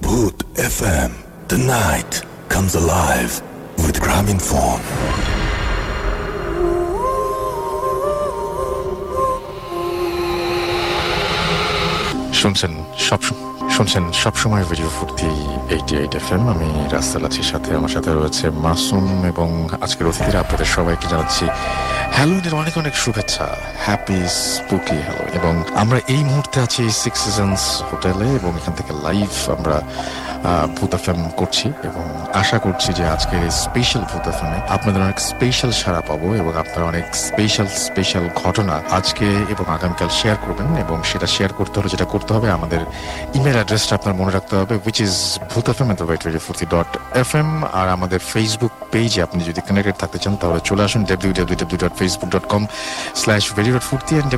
Bhoot FM. The night comes alive with Gramophone. শুনছেন সবসময় radio ফুর্তি 88 FM। আমি রাসেল আছি, সাথে আমার সাথে রয়েছে মাসুম এবং আজকের অতিথিরা। আপনাদের সবাইকে জানাচ্ছি হ্যালোউইনের অনেক অনেক শুভেচ্ছা। Happy spooky Halloween. এবং আমরা এই মুহূর্তে আছি সিক্স সিজনস হোটেলে এবং এখান থেকে লাইভ আমরা ভূত এফএম করছি এবং আশা করছি যে আজকের এই স্পেশাল ভূত এফএমে আপনাদের অনেক স্পেশাল সাড়া পাবো এবং আপনারা অনেক স্পেশাল ঘটনা আজকে এবং আগামীকাল শেয়ার করবেন। এবং সেটা শেয়ার করতে হলে যেটা করতে হবে, আমাদের ইমেল অ্যাড্রেসটা আপনার মনে রাখতে হবে, which is bhootfm@radiofurti.fm। আর আমাদের ফেসবুক পেজে আপনি যদি কানেক্টেড থাকতে চান তাহলে চলে আসুন www.facebook.com/radio.furti and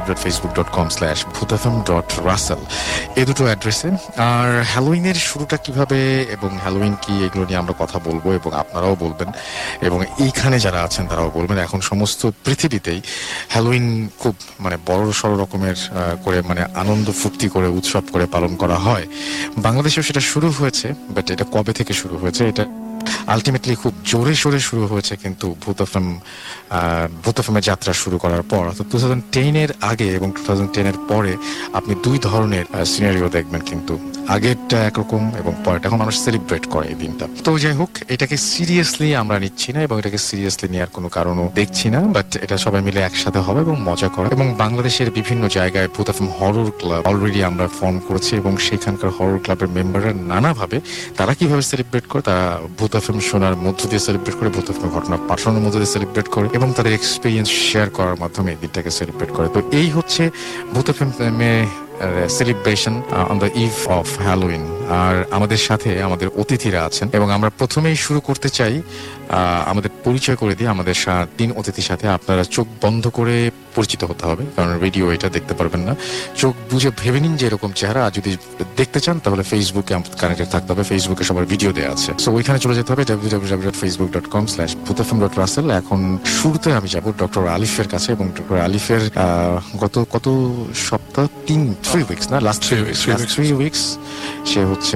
www.facebook.com/bhootfm.russell এই দুটো অ্যাড্রেসে। আর হ্যালোউইনের শুরুটা কিভাবে এবং হ্যালোউইন কি, এগুলো নিয়ে আমরা কথা বলবো এবং আপনারাও বলবেন এবং এইখানে যারা আছেন তারাও বলবেন। এখন সমস্ত পৃথিবীতেই হ্যালোউইন খুব বড় সড় রকমের করে আনন্দ ফুর্তি করে উৎসব করে পালন করা হয়। বাংলাদেশেও সেটা শুরু হয়েছে, বাট এটা কবে থেকে শুরু হয়েছে, এটা আলটিমেটলি খুব জোরে সোরে শুরু হয়েছে কিন্তু ভূত এফএমের যাত্রা শুরু করার পর, অর্থাৎ 2010 আগে এবং 2010 পরে আপনি দুই ধরনের সিনারিও দেখবেন। কিন্তু আগেরটা একরকম এবং পরেরটা এখন মানুষ সেলিব্রেট করে এই দিনটা। তো যাই হোক, এটাকে সিরিয়াসলি আমরা নিচ্ছি না এবং এটাকে সিরিয়াসলি নেওয়ার কোনো কারণও দেখছি না, বাট এটা সবাই মিলে একসাথে হবে এবং মজা করা। এবং বাংলাদেশের বিভিন্ন জায়গায় Bhoot FM horror club already আমরা ফর্ম করেছি এবং সেখানকার হরর ক্লাবের মেম্বাররা নানাভাবে তারা কিভাবে সেলিব্রেট করে, তারা ভূত এফএম শোনার মধ্য দিয়ে সেলিব্রেট করে, ভূত এফএম ঘটনা পাঠানোর মধ্য দিয়ে সেলিব্রেট করে এবং তাদের এক্সপিরিয়েন্স শেয়ার করার মাধ্যমে এই দিনটাকে সেলিব্রেট করে। তো এই হচ্ছে Bhoot FM celebration on the eve of Halloween. আর আমাদের সাথে আমাদের অতিথিরা আছেন এবং আমরা প্রথমেই শুরু করতে চাই, আমাদের পরিচয় করে দিয়ে আমাদের 3 অতিথির সাথে। আপনারা চোখ বন্ধ করে পরিচিত হতে হবে, কারণ রেডিও এটা দেখতে পারবেন না। চোখ বুঝে ভেবে নিন যে এরকম চেহারা, আর যদি দেখতে চান তাহলে ফেসবুকে কানেক্টেড থাকতে হবে। ফেসবুকে সবার ভিডিও দেওয়া আছে, সো ওইখানে চলে যেতে হবে www.facebook.com/bhootfm.russell। এখন শুরুতে আমি যাব ডক্টর আলিফের কাছে এবং ডক্টর আলিফের কত সপ্তাহ 3 উইকস না, লাস্ট 3 উইকস সে হচ্ছে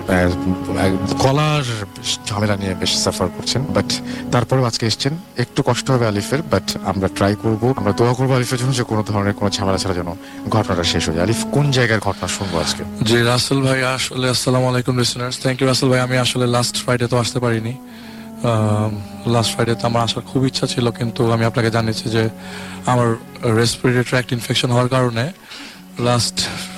গলার ঝামেলা নিয়ে বেশ সাফার করছেন, বাট তারপরেও আজকে এসছেন। একটু কষ্ট হবে আলিফের, বাট আমরা ট্রাই করবো, আমরা দোয়া করবো আলিফের জন্য যে কোনো ধরনের কোনো ঝামেলা ছাড়া যেন ঘটনাটা শেষ হয়ে যায়। আলিফ, কোন জায়গার ঘটনা শুনবো আজকে? জি রাসেল ভাই, আসলে আসসালামু আলাইকুম লিসেনার্স। থ্যাংক ইউ রাসেল ভাই। আমি আসলে লাস্ট ফ্রাইডে তো আসতে পারিনি। লাস্ট ফ্রাইডে তো আমার আসার খুব ইচ্ছা ছিল, কিন্তু আমি আপনাকে জানিয়েছি যে আমার রেসপিরেটরি ট্র্যাক্ট ইনফেকশন হওয়ার কারণে লাস্ট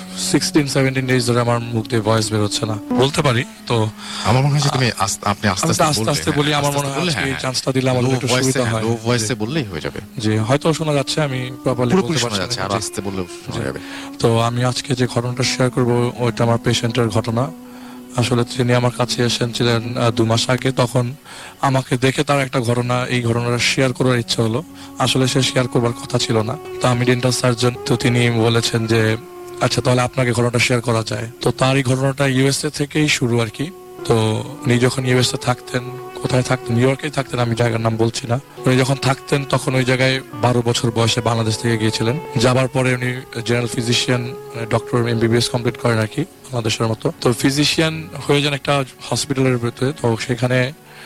16-17 ডেজ ধরে আমার মুখ দিয়ে ভয়েস বের হচ্ছে না বলতে পারি। তো আমার মনে হয় যে তুমি আপনি আস্তে আস্তে বলি, আমার মনে হয় এই চান্সটা দিলে আমার একটু সুবিধা হয়। লো ভয়েসে বললেই হয়ে যাবে। জি, হয়তো শোনা যাচ্ছে, আমি প্রপারলি বলতে পারছি না, আর আস্তে বললে শোনা যাবে। তো আমি আজকে যে ঘটনাটা শেয়ার করব ওইটা আমার পেশেন্টের ঘটনা। আসলে তিনি আমার কাছে এসেছিলেন 2 মাস আগে। তখন আমাকে দেখে তার একটা ঘটনা, এই ঘটনাটা শেয়ার করার ইচ্ছা হলো। আসলে সে শেয়ার করবার কথা ছিল না, তো আমি ডেন্টাল সার্জন, তো তিনি বলেছেন যে আচ্ছা তাহলে আপনাকে ঘটনাটা শেয়ার করা যায়। তো তার এই ঘটনাটা ইউএসএ থেকেই শুরু আর কি। তো উনি যখন ইউএসএ থাকতেন, কোথায় থাকতেন, নিউ ইয়র্কেই থাকতেন, আমি জায়গার নাম বলছি না। উনি যখন থাকতেন তখন ওই জায়গায় 12 বছর বয়সে বাংলাদেশ থেকে গিয়েছিলেন। যাবার পরে উনি general physician, doctor MBBS complete করেন আর কি, বাংলাদেশের মতো। তো ফিজিশিয়ান হয়ে যান একটা হসপিটালের ভিতরে। তো সেখানে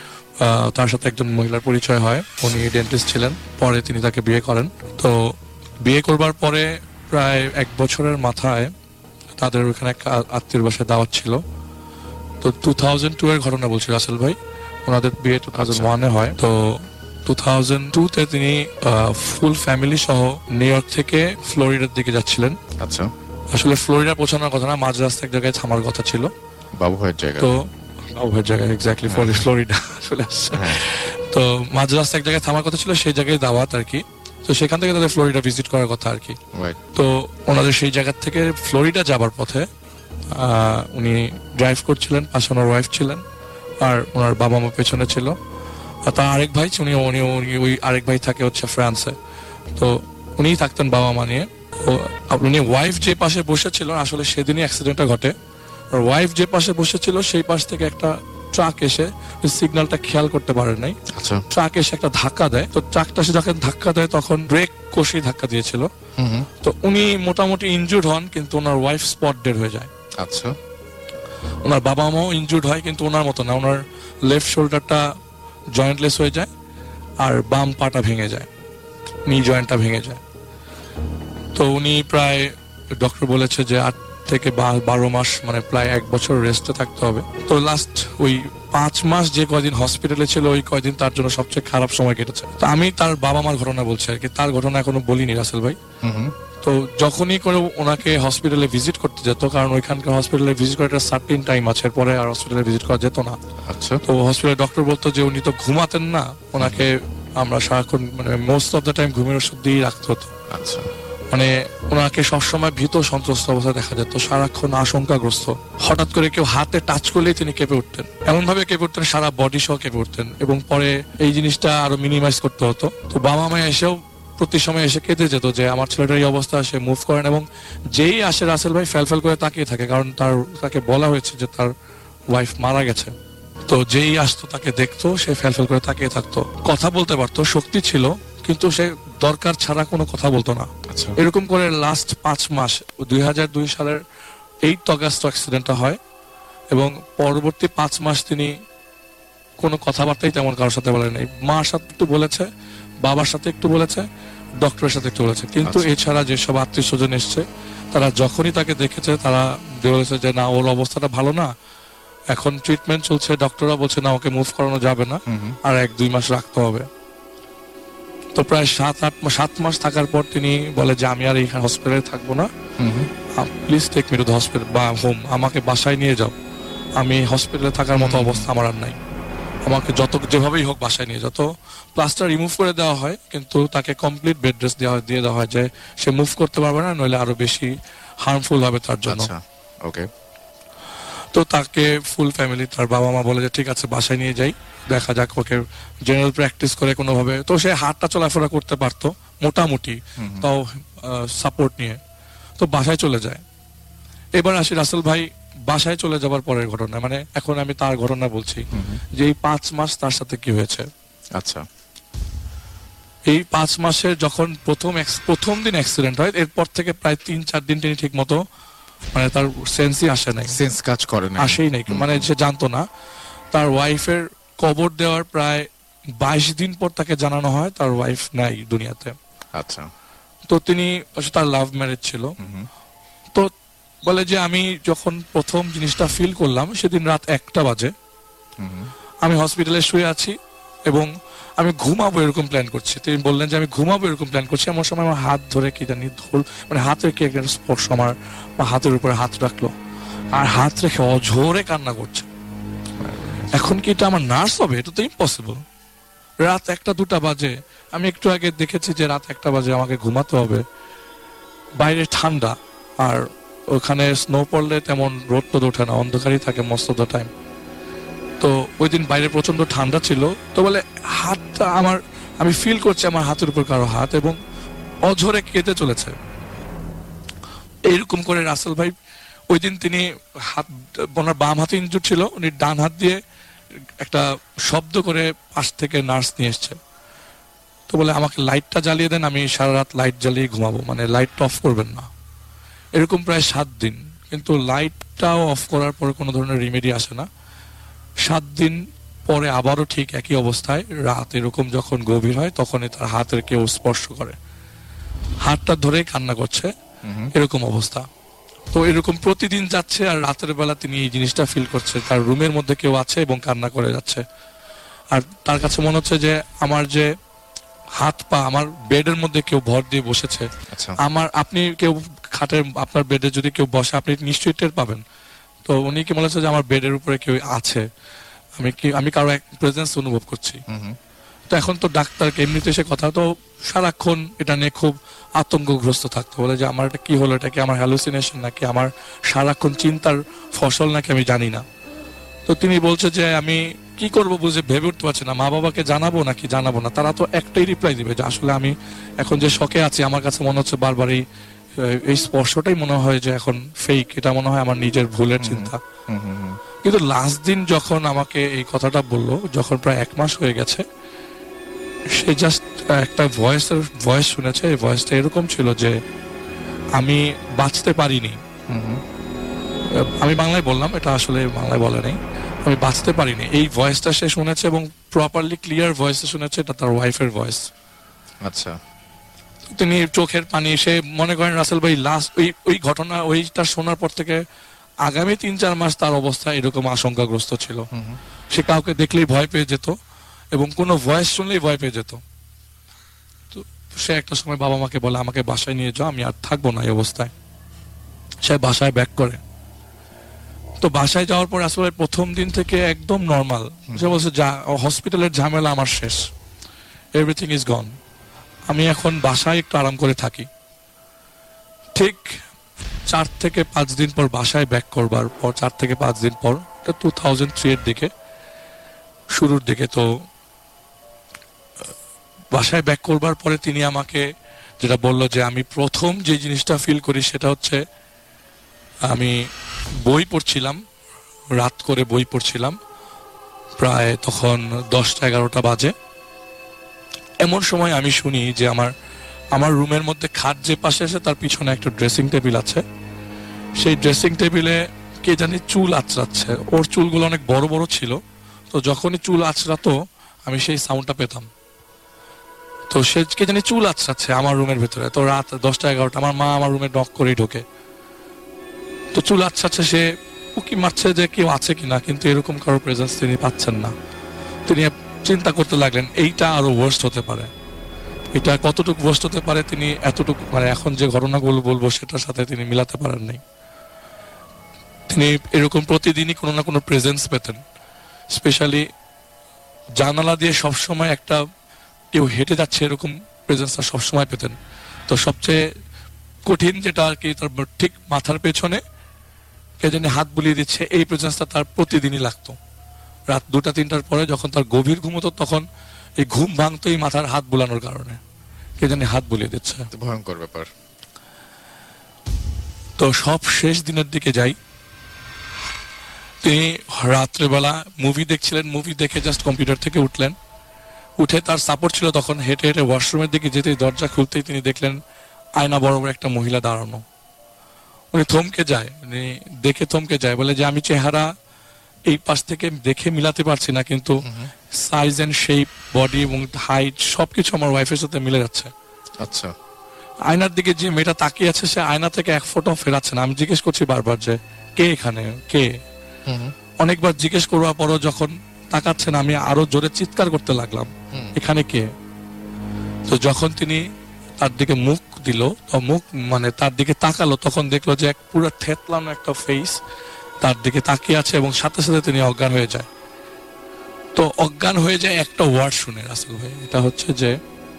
তার সাথে একজন মহিলার পরিচয় হয়, উনি ডেন্টিস্ট ছিলেন। পরে তিনি তাকে বিয়ে করেন। তো বিয়ে করবার পরে প্রায় 1 বছরের মাথায় তাদের ওখানে এক আত্মীয় বাসায় দাওয়াত ছিল। তো 2002 এর ঘটনা বলছি রাসেল ভাই, ওনাদের বিয়ে 2001 হয়। তো 2002-তে তিনি ফুল ফ্যামিলি সহ নিউ ইয়র্ক থেকে ফ্লোরিডার দিকে যাচ্ছিলেন। আচ্ছা, আসলে ফ্লোরিডা পৌঁছানোর কথা না, মাঝ রাস্তা এক জায়গায় থামার কথা ছিল, বাবু ভাইয়ের জায়গা। তো বাবু ভাইয়ের জায়গায় এক্স্যাক্টলি ফ্লোরিডা চলে আসছে। তো মাঝ রাস্তা এক জায়গায় থামার কথা ছিল, সেই জায়গায় দাওয়াত আর কি। তো সেখান থেকে তাদের ফ্লোরিডা ভিজিট করার কথা আর কি। তো ওনাদের সেই জায়গা থেকে ফ্লোরিডা যাবার পথে উনি ড্রাইভ করছিলেন, পাশে ওনার ওয়াইফ ছিলেন আর ওনার বাবা মা পেছনে ছিল। আর তার আরেক ভাই, উনি ওই আরেক ভাই থাকে হচ্ছে ফ্রান্সে। তো উনিই থাকতেন বাবা মা নিয়ে। তো উনি ওয়াইফ যে পাশে বসেছিল, আসলে সেদিনই অ্যাক্সিডেন্টটা ঘটে। আর ওয়াইফ যে পাশে বসেছিল সেই পাশ থেকে একটা ট্রাক এসে সিগন্যালটা খেয়াল করতে পারে নাই। ট্রাক এসে একটা ধাক্কা দেয়। তো ট্রাকটা সে যখন ধাক্কা দেয় তখন ব্রেক কষে ধাক্কা দিয়েছিল। তো উনি মোটামুটি ইনজুর্ড হন, কিন্তু ওনার ওয়াইফ স্পট ডেড হয়ে যায়। আচ্ছা, ওনার বাবা মাও ইনজুর্ড হয়, কিন্তু ওনার মতো না, ওনার লেফট শোল্ডারটা জয়েন্টলেস হয়ে যায় আর বাম পাটা ভেঙে যায়, নি জয়েন্টটা ভেঙে যায়। তো উনি প্রায় ডক্টর বলেছে যে 8 থেকে 12 মাস, মানে প্রায় 1 বছর রেস্টে থাকতে হবে। তো লাস্ট ওই 5 মাস যে কয়দিন হসপিটালে ছিল, ওই কয়দিন তার জন্য সবচেয়ে খারাপ সময় কেটেছে। তো আমি তার বাবা মার ঘটনা বলছি আর কি, তার ঘটনা এখনো বলিনি রাসেল ভাই। তো যখনই করে ওনাকে হসপিটালে ভিজিট করতে যেত, কারণ ওইখানকার হসপিটালে ভিজিট করার একটা সার্টিন টাইম আছে, পরে আর হসপিটালে ভিজিট করা যেত না। আচ্ছা। তো হসপিটালে ডক্টর বলতো যে উনি তো ঘুমাতেন না, ওনাকে আমরা সারাক্ষণ মানে মোস্ট অফ দ্য টাইম ঘুমের ওষুধ দিয়ে রাখতে হতো। আচ্ছা। মানে ওনাকে সবসময় ভীত সন্ত্রস্ত অবস্থায় দেখা যেত, সারাক্ষণ আশঙ্কাগ্রস্ত। হঠাৎ করে কেউ হাতে টাচ করলেই তিনি কেঁপে উঠতেন, এমন ভাবে কেঁপে উঠতেন সারা বডি সহ কেঁপে উঠতেন। এবং পরে এই জিনিসটা আরো মিনিমাইজ করতে হতো। তো বাবা মা এসেও প্রতি সময় এসে কেঁদে যেত যে আমার ছেলেটার এই অবস্থা, সে মুভ করেন। এবং যেই আসে রাসেল ভাই ফেল করে তাকিয়ে থাকে, কারণ তাকে বলা হয়েছে যে তার ওয়াইফ মারা গেছে। তো যেই আসতো তাকে দেখতো, সে ফেল করে তাকিয়ে থাকতো। কথা বলতে পারতো, শক্তি ছিল, কিন্তু সে দরকার ছাড়া কোনো কথা বলতো না। এরকম করে লাস্ট 5 মাস, 2002 সালের 8 অগাস্ট অ্যাক্সিডেন্টটা হয়, এবং পরবর্তী 5 মাস তিনি কোনো কথাবার্তাই তেমন কারোর সাথে বলেন নাই। মার সাথে একটু বলেছে, বাবার সাথে একটু বলেছে, ডক্টরের সাথে একটু বলেছে, কিন্তু এছাড়া যেসব আত্মীয় স্বজন এসছে তারা যখনই তাকে দেখেছে তারা বলেছে যে না, ওর অবস্থাটা ভালো না, এখন ট্রিটমেন্ট চলছে, ডক্টররা বলছে না, ওকে মুভ করানো যাবে না, আর 1-2 মাস রাখতে হবে। তো প্রায় 7 মাস থাকার পর তিনি বলে যে আমি আর এই হসপিটালে থাকবো না, please take me to the hospital বা হোম, আমাকে বাসায় নিয়ে যাও, আমি হসপিটালে থাকার মতো অবস্থা আমার আর নাই, আমাকে যেভাবেই হোক বাসায় নিয়ে যাও। তো প্লাস্টার রিমুভ করে দেওয়া হয়, কিন্তু তাকে কমপ্লিট বেড রেস্ট দিয়ে দেওয়া হয় যে সে মুভ করতে পারবে না, নইলে আরো বেশি হার্মফুল হবে তার জন্য। ওকে। তো তাকে ফুল ফ্যামিলি, তার বাবা মা বলে যে ঠিক আছে বাসায় নিয়ে যাই, দেখা যাক, ওকে জেনারেল প্র্যাকটিস করে কোনোভাবে। তো সে হাতটা চলাফেরা করতে পারতো মোটামুটি, তাও সাপোর্ট নিয়ে। তো বাসায় চলে যায়। এবার আসি রাসেল ভাই বাসায় চলে যাবার পরের ঘটনা, মানে এখন আমি তার ঘটনা বলছি যে এই 5 মাস তার সাথে কি হয়েছে। আচ্ছা। এই 5 মাসের যখন প্রথম দিন অ্যাক্সিডেন্ট হয়, এরপর থেকে প্রায় 3-4 দিন তিনি ঠিক মতো, মানে তার সেন্সই আসে নাই, সেন্স কাজ করে না, আসেই নাই, মানে সে জানতো না। তার ওয়াইফের কবর দেওয়ার প্রায় 22 দিন পর তাকে জানানো হয় তার ওয়াইফ নাই দুনিয়াতে। আচ্ছা। তো তিনি, তার লাভ ম্যারেজ ছিল। তো বলে যে আমি যখন প্রথম জিনিসটা ফিল করলাম সেদিন রাত 1টা বাজে, আমি হসপিটালে শুয়ে আছি এবং আমি ঘুমাবো এরকম প্ল্যান করছি। তিনি বললেন যে আমি ঘুমাবো এরকম প্ল্যান করছি, এমন সময় আমার হাত ধরে কি জানি মানে হাতের কি একটা স্পর্শ, আমার হাতের উপরে হাত রাখলো আর হাত রেখে অঝোরে কান্না করছে। এখন কি এটা আমার নার্স হবে? এটা তো ইম্পসিবল। রাত 1টা-2টা বাজে, আমি একটু আগে দেখেছি যে রাত 1টা বাজে আমাকে ঘুমাতে হবে, বাইরে ঠান্ডা, আর ওখানে স্নো পড়লে তেমন রোদ টোদ ওঠে না, অন্ধকারই থাকে মোস্ট অফ দ্য টাইম। তো ওই দিন বাইরে প্রচন্ড ঠান্ডা ছিল। তো বলে হাতটা আমার, আমি ফিল করছি আমার হাতের উপর কারো হাত, এবং অঝরে কেটে চলেছে। এইরকম করে রাসেল ভাই ওই দিন তিনি ওনার বাম হাতে ইনজুর ছিল, উনি ডান হাত দিয়ে একটা শব্দ করে পাশ থেকে নার্স নিয়ে এসছে। তো বলে আমাকে লাইটটা জ্বালিয়ে দেন, আমি সারা রাত লাইট জ্বালিয়ে ঘুমাবো, মানে লাইট অফ করবেন না। এরকম প্রায় 7 দিন, কিন্তু লাইটটাও অফ করার পরে কোনো ধরনের রিমেডি আসে না। 7 দিন পরে আবারও ঠিক একই অবস্থায় রাত এরকম যখন গভীর হয়, তখনই তার হাতের কেউ স্পর্শ করে, হাতটা ধরে কান্না করছে, এরকম অবস্থা। তো এরকম প্রতিদিন যাচ্ছে, আর রাতের বেলা তিনি এই জিনিসটা ফিল করছে, তার রুমের মধ্যে কেউ আছে এবং কান্না করে যাচ্ছে। আর তার কাছে মনে হচ্ছে যে আমার যে হাত পা, আমার বেডের মধ্যে কেউ ভর দিয়ে বসেছে। আপনি কেউ খাটের আপনার বেডে যদি কেউ বসে, আপনি নিশ্চয়ই টের পাবেন। তো উনি কি বলেছে যে আমার বেডের উপরে কেউ আছে, আমি কারো এক প্রেজেন্স অনুভব করছি। তো এখন তো ডাক্তারকে এমনিতে সে কথা, তো সারাক্ষণ এটা নিয়ে খুব আতঙ্কগ্রস্ত থাকতো। বলে যে আমার এটা কি হলো, এটা কি আমার হ্যালুসিনেশন নাকি আমার সারাক্ষণ চিন্তার ফসল নাকি আমি জানি না। তো তিনি বলছে যে আমি কি করব বুঝে ভেবে উঠতে পারছি না, মা বাবাকে জানাবো নাকি জানাবো না। তারা তো একটাই রিপ্লাই দিবে যে আসলে আমি এখন যে শকে আছি, আমার কাছে মনে হচ্ছে বারবারই এই স্পর্শটাই মনে হয় যে এখন ফেক, এটা মনে হয় আমার নিজের ভুলের চিন্তা। কিন্তু লাস্ট দিন যখন আমাকে এই কথাটা বললো, যখন প্রায় 1 মাস হয়ে গেছে, সে জাস্ট একটা ভয়েস শুনেছে। এই ভয়েসটা এরকম ছিল যে আমি বাঁচতে পারিনি, আমি বাংলায় বললাম, এটা আসলে বাংলায় বলে নাই। আমি বাঁচতে পারিনি, এই ভয়েসটা সে শুনেছে এবং প্রপারলি ক্লিয়ার ভয়েসে শুনেছে, এটা তার ওয়াইফের ভয়েস। আচ্ছা, তিনি চোখের পানি, সে মনে করেন রাসেল ভাই লাস্ট ওই ঘটনা ওইটা শোনার পর থেকে আগামী 3-4 মাস তার অবস্থা এরকম আশঙ্কাগ্রস্ত ছিল। সে কাউকে দেখলেই ভয় পেয়ে যেত এবং কোনো ভয়েস শুনলেই ভয় পেয়ে যেত। তো সে একটা সময় বাবা মাকে বলে আমাকে বাসায় নিয়ে যাও, আমি আর থাকবো না এই অবস্থায়। সে বাসায় ব্যাক করে। তো বাসায় যাওয়ার পর আসলে প্রথম দিন থেকে একদম নর্মাল। সে বলছে যা, হসপিটালের ঝামেলা আমার শেষ, এভরিথিং ইজ গন, আমি এখন বাসায় একটু আরাম করে থাকি। ঠিক 4 থেকে 5 দিন পর বাসায় ব্যাক করবার পর, 4 থেকে 5 দিন পর, 2003 এর দিকে, শুরুর দিকে, তো বাসায় ব্যাক করবার পরে তিনি আমাকে যেটা বললো যে আমি প্রথম যে জিনিসটা ফিল করি সেটা হচ্ছে আমি বই পড়ছিলাম, রাত করে বই পড়ছিলাম, প্রায় তখন 10টা-11টা বাজে। এমন সময় আমি শুনি যে আমার রুমের মধ্যে খাট যে পাশে আছে তার পিছনে একটা ড্রেসিং টেবিল আছে, সেই ড্রেসিং টেবিলে কে জানি চুল আঁচড়াচ্ছে। ওর চুলগুলো অনেক বড় বড় ছিল, তো যখনই চুল আঁচড়াতো আমি সেই সাউন্ডটা পেতাম। তো সে কে জানি চুল আঁচড়াচ্ছে আমার রুমের ভেতরে। তো রাত 10টা-11টা, আমার মা আমার রুমে নক করেই ঢোকে। তো চুল আঁচড়াচ্ছে, সে উকি মারছে যে কেউ আছে কিনা, কিন্তু এরকম কারো প্রেজেন্স তিনি পাচ্ছেন না। তিনি চিন্তা করতে লাগলেন এইটা আরো ওয়ার্স্ট হতে পারে, এটা কতটুকু ওয়ার্স্ট হতে পারে তিনি এতটুকু মানে এখন যে ঘটনাগুলো বলবো সেটার সাথে তিনি মিলাতে পারেন নাই। তিনি এরকম প্রতিদিনই কোনো না কোনো প্রেজেন্স পেতেন। স্পেশালি জানালা দিয়ে সবসময় একটা কেউ হেঁটে যাচ্ছে এরকম প্রেজেন্সটা সবসময় পেতেন। তো সবচেয়ে কঠিন যেটা আর কি, তার ঠিক মাথার পেছনে কে জানি হাত বুলিয়ে দিচ্ছে, এই প্রেজেন্সটা তার প্রতিদিনই লাগতো। রাত 2টা-3টার পরে যখন তার গভীর ঘুম হতো, তখন এই ঘুম ভাঙতো এই মাথার হাত বুলানোর কারণে, কে জানি হাত বুলিয়ে দিচ্ছে। ভয়ঙ্কর ব্যাপার। তো সব শেষ দিনের দিকে যাই, তিনি রাত্রেবেলা মুভি দেখছিলেন, মুভি দেখে জাস্ট কম্পিউটার থেকে উঠলেন, উঠে তার সাপোর্ট ছিল তখন, হেঁটে হেঁটে ওয়াশরুমের দিকে যেতেই দরজা খুলতেই তিনি দেখলেন আয়না বরাবর একটা মহিলা দাঁড়ানো। উনি থমকে যায়, উনি দেখে থমকে যায়, বলে যে আমি চেহারা এই পাশ থেকে দেখে মিলাতে পারছি না, কিন্তু সাইজ এন্ড শেপ, বডি এবং হাইট সবকিছু আমার ওয়াইফের সাথে মিলে যাচ্ছে। আচ্ছা, আয়নার দিকে যে মেয়েটা তাকিয়ে আছে সে আয়না থেকে এক ফোঁটাও ফেরাচ্ছে না। আমি জিজ্ঞেস করছি বারবার যে কে এখানে, কে? অনেকবার জিজ্ঞেস করবার পরও যখন তাকাচ্ছে না, আমি আরো জোরে চিৎকার করতে লাগলাম এখানে কে? তো যখন তিনি তার দিকে মুখ দিল, মুখ মানে তার দিকে তাকালো, তখন দেখলো যে এক পুরো থেতলানো একটা ফেস তার দিকে তাকিয়ে আছে এবং সাথে সাথে তিনি অজ্ঞান হয়ে যায়। তো অজ্ঞান হয়ে যায় একটা ওয়ার্ড শুনে রাসেল ভাই, এটা হচ্ছে যে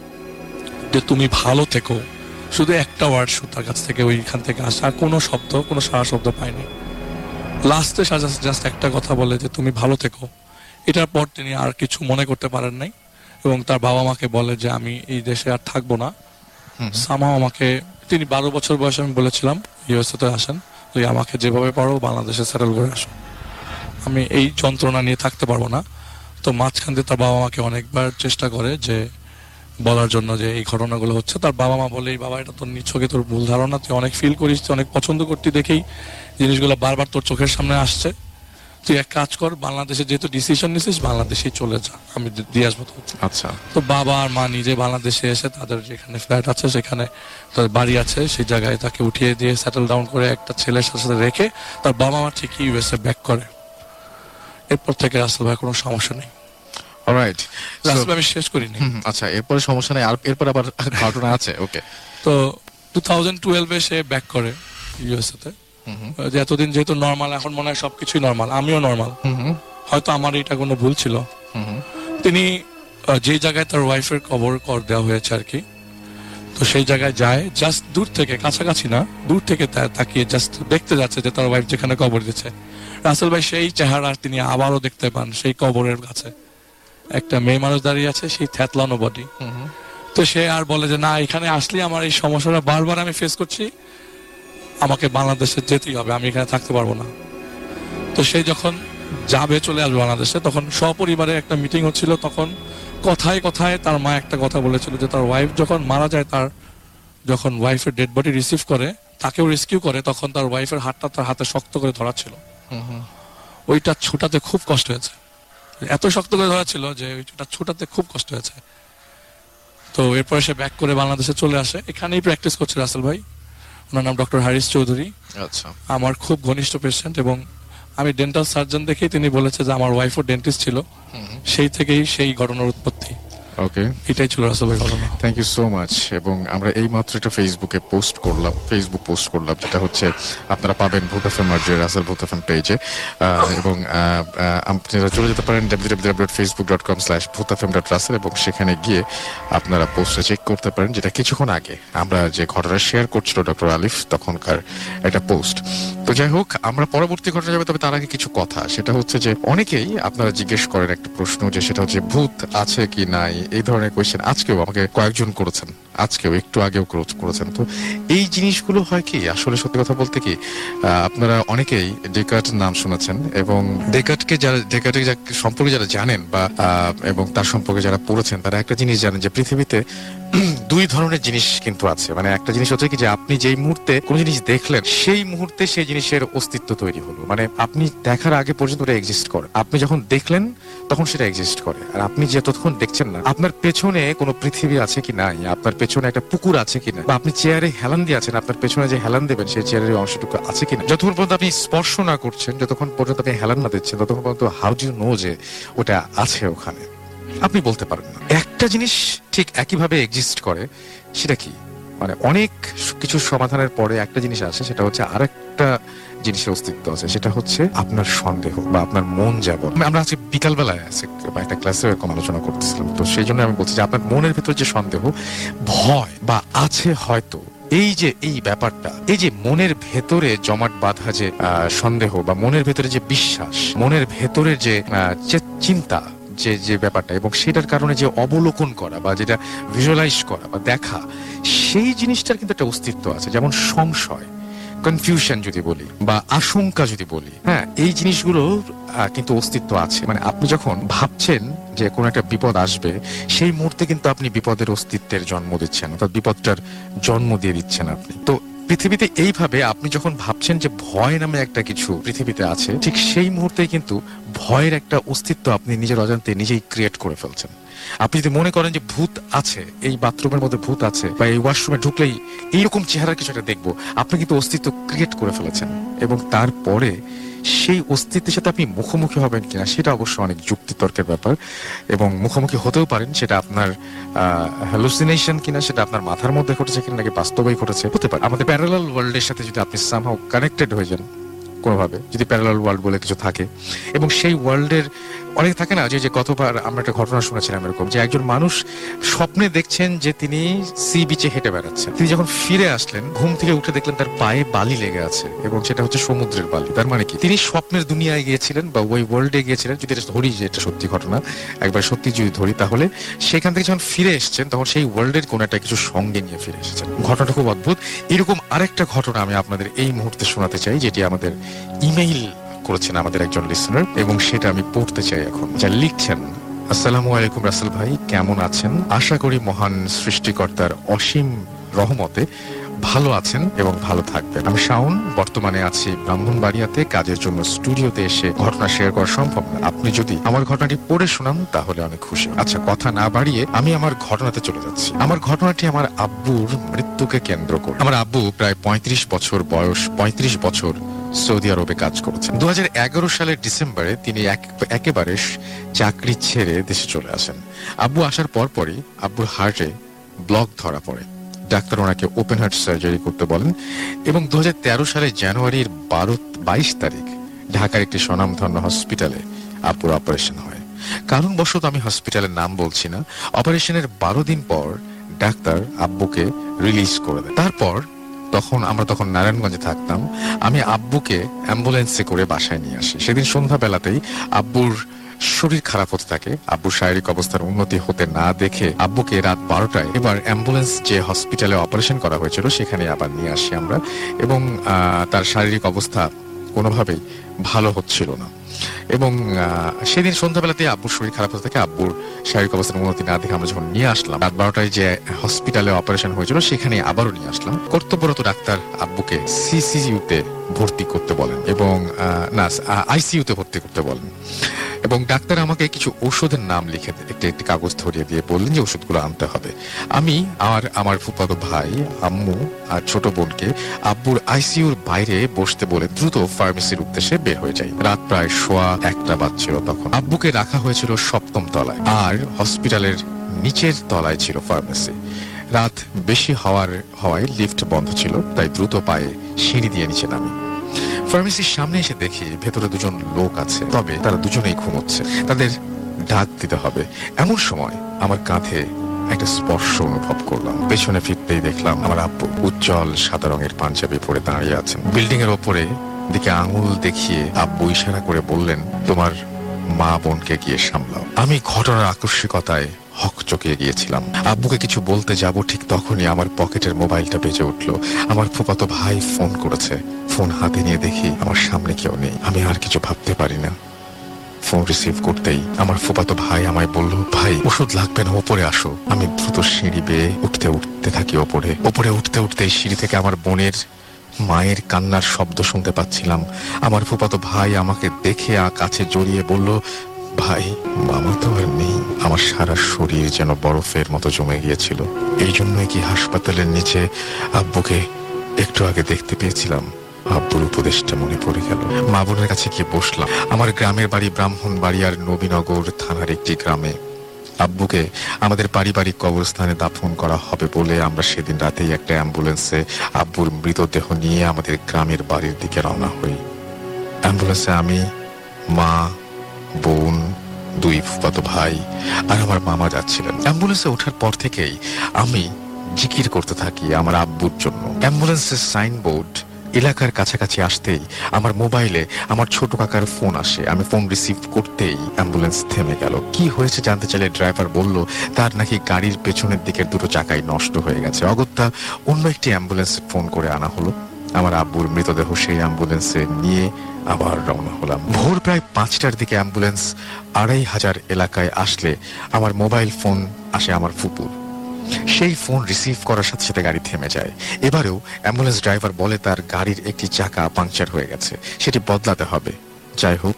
তুমি ভালো থেকো, শুধু একটা ওয়ার্ড শুধু তার কাছ থেকে, ওইখান থেকে আসা কোনো শব্দ, কোনো সারা শব্দ পায়নি। লাস্টে জাস্ট একটা কথা বলে যে তুমি ভালো থেকো। এটার পর তিনি আর কিছু মনে করতে পারেন নাই এবং তার বাবা মাকে বলে যে আমি এই দেশে আর থাকবো না। সামাও আমাকে, তিনি 12 বছর বয়সে আমি বলেছিলাম ইউএসএ তে আসেন, তুই আমাকে যেভাবে পারো বাংলাদেশে সেটেল করে আসো, আমি এই যন্ত্রণা নিয়ে থাকতে পারবো না। তো মাঝখান দিয়ে তার বাবা মাকে অনেকবার চেষ্টা করে যে বলার জন্য যে এই ঘটনাগুলো হচ্ছে। তার বাবা মা বলে, বাবা এটা তোর নিছকে তোর ভুল ধারণা, তুই অনেক ফিল করিস, তুই অনেক পছন্দ করতি দেখেই জিনিসগুলো বারবার তোর চোখের সামনে আসছে, তুই এক কাজ কর, বাংলাদেশে যেহেতু ডিসিশন নিছিস বাংলাদেশেই চলে যা, আমি দিয়ে আসবো। আচ্ছা। তো বাবা আর মা নিজে বাংলাদেশে এসে তাদের যেখানে ফ্ল্যাট আছে সেখানে তাদের বাড়ি আছে সেই জায়গায় তাকে উঠিয়ে দিয়ে সেটেল ডাউন করে একটা ছেলের সাথে রেখে তার বাবা মা ঠিকই ইউএসএ ব্যাক করে। এরপর থেকে রাসেল ভাই কোনো সমস্যা নেই। অলরাইট, রাসেল ভাই আমি শেষ করিনি। আচ্ছা, এরপরে সমস্যা নেই, আর এরপর আবার ঘটনা আছে। ওকে। তো 2012 সে ব্যাক করে ইউএসএ তে। যে এতদিন যেহেতু নর্মাল, এখন মনে হয় সবকিছুই নর্মাল, আমিও নর্মাল, হয়তো আমার এটা কোনো ভুল ছিল। তিনি যে জায়গায় তার ওয়াইফের কবর কর দেওয়া হয়েছে আর কি, তো সেই জায়গায় যায়, জাস্ট দূর থেকে, কাছাকাছি না, দূর থেকে তাকিয়ে জাস্ট দেখতে যাচ্ছে যে তার ওয়াইফ যেখানে কবর দিচ্ছে। রাসেল ভাই সেই চেহারা তিনি আবারও দেখতে পান সেই কবরের কাছে, একটা মেয়ে মানুষ দাঁড়িয়ে আছে, সেই থ্যাতলানো বডি। তো সে আর বলে যে না, এখানে আসলে আমার এই সমস্যাটা বারবার আমি ফেস করছি, আমাকে বাংলাদেশে যেতেই হবে, আমি এখানে থাকতে পারবো না। তো সে যখন যাবে, চলে আসবে বাংলাদেশে, তখন সপরিবারে একটা মিটিং হচ্ছিল, তখন কথায় কথায় তার মা একটা কথা বলেছিল যে তার ওয়াইফ যখন মারা যায়, তার যখন ওয়াইফের ডেড বডি রিসিভ করে, তাকেও রেস্কিউ করে, তখন তার ওয়াইফের হাতটা তার হাতে শক্ত করে ধরা ছিল। ওইটা ছোটাতে খুব কষ্ট হয়েছে, এত শক্ত করে ধরা ছিল যে ওইটা ছোটাতে খুব কষ্ট হয়েছে। তো এরপরে সে ব্যাক করে বাংলাদেশে চলে আসে, এখানেই প্র্যাকটিস করছে রাসেল ভাই। ওনার নাম ডক্টর হারিস চৌধুরী। আচ্ছা, আমার খুব ঘনিষ্ঠ পেশেন্ট, এবং আমি ডেন্টাল সার্জন দেখেই তিনি বলেছে যে আমার ওয়াইফও ডেন্টিস্ট ছিল, সেই থেকেই সেই ঘটনার উৎপত্তি। ওকে, এটাই ছিল রাসেল ভাই ঘটনা। Thank you so much. এবং আমরা এই মাত্র এটা ফেসবুক পোস্ট করলাম, যেটা হচ্ছে আপনারা পাবেন ভূত এফএম রাসেল ভূত এফএম পেজে, এবং আপনারা চলে যেতে পারেন www.facebook.com/bhutfm.russell, এবং সেখানে গিয়ে আপনারা পোস্টে চেক করতে পারেন, যেটা কিছুক্ষণ আগে আমরা যে ঘটনা শেয়ার করছিল ডক্টর আলিফ তখনকার একটা পোস্ট। তো যাই হোক, আমরা পরবর্তী ঘটনা যাবে, তবে তার আগে কিছু কথা। সেটা হচ্ছে যে অনেকেই আপনারা জিজ্ঞেস করেন একটা প্রশ্ন, যে সেটা হচ্ছে ভূত আছে কি নাই, এই ধরনের কোয়েশ্চেন আজকেও আমাকে কয়েকজন করেছেন, আজকেও একটু আগেও করেছেন। তো এই জিনিসগুলো হয় কি, আসলে সত্যি কথা বলতে কি, আপনারা অনেকেই ডেকার্ট নাম শুনেছেন, এবং ডেকার্টকে সম্পর্কে যারা জানেন বা এবং তার সম্পর্কে যারা পড়েছেন, তারা একটা জিনিস জানেন যে পৃথিবীতে দুই ধরনের জিনিস কিন্তু আছে। মানে একটা জিনিস হচ্ছে কি, যে আপনি যেই মুহূর্তে কোন জিনিস দেখলেন, সেই মুহূর্তে সেই জিনিসের অস্তিত্ব তৈরি হলো। মানে আপনি দেখার আগে পর্যন্ত ওটা এক্সিস্ট করে, আপনি যখন দেখলেন তখন সেটা এক্সিস্ট করে। আর আপনি যতক্ষণ দেখছেন না, আপনার পেছনে কোনো পৃথিবী আছে কি নাই, আপনার পেছনে একটা পুকুর আছে কিনা, বা আপনি চেয়ারে হেলান দিয়ে আছেন, আপনার পেছনে যে হেলান দেবেন সেই চেয়ারের অংশটুকু আছে কিনা, যতক্ষণ পর্যন্ত আপনি স্পর্শ না করছেন, যতক্ষণ পর্যন্ত আপনি হেলান না দিচ্ছেন, ততক্ষণ পর্যন্ত হাউ ডু ইউ নো যে ওটা আছে ওখানে, আপনি বলতে পারেন না। একটা জিনিস ঠিক একইভাবে এক্সিস্ট করে, সেটা কি, মানে অনেক কিছু সমাধানের পরে একটা জিনিস আসে, সেটা হচ্ছে আরেকটা জিনিসের অস্তিত্ব আছে, সেটা হচ্ছে আপনার সন্দেহ বা আপনার মন যাব। আমরা আজকে বিকালবেলায় একটা ক্লাসে এরকম আলোচনা করতেছিলাম, তো সেই জন্য আমি বলছি যে আপনার মনের ভেতর যে সন্দেহ, ভয় বা আছে হয়তো, এই ব্যাপারটা, এই যে মনের ভেতরে জমাট বাঁধা যে সন্দেহ, বা মনের ভেতরে যে বিশ্বাস, মনের ভেতরের যে চিন্তা, যে ব্যাপারটা, এবং সেটার কারণে যে অবলোকন করা বা যেটা ভিজুয়ালাইজ করা বা দেখা, সেই জিনিসটার কিন্তু একটা অস্তিত্ব আছে। যেমন সংশয়, কনফিউশন যদি বলি, বা আশঙ্কা যদি বলি, হ্যাঁ, এই জিনিসগুলো কিন্তু অস্তিত্ব আছে। মানে আপনি যখন ভাবছেন যে কোনো একটা বিপদ আসবে, সেই মুহূর্তে কিন্তু আপনি বিপদের অস্তিত্বের জন্ম দিচ্ছেন, অর্থাৎ বিপদটার জন্ম দিয়ে দিচ্ছেন আপনি। তো পৃথিবীতে এইভাবে আপনি যখন ভাবছেন যে ভয় নামে একটা কিছু পৃথিবীতে আছে, ঠিক সেই মুহূর্তে কিন্তু ভয়ের একটা অস্তিত্ব আপনি নিজের অজান্তে নিজেই ক্রিয়েট করে ফেলছেন। আপনি যদি মনে করেন যে ভূত আছে, এই বাথরুমের মধ্যে ভূত আছে, বা এই ওয়াশরুমে ঢুকলেই এইরকম চেহারার কিছু একটা দেখবো, আপনি কিন্তু অস্তিত্ব ক্রিয়েট করে ফেলেছেন। এবং তারপরে সেই অস্তিত্বের সাথে আপনি মুখোমুখি হবেন কিনা, সেটা অবশ্য অনেক যুক্তিতর্কের ব্যাপার, এবং মুখোমুখি হতেও পারেন, সেটা আপনার হ্যালুসিনেশন কিনা, সেটা আপনার মাথার মধ্যে ঘটেছে কিনা, নাকি বাস্তবেই ঘটেছে, হতে পারে। আমাদের প্যারালাল ওয়ার্ল্ডের সাথে যদি আপনি সামহাউ কানেক্টেড হয়ে যান কোনোভাবে, যদি প্যারালাল ওয়ার্ল্ড বলে কিছু থাকে, এবং সেই ওয়ার্ল্ডের অনেক থাকে না, যে কতবার আমরা একটা ঘটনা শুনেছিলাম এরকম, যে একজন মানুষ স্বপ্নে দেখছেন যে তিনি সি বিচে হেঁটে বেড়াচ্ছেন, তিনি যখন ফিরে আসলেন, ঘুম থেকে উঠে দেখলেন তার পায়ে বালি লেগে আছে, এবং সেটা হচ্ছে সমুদ্রের বালি। তার মানে কি, তিনি স্বপ্নের দুনিয়ায় গিয়েছিলেন বা ওই ওয়ার্ল্ডে গিয়েছিলেন। যদি এটা ধরি যে এটা সত্যি ঘটনা, একবার সত্যি যদি ধরি, তাহলে সেখান থেকে যখন ফিরে এসেছেন, তখন সেই ওয়ার্ল্ডের কোনো একটা কিছু সঙ্গে নিয়ে ফিরে এসেছেন। ঘটনাটা খুব অদ্ভুত। এরকম আরেকটা ঘটনা আমি আপনাদের এই মুহূর্তে শোনাতে চাই, যেটি আমাদের ইমেইল করেছেন আমাদের একজন লিসনার, এবং সেটা আমি পড়তে চাই এখন। যা লিখছেন: আসসালামু আলাইকুম রাসেল ভাই, কেমন আছেন? আশা করি মহান সৃষ্টিকর্তার অসীম রহমতে ভালো আছেন এবং ভালো থাকবেন। আমি শাওন, বর্তমানে আছি ব্রাহ্মণবাড়িয়াতে, কাজের জন্য স্টুডিওতে এসে ঘটনা শেয়ার করা সম্ভব না। আপনি যদি আমার ঘটনাটি পড়ে শোনান তাহলে অনেক খুশি। আচ্ছা, কথা না বাড়িয়ে আমি আমার ঘটনাতে চলে যাচ্ছি। আমার ঘটনাটি আমার আব্বুর মৃত্যুকে কেন্দ্র করে। আমার আব্বু প্রায় 35 বছর বয়স, 35 বছর সৌদি আরবে কাজ করেছেন। 2011 সালের ডিসেম্বরে তিনি একেবারে চাকরি ছেড়ে দেশে চলে আসেন। আব্বু আসার পরপরই আব্বুর হার্টে ব্লক ধরা পড়ে। ডাক্তার ওনাকে ওপেন হার্ট সার্জারি করতে বলেন, এবং 2013 সালের জানুয়ারির 22 তারিখ ঢাকার একটি স্বনামধন্য হসপিটালে আব্বুর অপারেশন হয়। কারণবশত আমি হসপিটালের নাম বলছি না। অপারেশনের 12 দিন পর ডাক্তার আব্বুকে রিলিজ করে দেন। তারপর আমরা তখন নারায়ণগঞ্জে থাকতাম। আমি আব্বুকে অ্যাম্বুলেন্সে করে বাসায় নিয়ে আসি। সেদিন সন্ধ্যাবেলাতেই আব্বুর শরীর খারাপ হতে থাকে। আব্বুর শারীরিক অবস্থার উন্নতি হতে না দেখে আব্বুকে রাত 12টায় এবার অ্যাম্বুলেন্স যে হসপিটালে অপারেশন করা হয়েছিল সেখানে আবার নিয়ে আসি আমরা, এবং তার শারীরিক অবস্থা কোনোভাবেই ভালো হচ্ছিল না। এবং সেদিন সন্ধ্যাবেলাতে আব্বুর শরীর খারাপ হতে থাকে। আব্বুর শারীরিক অবস্থার উন্নতি না দেখে আমরা যখন নিয়ে আসলাম, রাত 12টায় যে হসপিটালে অপারেশন হয়েছিল সেখানে আবারও নিয়ে আসলাম। কর্তব্যরত ডাক্তার আব্বুকে সিসিইউতে ভর্তি করতে বলেন এবং না, আইসিইউতে ভর্তি করতে বলেন। এবং ডাক্তার আমাকে কিছু ওষুধের নাম লিখে একটি কাগজ ধরিয়ে দিয়ে বললেন যে ওষুধগুলো আনতে হবে। আমি আর আমার ফুফাতো ভাই, আম্মু আর ছোট বোনকে আব্বুর আইসিইউর বাইরে বসতে বলে দ্রুত ফার্মেসির উদ্দেশ্যে বের হয়ে যাই। রাত প্রায় 1:15 বাজছিল তখন। আব্বুকে রাখা হয়েছিল 7ম তলায়, আর হসপিটালের নিচের তলায় ছিল ফার্মেসি। রাত বেশি হওয়ায় লিফট বন্ধ ছিল, তাই দ্রুত পায়ে সিঁড়ি দিয়ে নিচে নামি। ফার্মেসির সামনে এসে দেখি ভেতরে দুজন লোক আছে, তবে তারা দুজনেই ঘুমোচ্ছে। তাদের ডাক দিতে হবে। এমন সময় আমার কাঁধে একটা স্পর্শ অনুভব করলাম। পেছনে ফিরতেই দেখলাম আমার আব্বু উজ্জ্বল সাদা রঙের পাঞ্জাবি পরে দাঁড়িয়ে আছেন। বিল্ডিং এর ওপরে দিকে আঙুল দেখিয়ে আব্বু ইশারা করে বললেন, তোমার মা বোনকে গিয়ে সামলাও। আমি ঘটনার আকস্মিকতায় হকচকিয়ে গিয়েছিলাম। আব্বুকে কিছু বলতে যাব, ঠিক তখনই আমার পকেটের মোবাইলটা বেজে উঠলো। আমার ফুফাতো ভাই ফোন করেছে। ফোন হাতে নিয়ে দেখি আমার সামনে কেউ নেই। আমি আর কিছু ভাবতে পারি না। ফোন রিসিভ করতেই আমার ফুফাতো ভাই আমায় বলল, ভাই ওষুধ লাগবে না, ওপরে আসো। আমি দ্রুত সিঁড়ি বেয়ে উঠতে থাকি ওপরে উঠতে সিঁড়ি থেকে আমার বোনের মায়ের কান্নার শব্দ শুনতে পাচ্ছিলাম। আমার ফুফাতো ভাই আমাকে দেখে কাছে জড়িয়ে বলল, ভাই মামা তো আর নেই। আমার সারা শরীর যেন বরফের মতো জমে গিয়েছিল। এই জন্যই কি হাসপাতালের নিচে আব্বুকে একটু আগে দেখতে পেয়েছিলাম। আব্বুর উপদেশটা মনে পড়ে গেল। মা বোনের কাছে গিয়ে বসলাম। আমার গ্রামের বাড়ি ব্রাহ্মণবাড়িয়ার নবীনগর থানার একটি গ্রামে। আব্বুকে আমাদের পারিবারিক কবরস্থানে দাফন করা হবে বলে আমরা সেদিন রাতেই একটা অ্যাম্বুলেন্সে আব্বুর মৃতদেহ নিয়ে আমাদের গ্রামের বাড়ির দিকে রওনা হই। অ্যাম্বুলেন্সে আমি, মা, বোন, 2 ফুফাতো ভাই আর আমার মামা যাচ্ছিলেন। অ্যাম্বুলেন্সে ওঠার পর থেকেই আমি জিকির করতে থাকি আমার আব্বুর জন্য। অ্যাম্বুলেন্সের সাইনবোর্ড এলাকার কাছাকাছি আসতেই আমার মোবাইলে আমার ছোট কাকার ফোন আসে। আমি ফোন রিসিভ করতেই অ্যাম্বুলেন্স থেমে গেল। কি হয়েছে জানতে চাইলে ড্রাইভার বলল, তার নাকি গাড়ির পেছনের দিকের দুটো চাকাই নষ্ট হয়ে গেছে। অগত্যা অন্য একটি অ্যাম্বুলেন্স ফোন করে আনা হলো। আমার আব্বুর মৃতদেহ সেই অ্যাম্বুলেন্সে নিয়ে আবার রওনা হলাম। ভোর প্রায় 5টার দিকে অ্যাম্বুলেন্স 2500 এলাকায় আসলে আমার মোবাইল ফোন আসে আমার ফুপুর। সেই ফোন রিসিভ করার সাথে সাথে গাড়ি থেমে যায়। এবারেও অ্যাম্বুলেন্স ড্রাইভার বলে তার গাড়ির একটি চাকা পাংচার হয়ে গেছে, সেটি বদলাতে হবে। যাই হোক,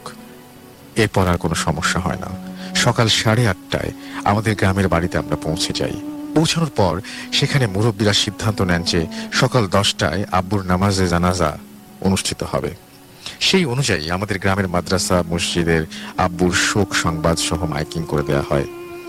এরপর আর কোনো সমস্যা হয় না। সকাল 8:30টায় আমাদের গ্রামের বাড়িতে আমরা পৌঁছে যাই। পৌঁছানোর পর সেখানে মুরব্বীরা সিদ্ধান্ত নেন যে সকাল 10টায় আব্বুর নামাজে জানাজা অনুষ্ঠিত হবে। সেই অনুযায়ী আমাদের গ্রামের মাদ্রাসা মসজিদের আব্বুর শোক সংবাদ সহ মাইকিং করে দেওয়া হয়।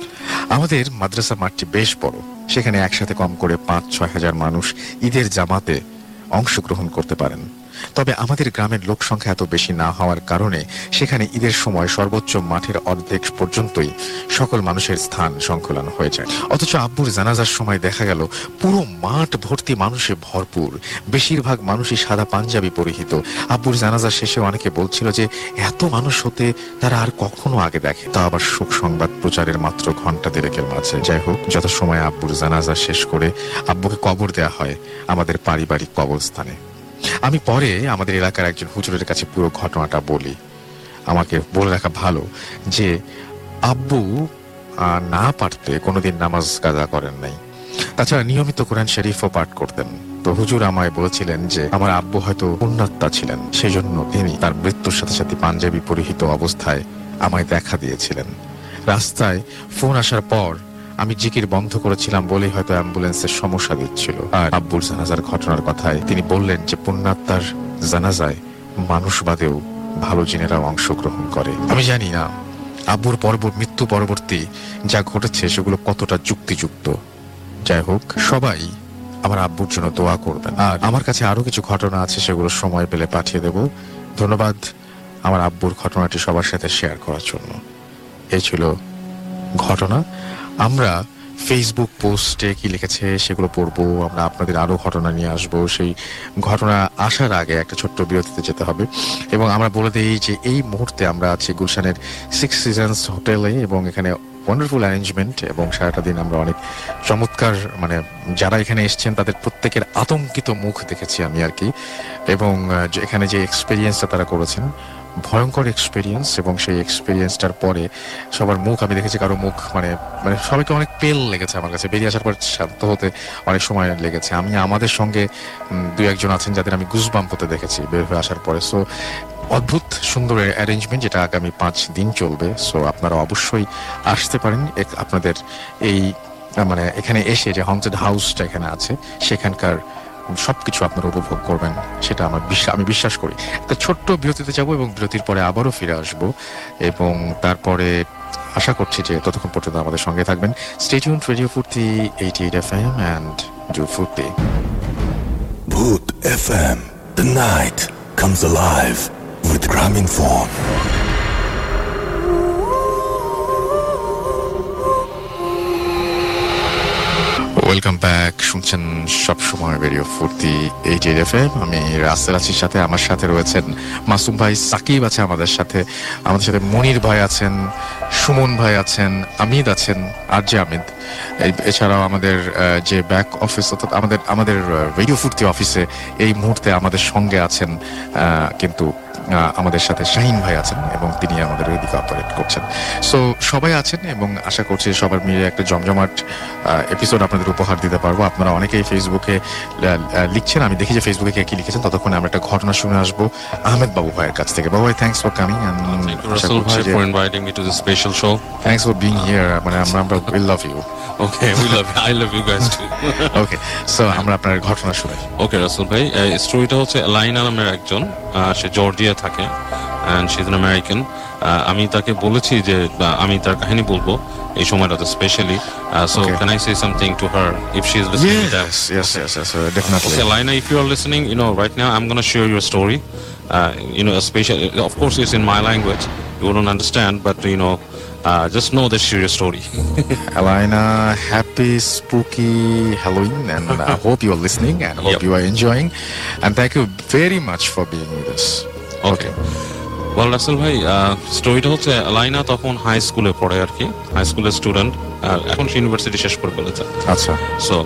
আমাদের মাদ্রাসা মাঠটি বেশ বড়। সেখানে একসাথে কম করে 5-6 হাজার মানুষ ঈদের জামাতে অংশগ্রহণ করতে পারেন। তবে আমাদের গ্রামের লোক সংখ্যা এত বেশি না হওয়ার কারণে সেখানে ঈদের সময় সর্বোচ্চ মাঠের অর্ধেক পর্যন্তই সকল মানুষের স্থান সংকুলান হয়ে যায়। অথচ আব্বুর জানাজার সময় দেখা গেল পুরো মাঠ ভর্তি মানুষে ভরপুর। বেশিরভাগ মানুষই সাদা পাঞ্জাবি পরিহিত। আব্বুর জানাজা শেষে অনেকে বলছিল যে এত মানুষ হতে তারা আর কখনো আগে দেখে, তা আবার শোক সংবাদ প্রচারের মাত্র ঘন্টা দেড়েকের মাঝে। যাই হোক, যত সময় আব্বুর জানাজা শেষ করে আব্বুকে কবর দেয়া হয় আমাদের পারিবারিক কবরস্থানে। আমি পরে আমাদের এলাকার একজন হুজুরের কাছে পুরো ঘটনাটা বলি। আমাকে বলে রাখা ভালো যে আব্বু না পারতে কোনোদিন নামাজ কাজা করেন নাই। তাছাড়া নিয়মিত কোরআন শরীফও পাঠ করতেন। তো হুজুর আমায় বলেছিলেন যে আমার আব্বু হয়তো পুণ্যাত্মা ছিলেন, সেই জন্য তিনি তার মৃত্যুর সাথে সাথে পাঞ্জাবি পরিহিত অবস্থায় আমায় দেখা দিয়েছিলেন। রাস্তায় ফোন আসার পর আমি জিকির বন্ধ করেছিলাম বলেই হয়তো অ্যাম্বুলেন্সের সমস্যা দিচ্ছিল। আর আব্বুর জানাজার ঘটনার কথায় তিনি বললেন যে পুণ্যাত্মার জানাজায় মানুষ বাদেও ভালো জিনেরাও অংশগ্রহণ করে। আমি জানি না আব্বুর মৃত্যু পরবর্তী যা ঘটেছে সেগুলো কতটা যুক্তিযুক্ত। যাই হোক, সবাই আমার আব্বুর জন্য দোয়া করবেন। আর আমার কাছে আরো কিছু ঘটনা আছে, সেগুলো সময় পেলে পাঠিয়ে দেব। ধন্যবাদ আমার আব্বুর ঘটনাটি সবার সাথে শেয়ার করার জন্য। এই ছিল ঘটনা। আমরা ফেসবুক পোস্টে কি লিখেছে সেগুলো পড়বো। আমরা আপনাদের আরো ঘটনা নিয়ে আসবো। সেই ঘটনা আসার আগে একটা ছোট্ট বিরতিতে যেতে হবে। এবং আমরা বলে দিই যে এই মুহূর্তে আমরা আছি গুলশানের 6 সিজনস হোটেলে এবং এখানে ওয়ান্ডারফুল অ্যারেঞ্জমেন্ট এবং সারাটা দিন আমরা অনেক চমৎকার মানে যারা এখানে এসেছেন তাদের প্রত্যেকের আতঙ্কিত মুখ দেখেছি আমি আর কি, এবং এখানে যে এক্সপেরিয়েন্সটা তারা করেছেন ভয়ঙ্কর এক্সপেরিয়েন্স, এবং সেই এক্সপেরিয়েন্সটার পরে সবার মুখ আমি দেখেছি, কারো মুখ মানে মানে সবাইকে অনেক পেল লেগেছে আমার কাছে, বেরিয়ে আসার পর শান্ত হতে অনেক সময় লেগেছে। আমি আমাদের সঙ্গে দু একজন আছেন যাদের আমি গুজবাম্প হতে দেখেছি বের হয়ে আসার পরে। সো অদ্ভুত সুন্দর অ্যারেঞ্জমেন্ট যেটা আগামী 5 দিন চলবে। সো আপনারা অবশ্যই আসতে পারেন আপনাদের এই মানে এখানে এসে যে হন্টেড হাউসটা এখানে আছে সেখানকার সবকিছু আপনারা উপভোগ করবেন, সেটা আমি বিশ্বাস করি। একটা ছোট্ট বিরতিতে যাব এবং বিরতির পরে আবারও ফিরে আসব, এবং তারপরে আশা করছি যে ততক্ষণ পর্যন্ত আমাদের সঙ্গে থাকবেন। স্টে টিউনড, রেডিও ফুর্তি 88 FM and do Foorti. Bhoot FM, the night comes alive with Graminphone. Welcome back, শুনছেন সবসময় রেডিও ফুর্তি 88 FM। আমি রাসেল আছির সাথে, আমার সাথে রয়েছেন মাসুম ভাই, সাকিব আছে আমাদের সাথে মনির ভাই আছেন, সুমন ভাই আছেন, আমিদ আছেন, আরজে আমিদ। এছাড়াও আমাদের যে ব্যাক অফিস অর্থাৎ আমাদের রেডিও ফুর্তি অফিসে এই মুহূর্তে আমাদের সঙ্গে আছেন কিন্তু আমাদের সাথে শাহিন ভাই আছেন এবং তিনি আমাদের এদিকে অপারেট করছেন। সো সবাই আছেন এবং আশা করছি সবার মিলে একটা জমজমাট এপিসোড আপনাদের উপহার দিতে পারবো। আপনারা অনেকেই ফেসবুকে লিখছেন, আমি দেখি যে ফেসবুকে কে কি লিখেছেন। ততক্ষণে আমরা একটা ঘটনা শুনে আসবো আহমেদ বাবু ভাইয়ের কাছ থেকে। বাবু ভাই, thanks for coming and Russell bhai for inviting me to this special show. Thanks for being here. মানে আমরা we love you. Okay, we love you. I love you guys too. Okay, so আমরা আপনার ঘটনা শুনে। Okay, Russell bhai, স্টোরিটা হচ্ছে Laina নামের একজন, সে জর্জিয়া থাকে and she's an American. আমি তাকে বলেছি যে আমি তার কাহিনী বলবো এই সময়টাতে specially, so Okay. can I say something to her if she is listening to that? Yes, definitely. Okay, Laina, if you are listening, right now I'm going to share your story. Especially, of course, it's in my language. You wouldn't understand, but just know that share your story. Alina, happy spooky Halloween, and I hope you are listening and hope Yep. you are enjoying, and thank you very much for being with us. Okay. Well, Russell ভাই, স্টোরিটা হচ্ছে লাইনা তখন high স্কুলে পড়ে আর কি, high স্কুলের student, এখন সে university শেষ করে ফেলেছে। আচ্ছা। সো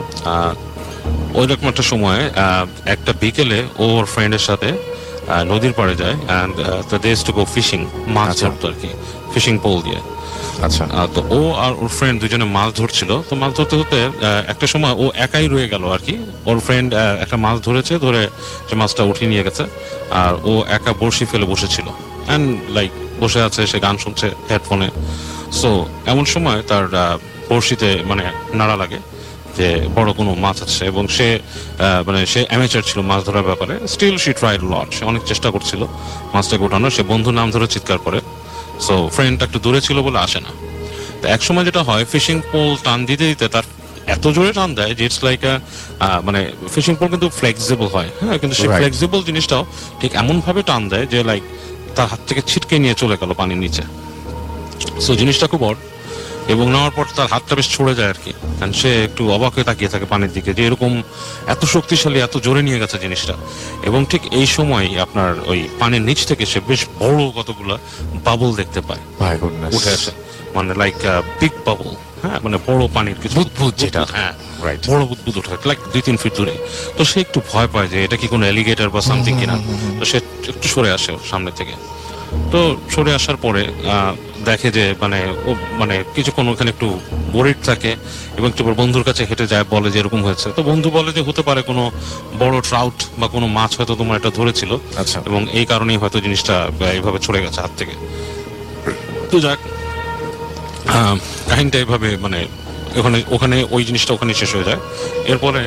ওই রকম একটা সময় একটা বিকেলে ওর ফ্রেন্ডের সাথে নদীর পাড়ে যায় and they use to go fishing, মাছ ধরতো আর কি, ফিশিং পোল দিয়ে। আচ্ছা। তো ও আর ওর ফ্রেন্ড দুজনে মাছ ধরছিল। তো মাছ ধরতে ধরতে একটা সময় ও একাই রয়ে গেল আর কি। ওর ফ্রেন্ড একটা মাছ ধরে সে মাছটা উঠিয়ে নিয়ে গেছে, আর ও একা বড়শি ফেলে বসেছিল অ্যান্ড লাইক বসে আছে, সে গান শুনছে হেডফোনে। সো এমন সময় তার বড়শিতে মানে নাড়া লাগে যে বড় কোনো মাছ আছে, এবং সে অ্যামেচার ছিল মাছ ধরার ব্যাপারে। স্টিল শি ট্রাইড লট, সে অনেক চেষ্টা করছিল মাছটাকে ওঠানোর। সে বন্ধুর নাম ধরে চিৎকার করে। সো ফ্রেন্ডটা একটু দূরে ছিল বলে আসে না। তো এক সময় যেটা হয়, ফিশিং পোল টান দিতে দিতে তার এত জোরে টান দেয় যে ইটস লাইক মানে ফিশিং পোল কিন্তু ফ্লেক্সিবল হয়, হ্যাঁ, কিন্তু সেই ফ্লেক্সিবল জিনিসটাও ঠিক এমন ভাবে টান দেয় যে লাইক তার হাত থেকে ছিটকে নিয়ে চলে গেল পানির নিচে। সো জিনিসটা খুব বড়, এবং নেওয়ার পর তার হাতটা বেশ ছড়ে যায় আর কি। সে একটু অবাক হয়ে তাকিয়ে থাকে পানির দিকে, যে এরকম এত শক্তিশালী, এত জোরে নিয়ে গেছে জিনিসটা। এবং ঠিক এই সময় আপনার ওই পানির নিচ থেকে সে বেশ বড় কতগুলা বাবল দেখতে পায় উঠে আসে, মানে লাইক বিগ বাবল, হ্যাঁ, মানে বড় পানির কিছু বুদবুদ, যেটা হ্যাঁ বড় বুদবুদ উঠে লাইক 2-3 ফিট দূরে। তো সে একটু ভয় পায় যে এটা কি কোনো অ্যালিগেটর বা সামথিং কিনা। তো সে একটু সরে আসে সামনে থেকে। তো সরে আসার পরে দেখে যে মানে কিছুক্ষণ ওখানে একটু বরিড থাকে, এবং একটু বন্ধুর কাছে হেঁটে যায়, বলে যে এরকম হয়েছে। তো বন্ধু বলে যে হতে পারে কোনো বড় ট্রাউট বা কোনো মাছ হয়তো তোমার এটা ধরেছিল, এবং এই কারণেই হয়তো জিনিসটা এইভাবে ছড়ে গেছে হাত থেকে। তো যাক, কাহিনীটা এইভাবে মানে ওখানে ওই জিনিসটা ওখানে শেষ হয়ে যায়। এরপরে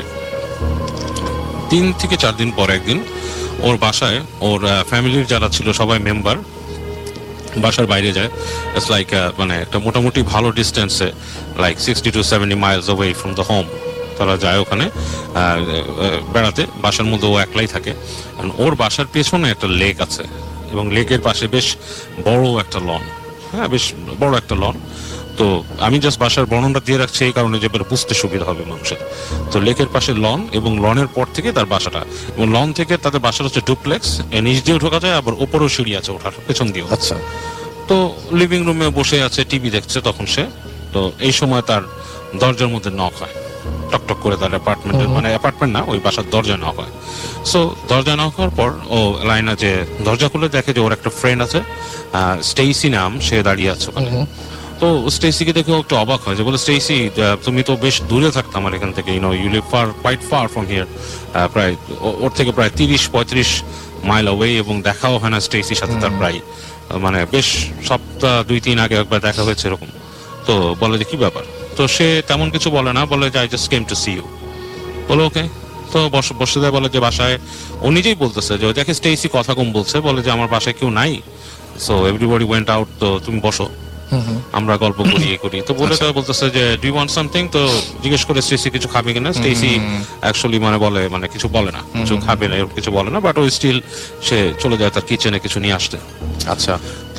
3 থেকে 4 দিন পর একদিন ওর বাসায় ওর ফ্যামিলির যারা ছিল সবাই মেম্বার বাসার বাইরে যায়। ইটস লাইক মানে একটা মোটামুটি ভালো ডিস্টেন্সে, like 60 to 70 miles away from the home তারা যায় ওখানে বেড়াতে। বাসার মধ্যে ও একলাই থাকে। ওর বাসার পেছনে একটা লেক আছে, এবং লেকের পাশে বেশ বড় একটা লন, হ্যাঁ, বেশ বড় একটা লন। তো আমি জাস্ট বাসার বর্ণনটা দিয়ে রাখছি এই কারণে যে বুঝতে সুবিধা হবে মানুষের। তো লেকের পাশে লন, এবং লনের পর থেকে তার বাসাটা, এবং লন থেকে তাদের বাসাটা হচ্ছে ডুপ্লেক্স, নিচ দিয়েও ঢোকা যায়, আবার ওপরেও সিঁড়ি আছে ওঠার পেছন দিয়েও। আচ্ছা। তো লিভিং রুমে বসে আছে, টিভি দেখছে তখন সে। তো এই সময় তার দরজার মধ্যে নক হয়, টকটক করে তার অ্যাপার্টমেন্টের, মানে অ্যাপার্টমেন্ট না, ওই বাসার দরজা নক হয়। সো দরজা নক হওয়ার পর ও লাইনা যে দরজা খুলে দেখে যে ওর একটা ফ্রেন্ড আছে, স্টেইসি নাম, সে দাঁড়িয়ে আছে ওখানে। তো স্টেসিকে দেখে ও একটু অবাক হয়, যে বলে স্টেসি তুমি তো বেশ দূরে থাকতো আমার এখান থেকে, you live quite far from here, প্রায় ওর থেকে প্রায় 30-35 মাইল অ্যাওয়ে, এবং দেখাও হয় না স্টেসির সাথে তার প্রায়, মানে বেশ সপ্তাহ 2-3 আগে একবার দেখা হয়েছে এরকম। তো বলে যে কি ব্যাপার, তো সে তেমন কিছু বলে না, বলে যে I just came to see you. বলে ওকে। তো বসে দেয়, বলে যে বাসায়, ও নিজেই বলতেছে যে দেখে স্টেসি কথা কম বলছে, বলে যে আমার বাসায় কেউ নাই, সো এভরিবডি ওয়েন্ট আউট, তো তুমি বসো, আমরা গল্প করি করি। তো বলে তারা বলতেছে যে ডু ইউ ওয়ান্ট সামথিং, তো জিজ্ঞেস করে স্টেসি কিছু খাবে কিনা। স্টেসি অ্যাকচুয়ালি মানে কিছু বলে না, কিছু খাবে না, কিছু বলে না, বাট ও স্টিল সে চলে যায় তার কিচেনে কিছু নিয়ে আসতে। আচ্ছা। তো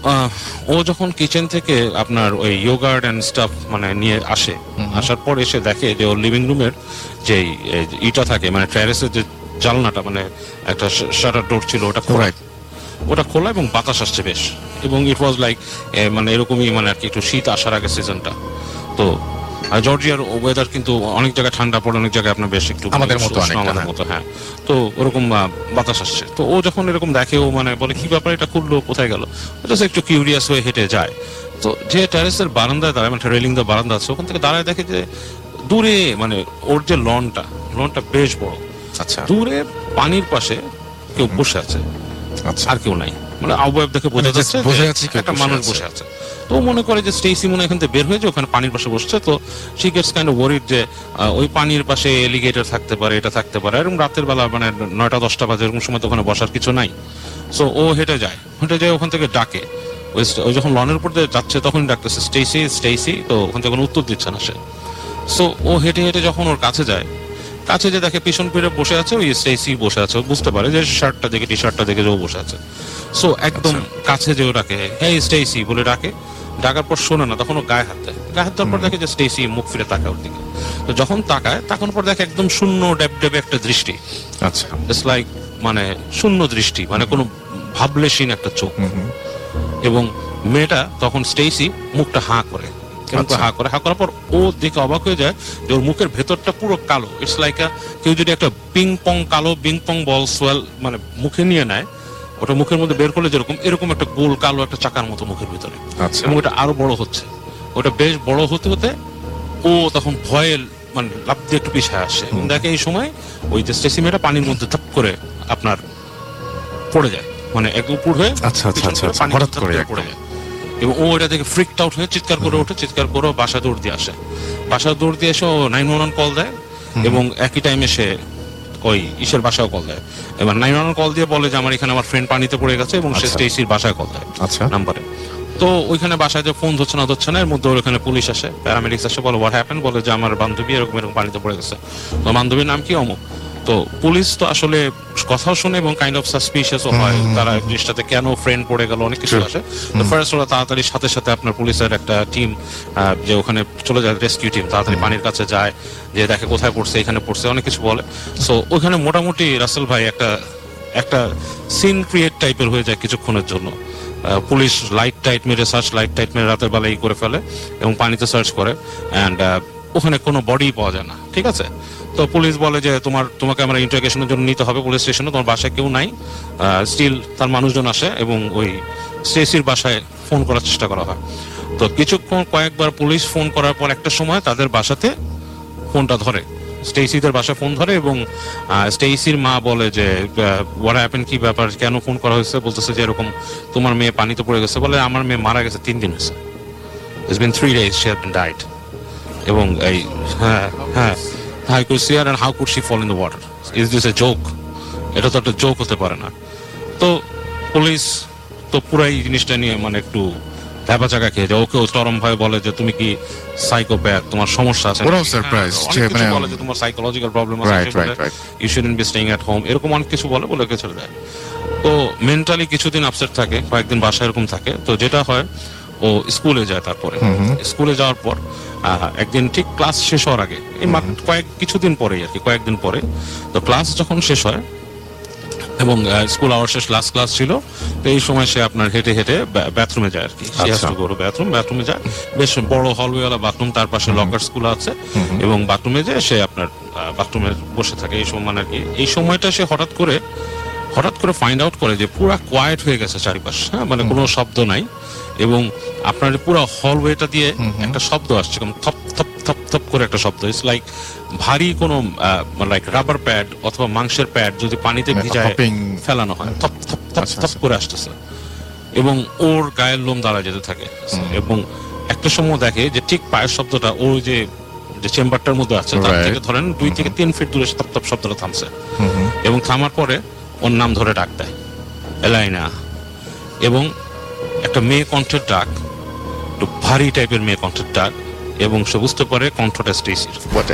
ও যখন কিচেন থেকে আপনার ওই ইয়োগার্ট এন্ড স্টাফ মানে নিয়ে আসার পর এসে দেখে যে ওর লিভিং রুমের যে ইটা থাকে, মানে টেরেসের যে জানলাটা, মানে একটা শাটার ডোর ছিল, ওটা খোলা এবং বাতাস আসছে বেশ, এবং ইট ওয়াজ লাইক মানে এরকমই, মানে আর কি একটু শীত আসার আগে সিজনটা। তো জর্জিয়ার ওয়েদার কিন্তু অনেক জায়গায় ঠান্ডা পড়ে, অনেক জায়গায় আপনার বেশ একটু আমাদের মতো, হ্যাঁ। তো ওরকম বাতাস আসছে। তো ও যখন এরকম দেখে, ও মানে বলে কি ব্যাপার, এটা খুললো, কোথায় গেল, একটু কিউরিয়াস হয়ে হেঁটে যায়। তো যে টেরেসের বারান্দায় দাঁড়ায়, মানে রেলিং দা বারান্দা আছে, ওখান থেকে দাঁড়ায় দেখে যে দূরে, মানে ওর যে লনটা বেশ বড়, আচ্ছা, দূরে পানির পাশে কেউ বসে আছে, আর কেউ নাই, মানে আবহাওয়া দেখে বোঝা যাচ্ছে একটা মানুষ বসে আছে। তো মনে করে যে স্টেসি মনে এখান থেকে বের হয়ে যে ওখানে পানির পাশে বসছে। তো she gets kind of worried যে ওই পানির পাশে এলিগেটর থাকতে পারে, এটা থাকতে পারে, এরকম রাতের বেলা মানে 9টা-10টা বাজে এরকম সময় তো ওখানে বসার কিছু নাই। সো ও হেঁটে যায় ওখান থেকে ডাকে, ওই যখন লনের উপর দিয়ে যাচ্ছে তখনই ডাকতেছে স্টেসি, তো ওখান থেকে কোনো উত্তর দিচ্ছে না সে। সো ও হেঁটে হেঁটে যখন ওর কাছে যায়, কাছে যে দেখে পিছন ফিরে বসে আছে ওই স্টেসি বসে আছে, বুঝতে পারে যে শার্টটা দেখে, টি শার্টটা দেখে যে ও বসে আছে। সো একদম কাছে যে ও ডাকে, হে স্টেসি বলে ডাকার পর শোনে না, তখন ও গায়ে হাত দেওয়ার পর দেখে যে স্টেসি মুখ ফিরে তাকায় ওর দিকে। তো যখন তাকানোর পর দেখে একদম শূন্য ডেবে একটা দৃষ্টি, আচ্ছা, জাস্ট লাইক মানে শূন্য দৃষ্টি, মানে কোনো ভাবলেশীন একটা চোখ। এবং মেয়েটা তখন স্টেসি মুখটা হাঁ করে, হা করার পর ও দেখে অবাক হয়ে যায় যে ওর মুখের ভেতরটা পুরো কালো। ইটস লাইক কেউ যদি একটা কালো পিং পং বল সোয়েল মানে মুখে নিয়ে নেয়, ওটা মুখের মধ্যে বের করলে যেরকম, এরকম একটা গোল কালো একটা চাকার মতো মুখের ভিতরে, এবং ওটা আরো বড় হচ্ছে। ওটা বেশ বড় হতে হতে ও তখন ভয়ে মানে লাফ দিয়ে একটু পিছায় আসে, এবং দেখে এই সময় ওই যে স্টেসি মেয়েটা পানির মধ্যে ধাপ করে আপনার পড়ে যায়, মানে এক উপর হয়ে হঠাৎ করে পড়ে যায়। এবং ও এটা দেখে ফ্রিকড আউট হয়ে চিৎকার করে বাসা দৌড় দিয়ে আসে। ও 911 কল দেয়, এবং একই টাইমে সে ওই ইসের বাসায় কল দেয়। এবার 911 কল দিয়ে বলে যে আমার এখানে আমার ফ্রেন্ড পানিতে পড়ে গেছে, এবং সে স্টেসির বাসায় কল দেয় নাম্বারে। তো ওইখানে বাসায় যে ফোন ধরছে না, এর মধ্যে ওখানে পুলিশ আসে, প্যারামেডিক্স আসে, বলে হোয়াট হ্যাপেন, বলে যে আমার বান্ধবী এরকম পানিতে পড়ে গেছে। তো বান্ধবীর নাম কি, অমুক। তো পুলিশ তো আসলে কথাও শুনে এবং কাইন্ড অফ সাসপিশিয়াসও হয়, তারা জিনিসটাতে কেন ফ্রেন্ড পড়ে গেল, অনেক কিছু আসে। তো ফার্স্ট ওরা তাড়াতাড়ি সাথে আপনার পুলিশের একটা টিম যে ওখানে চলে যায়, রেস্কিউ টিম তাড়াতাড়ি পানির কাছে যায়, যে দেখে কোথায় পড়ছে, এখানে পড়ছে, অনেক কিছু বলে। সো ওইখানে মোটামুটি রাসেল ভাই একটা সিন ক্রিয়েট টাইপের হয়ে যায় কিছুক্ষণের জন্য। পুলিশ লাইট টাইট মেরে রাতের বেলায় করে ফেলে এবং পানিতে সার্চ করে, অ্যান্ড ওখানে কোনো বডি পাওয়া যায় না। ঠিক আছে, তো পুলিশ বলে যে তোমাকে আমরা ইন্টারোগেশনের জন্য নিতে হবে পুলিশ স্টেশনে, তোমার বাসায় কেউ নাই। স্টিল তার মানুষজন আসে এবং ওই স্টেসির বাসায় ফোন করার চেষ্টা করা হয়। তো কয়েকবার পুলিশ ফোন করার পর একটা সময় তাদের বাসাতে ফোনটা ধরে, স্টেসিদের বাসায় ফোন ধরে, এবং স্টেসির মা বলে যে হোয়াট হ্যাপেন, কি ব্যাপার, কেন ফোন করা হয়েছে। বলতেছে যে এরকম তোমার মেয়ে পানিতে পড়ে গেছে। বলে আমার মেয়ে মারা গেছে 3 দিন হয়েছে, it's been 3 days she has been died. এবং এই how could she and how could she fall in the water? Is this a joke? এটা তো একটা জোক হতে পারে না। তো পুলিশ তো পুরাই জিনিসটা নিয়ে মানে একটু ধ্যাপা চাকা খেয়ে যায়। ওকেও চরম ভাবে বলে যে তুমি কি সাইকোপ্যাথ, তোমার সমস্যা আছে, বলে যে তোমার সাইকোলজিক্যাল প্রবলেম আছে, you shouldn't be staying at home, এরকম অনেক কিছু বলে চলে যায়। তো মেন্টালি কিছুদিন আপসেট থাকে, কয়েকদিন বাসায় এরকম থাকে। তো যেটা হয়, ও স্কুলে যায়। তারপরে স্কুলে যাওয়ার পর একদিন ঠিক ক্লাস শেষ হওয়ার আগে, এই কিছুদিন পরেই আর কি, কয়েকদিন পরে, তো ক্লাস যখন শেষ হয় এবং স্কুল আওয়ার শেষ লাস্ট ক্লাস ছিল, তো এই সময় সে আপনার হেঁটে হেঁটে বাথরুমে যায় আর কি। বাথরুমে যায়, বেশ বড় হলওয়েওয়ালা বাথরুম, তার পাশে লকার স্কুল আছে, এবং বাথরুমে যায় সে আপনার বাথরুমে বসে থাকে। এই সময় মানে আর কি এই সময়টা সে হঠাৎ করে ফাইন্ড আউট করে যে পুরা কোয়াইট হয়ে গেছে চারিপাশ, হ্যাঁ, মানে কোনো শব্দ নাই, এবং আপনার পুরো হলওয়েটা দিয়ে একটা শব্দ আসছে, থপ থপ থপ থপ করে একটা শব্দ। ইটস লাইক ভারী কোনো লাইক রাবার প্যাড অথবা মাংসের প্যাড যদি পানিতে ভিজায় ফেলানো হয়, থপ থপ থপ থপ করে আসতেছে, এবং ওর গায়ের লোম দাঁড়া যেতে থাকে। এবং একটা সময় দেখে যে ঠিক পায়ের শব্দটা ওই যে চেম্বারটার মধ্যে আছে তার থেকে ধরেন 2 থেকে 3 ফিট দূরে থপ থপ শব্দটা থামছে, এবং থামার পরে ওর নাম ধরে ডাক দেয়, এলাইনা। এবং একটা মেয়ে কণ্ঠের ডাক, একটু ভারী টাইপের মেয়ে কণ্ঠের ডাক, এবং সে বুঝতে পারে কণ্ঠটা স্টেসির।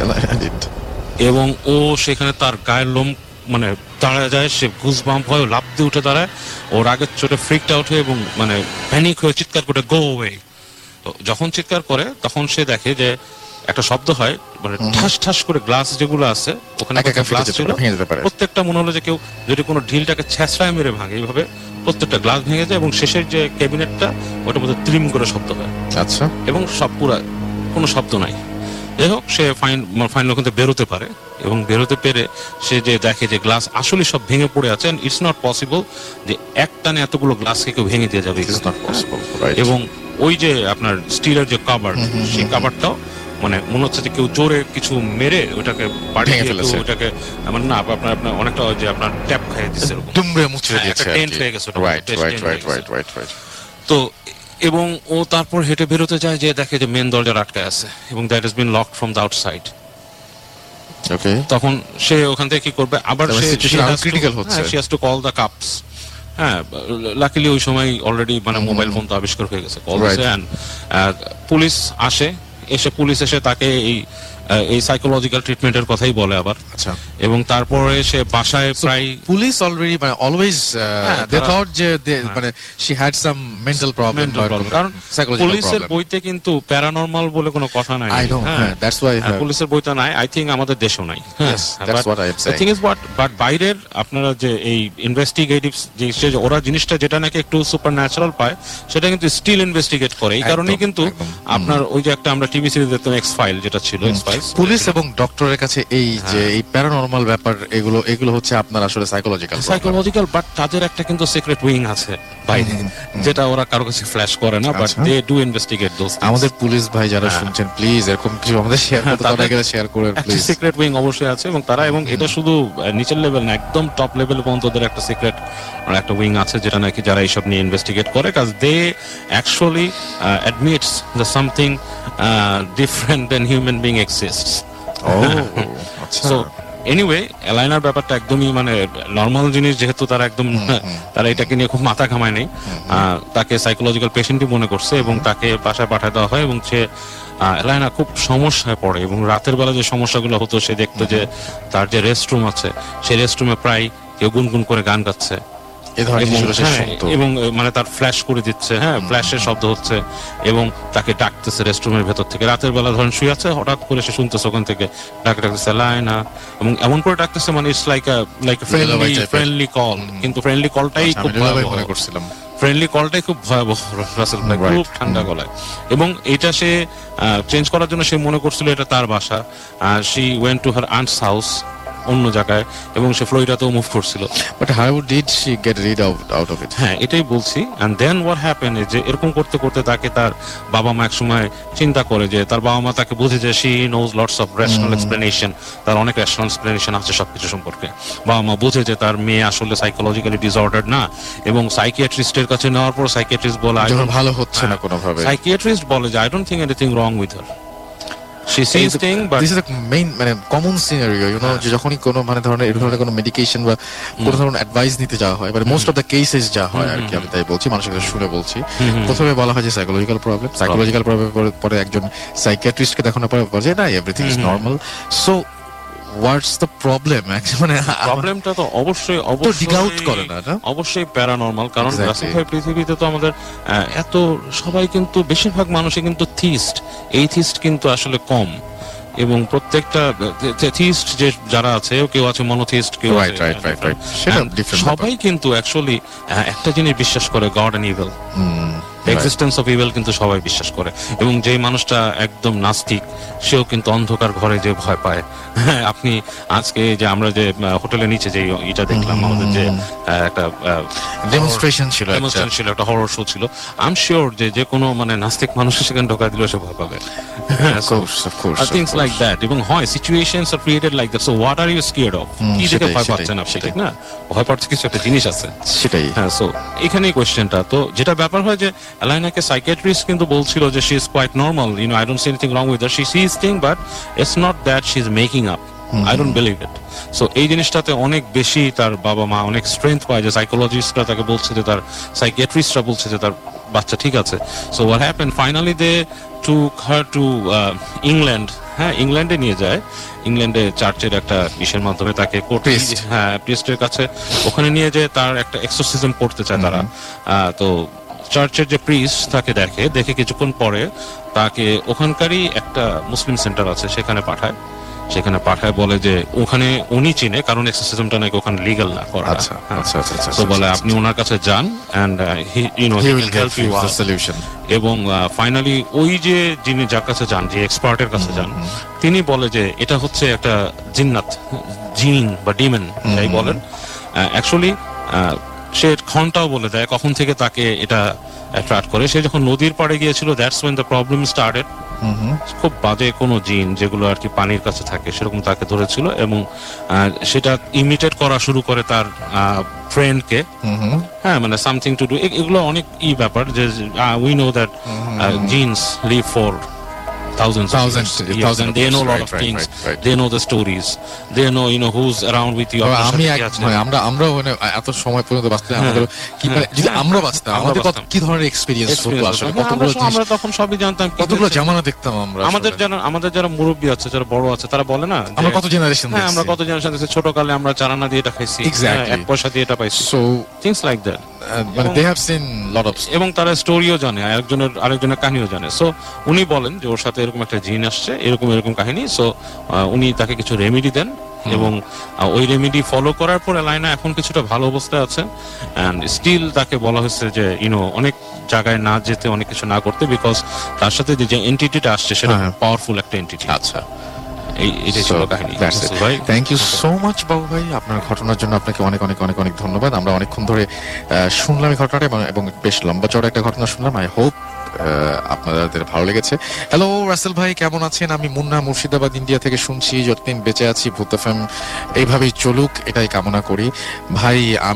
এবং ও সেখানে তার গায়ের লোম মানে দাঁড়ায় যায়, সে গুজবাম্প হয়, লাফ দিয়ে উঠে দাঁড়ায়, ওর আগের চোটে ফ্রিকড আউট হয়ে এবং মানে প্যানিক হয়ে চিৎকার করে গো ওয়ে। তো যখন চিৎকার করে তখন সে দেখে যে একটা শব্দ হয়, মানে ঠাস ঠাস করে গ্লাস যেগুলো আছে ওখানে গ্লাস ছিল প্রত্যেকটা মনে হলো যে কেউ যদি কোনো ঢিলটাকে ছেঁচড়ায় মেরে ভাঙে, এইভাবে প্রত্যেকটা গ্লাস ভেঙে যায়, এবং শেষের যে ক্যাবিনেটটা ওটার মধ্যে ত্রিম করে শব্দ হয়। আচ্ছা, এবং সব পুরা কোনো শব্দ নাই। যাই হোক, সে ফাইন ওখান থেকে বেরোতে পারে, এবং বেরোতে পেরে সে যে দেখে যে গ্লাস আসলে সব ভেঙে পড়ে আছে। ইটস নট পসিবল যে একটানে এতগুলো গ্লাসকে কেউ ভেঙে দিয়ে যাবে, এবং ওই যে আপনার স্টিলের যে কভার, সেই কভারটাও মানে মনে হচ্ছে যে কেউ জোরে কিছু মেরে ওটাকে বাড়িয়ে ফেলেছে, ওটাকে মানে না আপনার অনেকটা যে আপনার ট্যাপ খেয়ে দিচ্ছে, দুমড়ে মুচড়ে দিয়েছে, টেন্ট হয়ে গেছে। রাইট। তো এবং ও তারপর হেঁটে বেরোতে যায়, যে দেখে যে মেন দরজা আটকায় আছে, এবং that has been locked from the outside. Okay, তখন সে ওখান থেকে কি করবে, আবার ক্রিটিক্যাল হচ্ছে, she has to call the cops। হ্যাঁ, লাকিলি ওই সময় অলরেডি মানে মোবাইল ফোন তো আবিষ্কার হয়ে গেছে, কল দিছে, এন্ড পুলিশ পুলিশ এসে তাকে এই সাইকোলজিক্যাল ট্রিটমেন্টের কথাই বলে আবার। আচ্ছা, এবং তারপরে সে বাসায় প্রায় পুলিশ অলরেডি মানে অলওয়েজ দে থট যে মানে she had some mental problem, কারণ পুলিশের বইতে কিন্তু প্যারানরমাল বলে কোনো কথা নাই। আই নো, দ্যাটস ওয়াই পুলিশের বইতে নাই, আই থিংক আমাদের দেশেও নাই। That's what I am saying. Thing is but বাইরের আপনারা যে এই ইনভেস্টিগেটিভ যে ওরা জিনিসটা যেটা নাকি একটু সুপারন্যাচারাল পায়, সেটা কিন্তু স্টিল ইনভেস্টিগেট করে। এই কারণেই কিন্তু আপনার ওই যে একটা আমরা টিভি সিরিজ দেখতাম এক্স ফাইল, যেটা ছিল এক্স ফাইল, পুলিশ এবং ডক্টরের কাছে এই যে এই প্যারানরমাল ব্যাপার এগুলো হচ্ছে আপনার আসলে সাইকোলজিক্যাল, বাট তাদের একটা কিন্তু সিক্রেট উইং আছে বাইরে, যেটা ওরা কারো কাছে ফ্ল্যাশ করে না, but they do investigate those. আমাদের পুলিশ ভাই যারা শুনছেন, প্লিজ এরকম কিছু আমাদের শেয়ার করতে তাদেরকে শেয়ার করে প্লিজ। সিক্রেট উইং অবশ্যই আছে, এবং তারা এবং এটা শুধু নিচের লেভেল না, একদম টপ লেভেল পর্যন্ত ওদের একটা সিক্রেট একটা উইং আছে, যেটা নাকি যারা এইসব নিয়ে ইনভেস্টিগেট করে, কাজ they actually admits the something different then human being exists. So anyway, এলাইনার ব্যাপারটা একদমই মানে নর্মাল জিনিস, যেহেতু তারা একদম তারা এটাকে নিয়ে খুব মাথা ঘামায় নেই, তাকে সাইকোলজিক্যাল পেশেন্টই মনে করছে, এবং তাকে বাসায় পাঠিয়ে দেওয়া হয়, এবং সে এলাইনা খুব সমস্যায় পড়ে। এবং রাতের বেলা যে সমস্যাগুলো হতো, সে দেখতো যে তার যে রেস্টরুম আছে, সেই রেস্টরুমে প্রায় কেউ গুনগুন করে গান গাচ্ছে, এবং মানে তার ফ্ল্যাশ করে দিচ্ছে, হ্যাঁ, ফ্ল্যাশের শব্দ হচ্ছে, এবং তাকে ডাকতেছে রেস্টরুমের ভেতর থেকে। রাতের বেলা ধরেন শুয়ে আছে, হঠাৎ করে সে শুনতেছে ওখান থেকে ডাকতেছে লাইনা, এবং এমন করে ডাকতেছে মানে ইটস লাইক ফ্রেন্ডলি কল, কিন্তু ফ্রেন্ডলি কলটাই খুব ভয়াবহ রাসেল ভাই, খুব ঠান্ডা গলায়। এবং এটা সে চেঞ্জ করার জন্য সে মনে করছিল এটা তার বাসা। She went to her aunt's house অন্য জায়গায়, এবং সে ফ্লোরিডাতেও মুভ করছিল। But how did she get rid out of it? হ্যাঁ, এটাই বলছি। এন্ড দেন হোয়াট হ্যাপেন, যে এরকম করতে করতে তাকে তার বাবা মা এক সময় চিন্তা করে যে তার বাবা মা তাকে বুঝে যে she knows lots of rational explanation, তার অনেক রেশনাল এক্সপ্লেনেশন আছে সবকিছু সম্পর্কে। বাবা মা বুঝে যে তার মেয়ে আসলে সাইকোলজিক্যালি ডিসঅর্ডার্ড না, এবং সাইকিয়াট্রিস্টের কাছে নেওয়ার পর সাইকিয়াট্রিস্ট বলে ভালো হচ্ছে না কোনোভাবে, সাইকিয়াট্রিস্ট বলে যে I don't think anything wrong with her. She sees things, but this is the main মানে কমন সিনারিও, ইউ নো, যে যখনই কোনো মানে ধরনের এই ধরনের কোনো মেডিকেশন বা কোনো ধরনের অ্যাডভাইস নিতে যাওয়া হয়, মানে মোস্ট অফ দ্য কেসেস যা হয় আর কি, আমি তাই বলছি, মানুষের কাছে শুনে বলছি, প্রথমে বলা হয় যে সাইকোলজিক্যাল প্রবলেম পরে একজন সাইকিয়াট্রিস্টকে দেখানোর পরে বলে যে না, everything is normal. So what's the problem? মানে প্রবলেমটা তো অবশ্যই ডিগ আউট করে না, অবশ্যই প্যারানরমাল। কারণ রাসেল ভাই, পৃথিবীতে তো আমাদের এত সবাই কিন্তু বেশিরভাগ মানুষই কিন্তু থিস্ট, এইথিস্ট কিন্তু আসলে কম। এবং প্রত্যেকটা থিস্ট যে যারা আছে কেউ আছে মনোথিস্ট, কেউ Right, আছে right, right. সেটা And different সবাই কিন্তু অ্যাকচুয়ালি একটা জিনিস বিশ্বাস করে, God and evil, existence of evil কিন্তু সবাই বিশ্বাস করে। এবং যে মানুষটা একদম নাস্তিক সেও কিন্তু অন্ধকার ঘরে যে ভয় পায়। আপনি আজকে যে আমরা যে হোটেলের নিচে যে এটা দেখলাম, আমাদের যে একটা ডেমনস্ট্রেশন ছিল, demonstration ছিল, একটা হরর শো ছিল, আই এম শিওর যে কোনো মানে নাস্তিক মানুষ সেখানে ঢোকা দিলেও সে ভয় পাবে। of course, things like that. এবং হয় situations are created like that, so what are you scared of? কি দেখে ভয় পাচ্ছেন আপনি, ঠিক না? ভয় পাচ্ছে কিছু একটা জিনিস আছে, সেটাই। হ্যাঁ। সো এখানেই কোয়েশ্চেনটা। তো যেটা ব্যাপার হয় যে এলাইনাকে সাইকিয়াট্রিস্ট কিন্তু বলছিল যে she is quite normal, I don't see anything wrong with her, she sees thing, but it's not that she is making up. I don't believe it. So এই জিনিসটাতে অনেক বেশি তার বাবা মা অনেক স্ট্রেংথ পায়, যে সাইকোলজিস্টরা তাকে বলছে, যে তার সাইকিয়াট্রিস্টরা বলছে যে তার বাচ্চা ঠিক আছে। So what happen, finally they took her to England. হ্যাঁ, ইংল্যান্ডে নিয়ে যায়। ইংল্যান্ডে চার্চের একটা বিষয়ের মাধ্যমে তাকে প্রিস্টের কাছে ওখানে নিয়ে যায়, তার একটা এক্সোরসিজম করতে চায় তারা। তো চার্চের যে প্রিস্ট তাকে দেখে কিছুক্ষণ পরে তাকে ওখানকারই একটা মুসলিম সেন্টার আছে সেখানে পাঠায়, বলে যে ওখানে উনি চিনে, কারণ এক্সোরসিজমটা নাকি ওখানে লিগ্যাল না করা। আচ্ছা। তো বলে আপনি ওনার কাছে যান and he will help you the solution. এবং ফাইনালি ওই যে যিনি যার কাছে যান, যে এক্সপার্টের কাছে যান, তিনি বলে যে এটা হচ্ছে একটা জিন্নাত, জিন বা ডিমন যাই বলেন। অ্যাকচুয়ালি সে ঘন্টাও বলে দেয় কখন থেকে তাকে এটা অ্যাট্রাক্ট করে। সে যখন নদীর পাড়ে গিয়েছিল, that's when the problem started. খুব বাজে কোনো জিন যেগুলো আর কি পানির কাছে থাকে সেরকম তাকে ধরেছিল, এবং সেটা ইমিটেট করা শুরু করে তার ফ্রেন্ডকে। হ্যাঁ, মানে সামথিং টু ডু, এগুলো অনেক ব্যাপার, যে we know that genes live for thousands of years, and they know a lot of things. They know the stories, they know who's around with you. আমরা এত সময় পর্যন্ত বাঁচতে আমাদের কি, যদি আমরা বাঁচতাম আমাদের কি ধরনের এক্সপেরিয়েন্স হতো আসলে, আমরা তখন সবই জানতাম, কতগুলো জামানা দেখতাম আমরা। আমাদের যারা মুরব্বী আছে, যারা বড় আছে, তারা বলে না আমরা কত জেনারেশন, হ্যাঁ আমরা কত জেনারেশন দেখছি, ছোটকালে আমরা চারানা দিয়ে এটা খাইছি, 1 পয়সা দিয়ে এটা পাইছি। সো থিংস লাইক দ্যাট, মানে they have seen lot of, এবং তারা স্টোরিও জানে, আরেকজনের কাহিনীও জানে। সো উনি বলেন যে ওর সাথে এরকম একটা জিন আসছে, এরকম কাহিনী। সো উনি তাকে কিছু রেমেডি দেন, এবং ওই রেমেডি ফলো করার পর এলাইনা এখন কিছুটা ভালো অবস্থায় আছে। এন্ড স্টিল তাকে বলা হয়েছে যে অনেক জায়গায় না যেতে, অনেক কিছু না করতে, বিকজ তার সাথে যে এন্টিটিটা আসছে সেটা পাওয়ারফুল একটা এন্টিটি। আচ্ছা, থ্যাংক ইউ সো মাচ বাবু ভাই, আপনার ঘটনার জন্য আপনাকে অনেক অনেক অনেক অনেক ধন্যবাদ। আমরা অনেকক্ষণ ধরে শুনলাম এই ঘটনাটা, এবং বেশ লম্বা চড়া একটা ঘটনা শুনলাম। আই হোপ আপনাদের ভালো লেগেছে। হ্যালো রাসেল ভাই, কেমন আছেন? আমি মুন্না, মুর্শিদাবাদ, ইন্ডিয়া থেকে শুনছি। যতদিন বেঁচে আছি ভূত এফএম এইভাবেই চলুক, এটাই কামনা করি ভাই।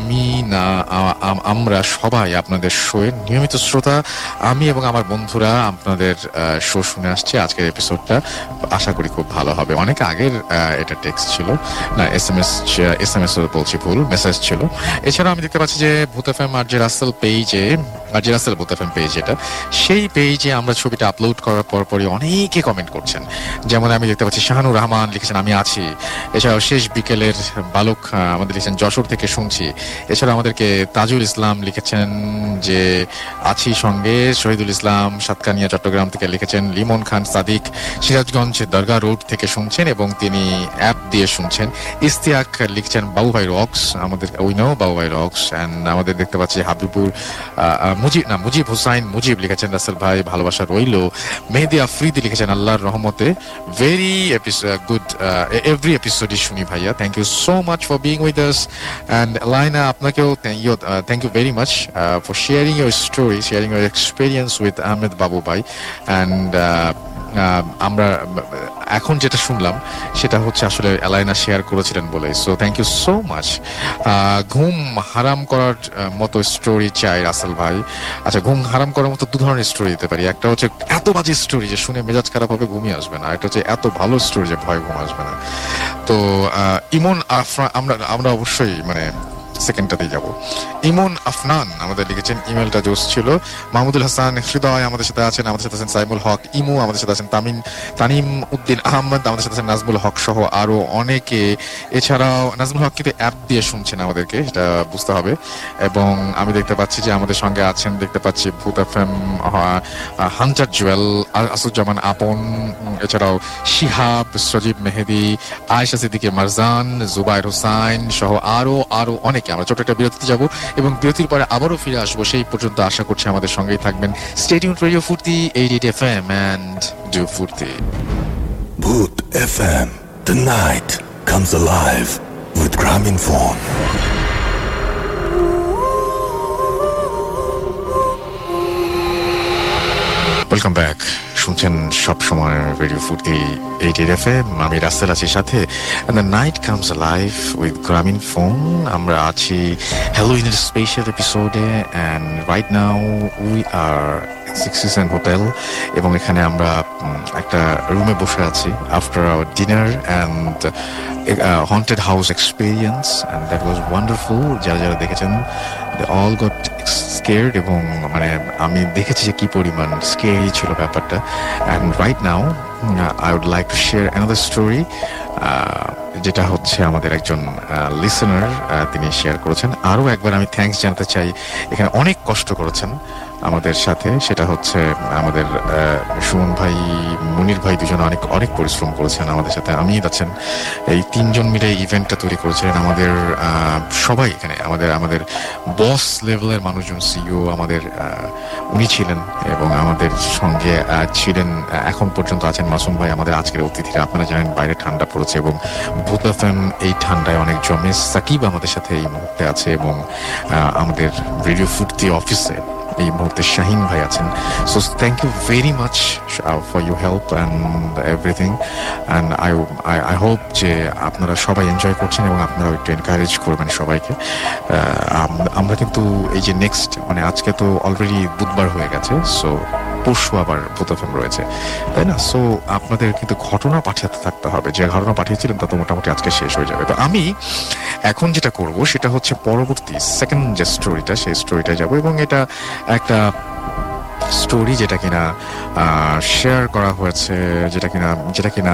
আমরা সবাই আপনাদের শোয়ের নিয়মিত শ্রোতা। আমি এবং আমার বন্ধুরা আপনাদের শো শুনে আসছি। আজকের এপিসোডটা আশা করি খুব ভালো হবে। অনেক আগের এটা টেক্সট ছিল না, এসএমএস বলছি, ভুল, মেসেজ ছিল। এছাড়া আমি দেখতে পাচ্ছি যে ভূত এফএম আর যে রাসেল পেজে, ভূত এফএম পেজ, এটা সেই পেজে আমরা ছবিটা আপলোড করার পরই অনেকে কমেন্ট করছেন। যেমন আমি দেখতে পাচ্ছি শাহানুর রহমান লিখেছেন আমি আছি। এছাড়াও শেষ বিকেলের বালক আমাদের লিখেছেন যশোর থেকে শুনছি। এছাড়া আমাদেরকে তাজুল ইসলাম লিখেছেন যে আছি সঙ্গে। শহীদুল ইসলাম সাতকানিয়া চট্টগ্রাম থেকে লিখেছেন। লিমন খান সাদিক সিরাজগঞ্জ দরগা রোড থেকে শুনছেন এবং তিনি অ্যাপ দিয়ে শুনছেন। ইস্তিয়াক লিখছেন বাবুভাই রক্স, আমাদের বাবুভাই রক্স। অ্যান্ড আমাদের দেখতে পাচ্ছি হাবিবুর মুজিব হুসাইন মুজিব লিখেছেন রাসেল ভাই ভালোবাসা রইল। মেহেদি আফ্রিদি লিখেছেন আল্লাহর রহমতে ভেরি গুড, এভরি এপিসোডই শুনি ভাইয়া। Thank you so much for being with us. And Laina, আপনাকেও thank you very much for sharing your story, sharing your experience with Ahmed Babu ভাই। অ্যান্ড আমরা এখন যেটা শুনলাম সেটা হচ্ছে আসলে এলাইনা শেয়ার করেছিলেন বলে। So thank you so much. ঘুম হারাম করার মতো স্টোরি চাই রাসেল ভাই। আচ্ছা, ঘুম হারাম করার মতো দু ধরনের স্টোরি দিতে পারি। একটা হচ্ছে এত বাজে স্টোরি যে শুনে মেজাজ খারাপ হবে, ঘুমিয়ে আসবে না। একটা হচ্ছে এত ভালো স্টোরি যে ভয় ঘুম আসবে না। তো ইমন আমরা অবশ্যই মানে সেকেন্ডটাতেই যাব। ইমন আফনান আমাদের লিখেছেন, ইমেলটা জোস ছিল। মাহমুদুল হাসান হৃদয় আমাদের সাথে আছেন, আমাদের সাথে আছেন সাইমুল হক ইমু, আমাদের সাথে আছেন তানিম উদ্দিন আহমদ, আমাদের সাথে আছেন নাজমুল হক সহ আরো অনেকে। এছাড়াও নাজমুল হক কিন্তু অ্যাপ দিয়ে শুনছেন আমাদেরকে, সেটা বুঝতে হবে। এবং আমি দেখতে পাচ্ছি যে আমাদের সঙ্গে আছেন, দেখতে পাচ্ছি ভূত এফএম, হান্টার জুয়েল, আসুজ্জামান আপন, এছাড়াও শিহাব, সজীব মেহেদি, আয়েশা সিদ্দিকী মারজান, জুবাইর হোসাইন সহ আরো অনেকে। আমরা ছোট একটা বিরতিতে যাব এবং বিরতির পরে আবারও ফিরে আসবো। সেই পর্যন্ত আশা করছি আমাদের সঙ্গেই থাকবেন। স্টে টিউনড রেডিও ফুর্তি 88 FM and do ফুর্তি। Bhoot FM. The night comes alive with Graminphone. Welcome back. শুনছেন সবসময় রেডিও ফুর্তি 88 FM। আমি রাসেল আছি সাথে। And the night comes alive with Graminphone. আমরা আছি হ্যালোউইনের স্পেশাল এপিসোডে and right now we are Six Seasons hotel এবং এখানে আমরা একটা রুমে বসে আছি after our dinner and haunted house experience and that was wonderful. যারা দেখেছেন they all got scared এবং মানে আমি দেখেছি যে কি পরিমাণ স্কেরি ছিল ব্যাপারটা। and right now I would like to share another story যেটা হচ্ছে আমাদের একজন লিসেনার তিনি শেয়ার করেছেন। আরো একবার আমি থ্যাঙ্কস জানাতে চাই, এখানে অনেক কষ্ট করেছেন আমাদের সাথে। সেটা হচ্ছে আমাদের সুমন ভাই, মুনির ভাই, দুজন অনেক পরিশ্রম করেছেন আমাদের সাথে। আমি আছেন, এই তিনজন মিলে ইভেন্টটা তৈরি করেছিলেন। আমাদের সবাই এখানে আমাদের বস লেভেলের মানুষজন, সিইও আমাদের উনি ছিলেন এবং আমাদের সঙ্গে ছিলেন এখন পর্যন্ত আছেন মাসুম ভাই, আমাদের আজকের অতিথিরা। আপনারা জানেন বাইরে ঠান্ডা পড়েছে এবং ভূত এফএম এই ঠান্ডায় অনেক জমে। সাকিব আমাদের সাথে এই মুহূর্তে আছে এবং আমাদের রেডিও ফুর্তি অফিসে এই মুহূর্তে শাহিন ভাই আছেন। So thank you very much for your help and everything. And I hope যে আপনারা সবাই এনজয় করছেন এবং আপনারা একটু এনকারেজ করবেন সবাইকে। আমরা কিন্তু এই যে নেক্সট মানে আজকে তো অলরেডি বুধবার হয়ে গেছে, সো পরশু আবার ভূত এফএম রয়েছে, তাই না? সো আপনাদের কিন্তু ঘটনা পাঠাতে থাকতে হবে। যে ঘটনা পাঠিয়েছিলেন তা তো মোটামুটি আজকে শেষ হয়ে যাবে। তো আমি এখন যেটা করব সেটা হচ্ছে পরবর্তী সেকেন্ড যে স্টোরিটা, সেই স্টোরিটা যাব এবং এটা একটা স্টোরি যেটা কিনা শেয়ার করা হয়েছে, যেটা কিনা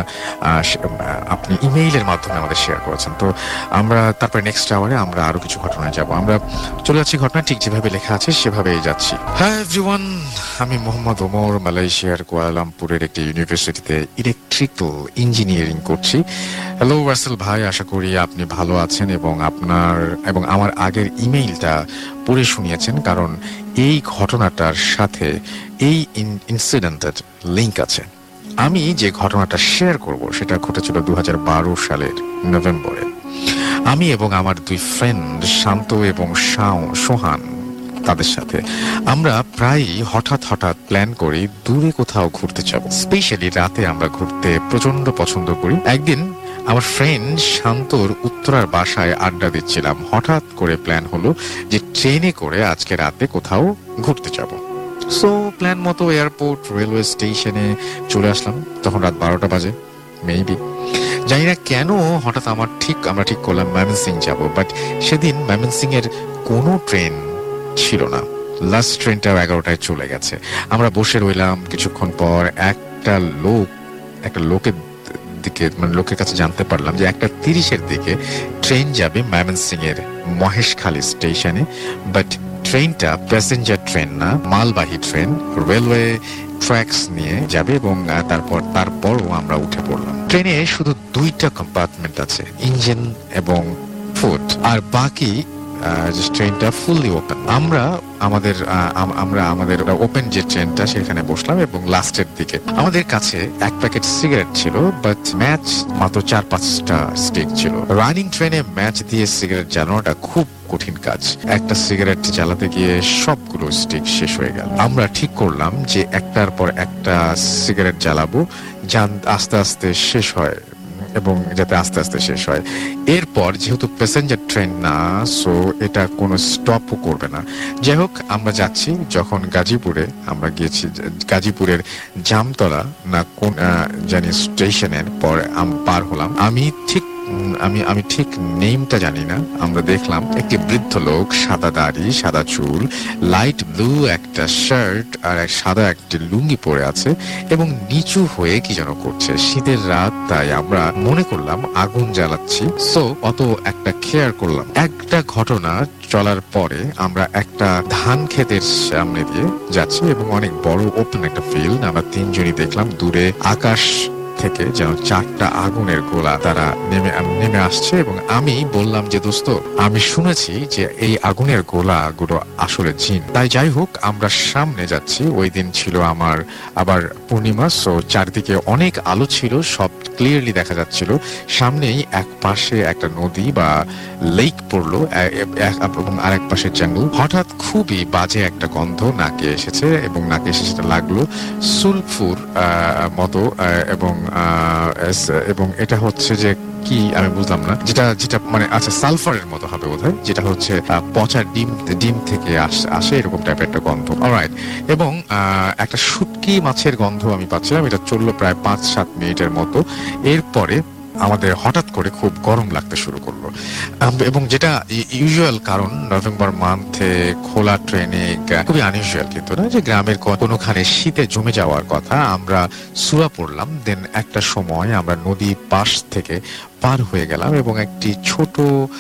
আপনি ইমেইলের মাধ্যমে আমাদের শেয়ার করেছেন। তো আমরা তারপরে নেক্সট আওয়ারে আমরা আরো কিছু ঘটনায় যাব। আমরা চলে যাচ্ছি ঘটনা ঠিক যেভাবে লেখা আছে সেভাবেই যাচ্ছি। হ্যাঁ এভরিওয়ান, আমি মোহাম্মদ ওমর, মালয়েশিয়ার কুয়ালালামপুরের একটি ইউনিভার্সিটিতে ইলেকট্রিক্যাল ইঞ্জিনিয়ারিং করছি। হ্যালো রাসেল ভাই, আশা করি আপনি ভালো আছেন এবং আমার আগের ইমেইলটা পড়ে শুনিয়েছেন, কারণ এই ঘটনাটার সাথে এই ইনসিডেন্টের লিঙ্ক আছে। আমি যে ঘটনাটা শেয়ার করব সেটা ঘটেছিল 2012 সালের নভেম্বরে। আমি এবং আমার দুই ফ্রেন্ড শান্ত এবং সোহান, তাদের সাথে আমরা প্রায়ই হঠাৎ প্ল্যান করি দূরে কোথাও ঘুরতে যাব। স্পেশালি রাতে আমরা ঘুরতে প্রচন্ড পছন্দ করি। একদিন আমার ফ্রেন্ড শান্তর উত্তরার বাসায় আড্ডা দিচ্ছিলাম। হঠাৎ করে প্ল্যান হলো যে ট্রেনে করে আজকে রাতে কোথাও ঘুরতে যাব। সো প্ল্যান মতো এয়ারপোর্ট রেলওয়ে স্টেশনে চলে আসলাম। তখন রাত 12টা বাজে মেবি। জানি না কেন হঠাৎ আমরা ঠিক করলাম ময়মনসিং যাব, বাট সেদিন ময়মনসিং এর কোনো ট্রেন ছিল না। লাস্ট ট্রেনটাও 11টায় চলে গেছে। আমরা বসে রইলাম। কিছুক্ষণ পর একটা লোকের দিকে মানে লোকের কাছে জানতে পারলাম যে 1:30 দিকে ট্রেন যাবে ময়মনসিং এর মহেশখালী স্টেশনে, বাট ট্রেনটা প্যাসেঞ্জার ট্রেন না, মালবাহী ট্রেন, রেলওয়ে ট্র্যাকস নিয়ে যাবে এবং তারপরও আমরা উঠে পড়লাম। ট্রেনে শুধু 2টা কম্পার্টমেন্ট আছে, ইঞ্জিন এবং ফুড, আর বাকি ট্রেনটা ফুললি ওপেন। আমরা আমাদের ওপেন যে ট্রেনটা সেখানে বসলাম এবং লাস্টের দিকে আমাদের কাছে 1 প্যাকেট সিগারেট ছিল, বাট ম্যাচ মাত্র 4-5টা স্টিক ছিল। রানিং ট্রেনে ম্যাচ দিয়ে সিগারেট জ্বালানোটা খুব কঠিন কাজ। একটা সিগারেট জ্বালাতে গিয়ে সবগুলো স্টিক শেষ হয়ে গেল। আমরা ঠিক করলাম যে একটার পর একটা সিগারেট জ্বালাবো, আস্তে আস্তে শেষ হয় এবং যাতে আস্তে আস্তে শেষ হয়। এরপর যেহেতু প্যাসেঞ্জার ট্রেন না, সো এটা কোনো স্টপও করবে না। যাই হোক, আমরা যাচ্ছি। যখন আমরা গিয়েছি গাজীপুরের জামতলা না কোন জানি স্টেশনের পর পার হলাম। আমি ঠিক আমি আমি ঠিক নেমটা জানি না। আমরা দেখলাম একটি বৃদ্ধ লোক, সাদা দাড়ি, সাদা চুল, লাইট ব্লু একটা শার্ট আর এক সাদা একটি লুঙ্গি পরে আছে এবং নিচু হয়ে কি যেন করছে। শীতের রাত, তাই আমরা মনে করলাম আগুন জ্বালাচ্ছি, সো অত একটা কেয়ার করলাম। একটা ঘটনা চলার পরে আমরা একটা ধান ক্ষেতের সামনে দিয়ে যাচ্ছি এবং অনেক বড় ওপেন একটা ফিল্ড। আমরা তিনজনই দেখলাম দূরে আকাশ থেকে যেন 4টা আগুনের গোলা তারা নেমে আসছে এবং আমি বললাম যে দোস্ত, আমি শুনেছি যে এই আগুনের গোলাগুলো আসলে জিন। তাই যাই হোক, আমরা সামনে যাচ্ছি। ওই দিন ছিল আমার আবার পূর্ণিমা, সো চারদিকে অনেক আলো ছিল, সব ক্লিয়ারলি দেখা যাচ্ছিল। সামনেই এক পাশে একটা নদী বা লেক পড়লো এবং আরেক পাশে জঙ্গল। হঠাৎ খুবই বাজে একটা গন্ধ নাকে এসেছে এবং নাকে এসে সেটা লাগলো সুলফুর মতো এবং এটা হচ্ছে যে কি আমি বুঝলাম না, যেটা মানে আচ্ছা সালফারের মতো হবে বোধহয়, যেটা হচ্ছে পচা ডিম থেকে আসে এরকম টাইপের একটা গন্ধ। অলরাইট, এবং একটা শুটকি মাছের গন্ধ আমি পাচ্ছিলাম। এটা চললো প্রায় 5-7 মিনিটের মতো। এরপরে আমাদের হঠাৎ করে খুব গরম লাগতে শুরু করলো এবং যেটা ইউজুয়াল, কারণ নভেম্বর মান্থে খোলা ট্রেনে খুবই আনইউজুয়াল কিন্তু না, যে গ্রামের কোনোখানে শীতে জমে যাওয়ার কথা। আমরা সূরা পড়লাম, দেন একটা সময় আমরা নদী পাশ থেকে পার হয়ে গেলাম এবং একটি ছোট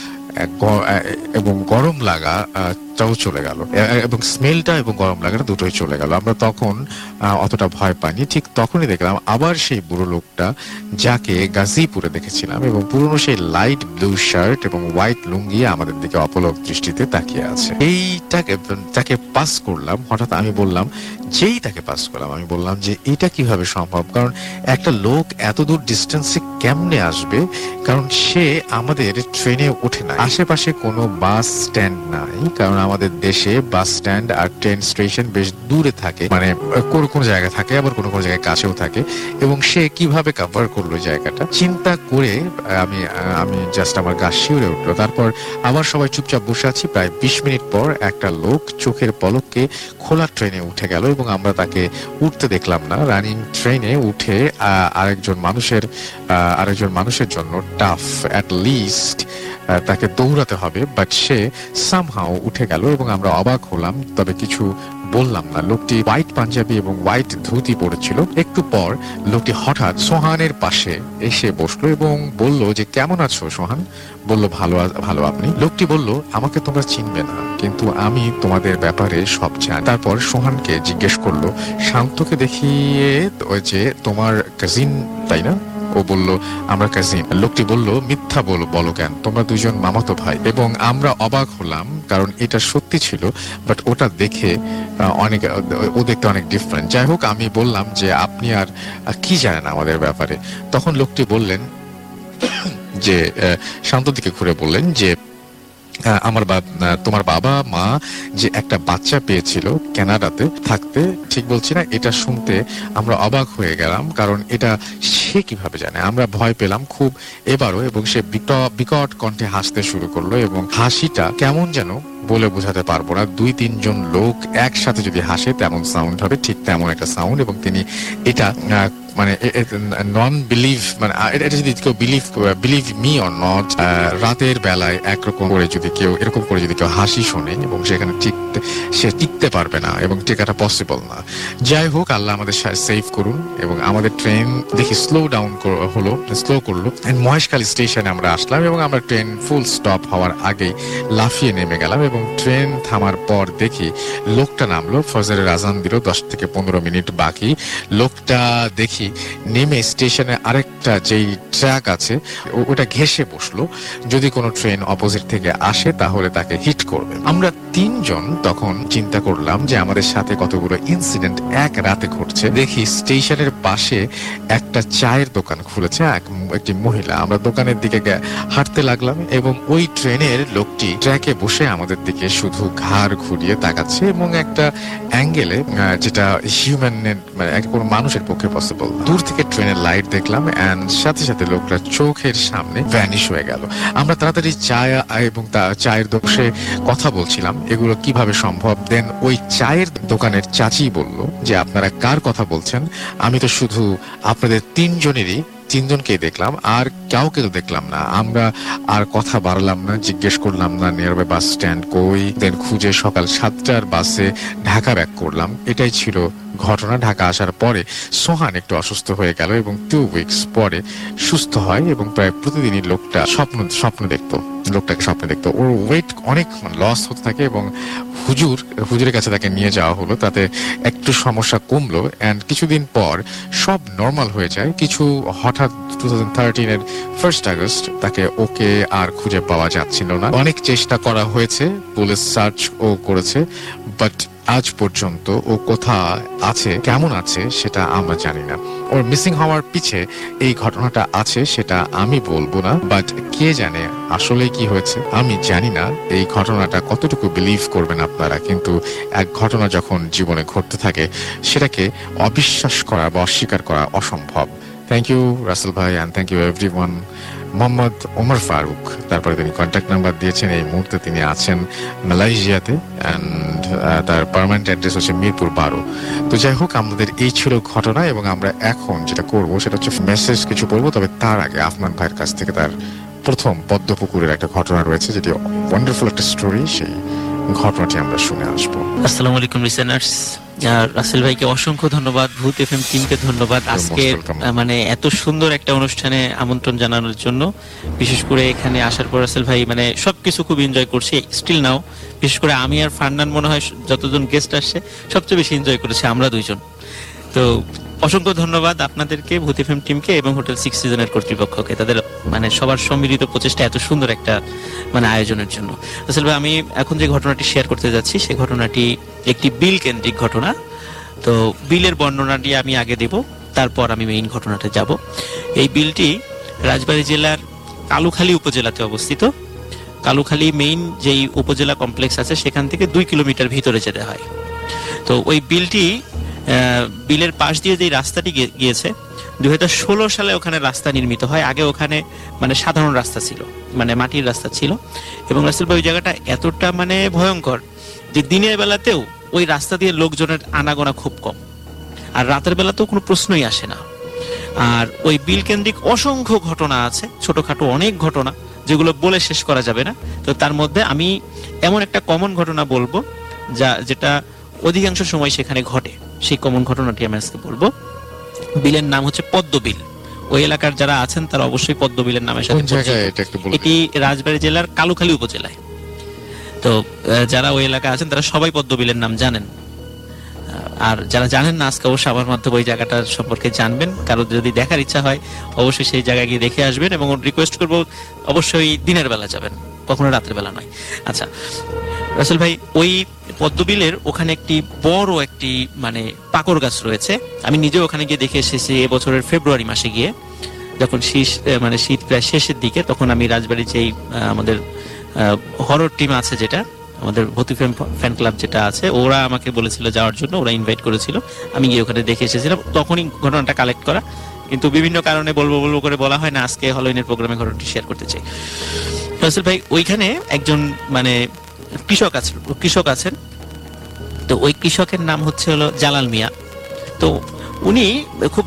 এবং গরম লাগাটাও চলে গেল এবং স্মেলটা এবং গরম লাগাটা দুটোই চলে গেল। আমরা তখন অতটা ভয় পাইনি। ঠিক তখনই দেখলাম আবার সেই বুড়ো লোকটা যাকে গাজীপুরে দেখেছিলাম এবং পুরনো সেই লাইট ব্লু শার্ট এবং হোয়াইট লুঙ্গি আমাদের দিকে অপলক দৃষ্টিতে তাকিয়ে আছে। তাকে পাস করলাম। হঠাৎ আমি বললাম, যেই তাকে পাস করলাম আমি বললাম যে এটা কিভাবে সম্ভব, কারণ একটা লোক এত দূর ডিস্টেন্সে কেমনে আসবে, কারণ সে আমাদের ট্রেনে ওঠে না। আশেপাশে কোনো বাস স্ট্যান্ড নাই, কারণ আমাদের দেশে বাস স্ট্যান্ড আর ট্রেন স্টেশন বেশ দূরে থাকে, মানে কোন জায়গায় থাকে, আবার কোনো জায়গায় কাছেও থাকে। এবং সে কিভাবে কভার করলো জায়গাটা চিন্তা করে আমি জাস্ট আমার গা শিউরে উঠলো। তারপর আবার সবাই চুপচাপ বসে আছি। প্রায় 20 মিনিট পর একটা লোক চোখের পলকে খোলা ট্রেনে উঠে গেল এবং আমরা তাকে উঠতে দেখলাম না। রানিং ট্রেনে উঠে আরেকজন মানুষের জন্য টাফ, অ্যাট লিস্ট তাকে দৌড়াতে হবে, বাট সে সামহাও উঠে গেল এবং আমরা অবাক হলাম, তবে কিছু বললাম না। লোকটি হোয়াইট পাঞ্জাবি এবং হোয়াইট ধুতি পরেছিল। একটু পর লোকটি হঠাৎ সোহানের পাশে এসে বসলো এবং বলল যে কেমন আছো সোহান? বলল ভালো আপনি? লোকটি বলল, আমাকে তোমরা চিনবে না, কিন্তু আমি তোমাদের ব্যাপারে সব জানি। তারপর সোহানকে জিজ্ঞেস করলো, শান্তকে দেখিয়ে ওই যে তোমার কাজিন তাই না? ও বলল, আমরা কাজিন। লোকটি বলল, মিথ্যা বলো কেন, তোমরা দুজন মামাতো ভাই। এবং আমরা অবাক হলাম, কারণ এটা সত্যি ছিল, বাট ওটা দেখে ও দেখতে অনেক ডিফারেন্ট। যাই হোক, আমি বললাম যে আপনি আর কি জানেন আমাদের ব্যাপারে। তখন লোকটি বললেন যে শান্তর দিকে ঘুরে বললেন যে তোমার বাবা মা যে একটা বাচ্চা পেয়েছিল কানাডাতে থাকতে, ঠিক বলছি না? এটা শুনতে আমরা অবাক হয়ে গেলাম, কারণ এটা সে কিভাবে জানে। আমরা ভয় পেলাম খুব এবারও এবং সে বিকট কণ্ঠে হাসতে শুরু করলো এবং হাসিটা কেমন যেন বলে বোঝাতে পারবো না। 2-3 জন লোক একসাথে যদি হাসে তেমন সাউন্ড হবে, ঠিক তেমন একটা সাউন্ড। এবং তিনি এটা মানে নন বিলিভ, মানে এটা যদি কেউ বিলিভ মি অর নট, রাতের বেলায় একরকম করে যদি কেউ এরকম করে যদি কেউ হাসি শোনে এবং সেখানে সে টিকতে পারবে না এবং টেকাটা পসিবল না। যাই হোক, আল্লাহ আমাদের সেভ করুন। এবং আমাদের ট্রেন দেখি স্লো করলো। মহেশখালী স্টেশনে আমরা আসলাম এবং আমরা ট্রেন ফুল স্টপ হওয়ার আগেই লাফিয়ে নেমে গেলাম এবং ট্রেন থামার পর দেখি লোকটা নামলো। ফজরের আজান দিল, 10 থেকে 15 মিনিট বাকি। লোকটা দেখি নেমে স্টেশনে আরেকটা যেই ট্র্যাক আছে ওটা ঘেঁষে বসলো, যদি কোনো ট্রেন অপোজিট থেকে আসে তাহলে তাকে হিট করবে। আমরা 3 জন তখন চিন্তা করলাম যে আমাদের সাথে কতগুলো ইনসিডেন্ট এক রাতে ঘটছে। দেখি স্টেশনের পাশে একটা চায়ের দোকান খুলেছে একটি মহিলা। আমরা দোকানের দিকে হাঁটতে লাগলাম এবং ওই ট্রেনের লোকটি ট্র্যাকে বসে আমাদের দিকে শুধু ঘাড় ঘুরিয়ে তাকাচ্ছে এবং একটা অ্যাঙ্গেলে, যেটা হিউম্যানের মানে কোনো মানুষের পক্ষে পসিবল। দূর থেকে ট্রেনের লাইট দেখলাম এন্ড সাথে সাথে লোকটা চোখের সামনে ভ্যানিশ হয়ে গেল। আমরা তাড়াতাড়ি চায়ের দোকানে কথা বলছিলাম এগুলো কিভাবে সম্ভব। দেন ওই চায়ের দোকানের চাচি বলল যে আপনারা কার কথা বলছেন? আমি তো শুধু আপনাদের 3 জনেরই তিনজনকেই দেখলাম, আর কাউকে দেখলাম না। আমরা আর কথা বাড়লাম না, জিজ্ঞেস করলাম না নিয়ারবাই বাস স্ট্যান্ড কই, দেন খুঁজে সকাল 7টার বাসে ঢাকা ব্যাক করলাম। এটাই ছিল ঘটনা। ঢাকা আসার পরে সোহান একটু অসুস্থ হয়ে গেল এবং 2 উইকস পরে সুস্থ হয় এবং প্রায় প্রতিদিনই লোকটা লোকটাকে স্বপ্নে দেখতো। ওর ওয়েট অনেক লস হতে থাকে এবং হুজুরের কাছে তাকে নিয়ে যাওয়া হলো, তাতে একটু সমস্যা কমলো অ্যান্ড কিছুদিন পর সব নর্মাল হয়ে যায়। কিছু হঠাৎ 2013-এর 1 আগস্ট ওকে আর খুঁজে পাওয়া যাচ্ছিল না। অনেক চেষ্টা করা হয়েছে, পুলিশ সার্চ ও করেছে, বাট আজ পর্যন্ত ও কোথায় আছে, কেমন আছে সেটা আমরা জানি না। ওর মিসিং হওয়ার পিছে এই ঘটনাটা আছে সেটা আমি বলবো না, বাট কে জানে আসলে কি হয়েছে। আমি জানি না এই ঘটনাটা কতটুকু বিলিভ করবেন আপনারা, কিন্তু এক ঘটনা যখন জীবনে ঘটতে থাকে সেটাকে অবিশ্বাস করা বা অস্বীকার করা অসম্ভব। থ্যাংক ইউ রাসেল ভাই and thank you everyone. Mohammad Omar Faruk, তারপরে তিনি কন্ট্যাক্ট নাম্বার দিয়েছেন। এই মুহূর্তে তিনি আছেন মালয়েশিয়াতে অ্যান্ড তার পার্মানেন্ট অ্যাড্রেস হচ্ছে মিরপুর 12। তো যাই হোক, আমাদের এই ছিল ঘটনা এবং আমরা এখন যেটা করবো সেটা হচ্ছে মেসেজ কিছু পড়বো। তবে তার আগে আফনান ভাইয়ের কাছ থেকে তার প্রথম পদ্মপুকুরের একটা ঘটনা রয়েছে, যেটি ওয়ান্ডারফুল একটা স্টোরি। সেই ঘটনাটি আমরা শুনে আসবো। আসসালামু আলাইকুম লিসেনার্স। রাসেল ভাইকে অসংখ্য ধন্যবাদ, ভূত এফএম টিমকে ধন্যবাদ আজকে মানে এত সুন্দর একটা অনুষ্ঠানে আমন্ত্রণ জানানোর জন্য। বিশেষ করে এখানে আসার পর রাসেল ভাই মানে সবকিছু খুব এনজয় করছি স্টিল নাও। বিশেষ করে আমি আর ফারনান মনে হয় যতজন গেস্ট আসছে সবচেয়ে বেশি এনজয় করেছি আমরা দুইজন। তো অসংখ্য ধন্যবাদ আপনাদেরকে, ভূত এফএম টিমকে এবং হোটেল 6 সিজনের কর্তৃপক্ষকে, তাদের মানে সবার সম্মিলিত প্রচেষ্টা এত সুন্দর একটা মানে আয়োজনের জন্য। আসলে আমি এখন যে ঘটনাটি শেয়ার করতে যাচ্ছি সেই ঘটনাটি একটি বিল কেন্দ্রিক ঘটনা। তো বিলের বর্ণনাটি আমি আগে দেব, তারপর আমি মেইন ঘটনাতে যাব। এই বিলটি রাজবাড়ী জেলার কালুখালী উপজেলাতে অবস্থিত। কালুখালী মেইন যেই উপজেলা কমপ্লেক্স আছে সেখান থেকে 2 কিলোমিটার ভিতরে যেতে হয়। তো ওই বিলের পাশ দিয়ে যে রাস্তাটি গিয়েছে 2016 সালে ওখানে রাস্তা নির্মিত হয়। আগে ওখানে মানে সাধারণ রাস্তা ছিল, মানে মাটির রাস্তা ছিল। এবং রাসেল ভাই ওই জায়গাটা এতটা মানে ভয়ঙ্কর যে দিনের বেলাতেও ওই রাস্তা দিয়ে লোকজনের আনাগোনা খুব কম, আর রাতের বেলাতেও কোনো প্রশ্নই আসে না। আর ওই বিল কেন্দ্রিক অসংখ্য ঘটনা আছে, ছোটখাটো অনেক ঘটনা যেগুলো বলে শেষ করা যাবে না। তো তার মধ্যে আমি এমন একটা কমন ঘটনা বলবো যেটা অধিকাংশ সময় সেখানে ঘটে। সেই কমন ঘটনাটি আমি আজকে বলবো। বিলের নাম হচ্ছে পদ্মবিল। ওই এলাকার যারা আছেন তারা অবশ্যই পদ্মবিলের নামের সাথে এটি রাজবাড়ী জেলার কালুখালী উপজেলায়। তো যারা ওই এলাকা আছেন তারা সবাই পদ্মবিলের নাম জানেন, আর যারা জানেন না আজকে অবশ্যই আমার মাধ্যমে ওই জায়গাটার সম্পর্কে জানবেন। কারো যদি দেখার ইচ্ছা হয় অবশ্যই সেই জায়গায় গিয়ে দেখে আসবেন এবং রিকোয়েস্ট করবো অবশ্যই দিনের বেলা যাবেন, কখনো রাতের বেলা নয়। আচ্ছা রাসেল ভাই, ওই পদ্মবিলের ওখানে একটি বড় একটি মানে পাকড় গাছ রয়েছে। আমি নিজেও ওখানে গিয়ে দেখে এসেছি এবছরের ফেব্রুয়ারি মাসে গিয়ে, যখন শীত প্রায় শেষের দিকে। তখন আমি রাজবাড়ী যেই আমাদের হরর টিম আছে, যেটা আমাদের ভূতি ফ্যান ক্লাব যেটা আছে, ওরা আমাকে বলেছিল যাওয়ার জন্য, ওরা ইনভাইট করেছিল। আমি গিয়ে ওখানে দেখে এসেছিলাম, তখনই ঘটনাটা কালেক্ট করা। কিন্তু বিভিন্ন কারণে বলবো করে বলা হয় না। আজকে হ্যালোউইনের প্রোগ্রামে ঘটনাটি শেয়ার করতে চাই। রাসেল ভাই, ওইখানে একজন মানে কৃষক আছেন। তো ওই কৃষকের নাম হলো জালাল মিয়া। তো উনি খুব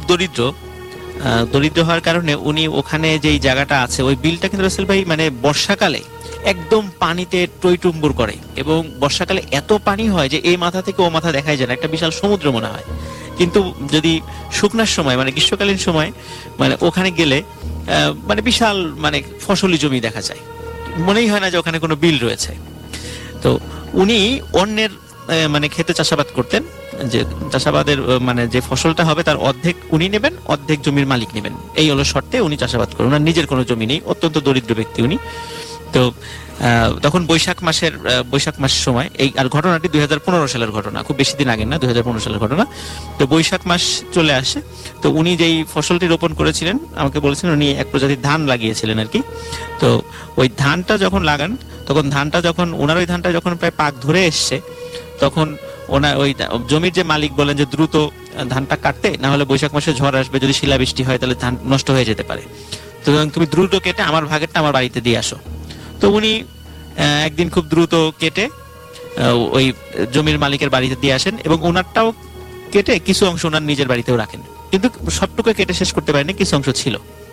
দরিদ্র হওয়ার কারণে উনি ওখানে যেই জায়গাটা আছে, ওই বিলটা কিন্তু রাসেল ভাই মানে বর্ষাকালে একদম পানিতে টইটুম্বুর করে এবং বর্ষাকালে এত পানি হয় যে এই মাথা থেকে ও মাথা দেখাই যায় না, একটা বিশাল সমুদ্র মনে হয়। কিন্তু যদি শুকনার সময় মানে গ্রীষ্মকালীন সময় মানে ওখানে গেলে মানে বিশাল মানে ফসলি জমি দেখা যায়, মনেই হয় না যে ওখানে কোনো বিল রয়েছে। তো উনি অন্যের মানে খেতে চাষাবাদ করতেন, যে চাষাবাদের মানে যে ফসলটা হবে তার অর্ধেক উনি নেবেন, অর্ধেক জমির মালিক নেবেন, এই হলো শর্তে উনি চাষাবাদ করেন। ওনার নিজের কোনো জমি নেই, অত্যন্ত দরিদ্র ব্যক্তি উনি। তো তখন বৈশাখ মাসের সময় এই, আর ঘটনাটি 2015 সালের ঘটনা, খুব বেশি দিন আগে না, 2015 সালের ঘটনা। তো বৈশাখ মাস চলে আসে। তো উনি যেই ফসলটি রোপণ করেছিলেন আমাকে বলেছিলেন উনি এক প্রজাতির ধান লাগিয়েছিলেন আর কি। তো ওই ধানটা যখন লাগান, তখন ওনার ওই ধানটা যখন প্রায় পাক ধরে এসছে, তখন ওনার ওই জমির যে মালিক বলেন যে দ্রুত ধানটা কাটতে, না হলে বৈশাখ মাসে ঝড় আসবে, যদি শিলাবৃষ্টি হয় তাহলে ধান নষ্ট হয়ে যেতে পারে। তো তুমি দ্রুত কেটে আমার ভাগেরটা আমার বাড়িতে দিয়ে আসো। তো উনি একদিন খুব দ্রুত কেটে ওই জমির মালিকের বাড়িতে দিয়ে আসেন এবং ওনারটাও কেটে কিছু অংশ ওনার নিজের বাড়িতেও রাখেন, কিন্তু সবটুকু কেটে শেষ করতে পারেনি, কিছু অংশ ছিল।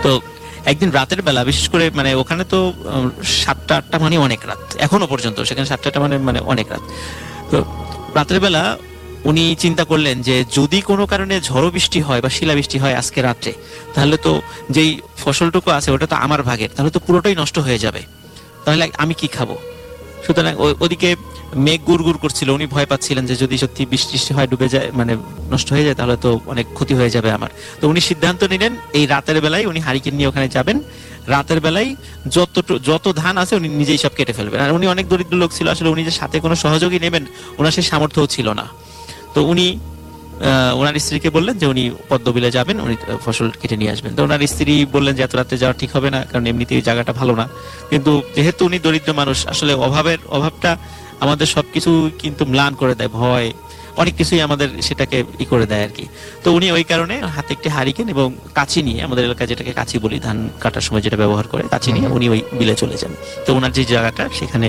তো একদিন রাতের বেলা, বিশেষ করে মানে ওখানে তো 7টা-8টা মানে অনেক রাত, এখনো পর্যন্ত সেখানে 7টা মানে অনেক রাত। তো রাতের বেলা উনি চিন্তা করলেন যে যদি কোনো কারণে ঝড়ো বৃষ্টি হয় বা শিলাবৃষ্টি হয় আজকে রাত্রে, তাহলে তো যেই ফসলটুকু আছে ওটা তো আমার ভাগের, তাহলে তো পুরোটাই নষ্ট হয়ে যাবে, তাহলে আমি কি খাবো? সুতরাং ওদিকে মেঘ গুড় করছিল, উনি ভয় পাচ্ছিলেন যে যদি সত্যি বৃষ্টি হয়, ডুবে যায়, মানে নষ্ট হয়ে যায়, তাহলে তো অনেক ক্ষতি হয়ে যাবে আমার। তো উনি সিদ্ধান্ত নিলেন এই রাতের বেলায় উনি হারিকেন নিয়ে ওখানে যাবেন, রাতের বেলায় যত ধান আছে উনি নিজেই সব কেটে ফেলবেন। আর উনি অনেক দরিদ্র লোক ছিল, আসলে উনি যে সাথে কোনো সহযোগী নেবেন ওনার সেই সামর্থ্যও ছিল না। তো উনি ওনার স্ত্রীকে বললেন যে উনি পদ্মবিলে যাবেন, উনি ফসল কেটে নিয়ে আসবেন। তো ওনার স্ত্রী বললেন যে এত রাতে যাওয়া ঠিক হবে না, কারণ এমনিতেই জায়গাটা ভালো না। কিন্তু যেহেতু উনি দরিদ্র মানুষ, আসলে অভাবটা আমাদের সবকিছু কিন্তু ম্লান করে দেয়, ভয় অনেক কিছুই আমাদের সেটাকে করে দেয় আর কি। তো উনি ওই কারণে হাতে একটি হারিকেন এবং কাঁচি নিয়ে, আমাদের এলাকায় যেটাকে কাঁচি বলি, ধান কাটার সময় যেটা ব্যবহার করে, কাঁচি নিয়ে উনি ওই বিলে চলে যান। তো ওনার যে জায়গাটা সেখানে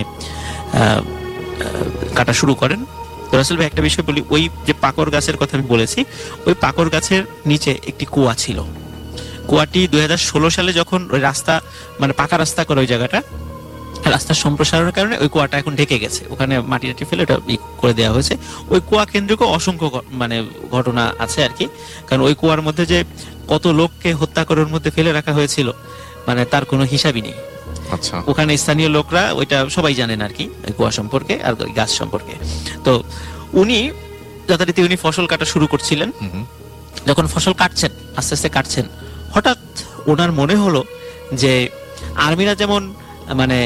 কাটা শুরু করেন। রাসেল ভাই একটা বিষয় বলি, ওই যে পাকর গাছের কথা আমি বলেছি, ওই পাকর গাছের নিচে একটি কুয়া ছিল। কুয়াটি 2016 সালে যখন ওই রাস্তা মানে পাকা রাস্তা করে ওই জায়গাটা, রাস্তার সম্প্রসারণের কারণে ওই কুয়াটা এখন ঢেকে গেছে, ওখানে মাটি ফেলে এটা করে দেওয়া হয়েছে। ওই কুয়া কেন্দ্রিক অসংখ্য মানে ঘটনা আছে আর কি, কারণ ওই কুয়ার মধ্যে যে কত লোককে হত্যা করে ওর মধ্যে ফেলে রাখা হয়েছিল মানে তার কোনো হিসাবই নেই। আচ্ছা, ওখানে স্থানীয় লোকরা ওইটা সবাই জানেন আর কি, কুয়া সম্পর্কে আর গাছ সম্পর্কে। তো উনি যথারীতি উনি ফসল কাটা শুরু করছিলেন, যখন ফসল কাটছেন আস্তে আস্তে কাটছেন, হঠাৎ ওনার মনে হলো যে আর্মিরা যেমন মানে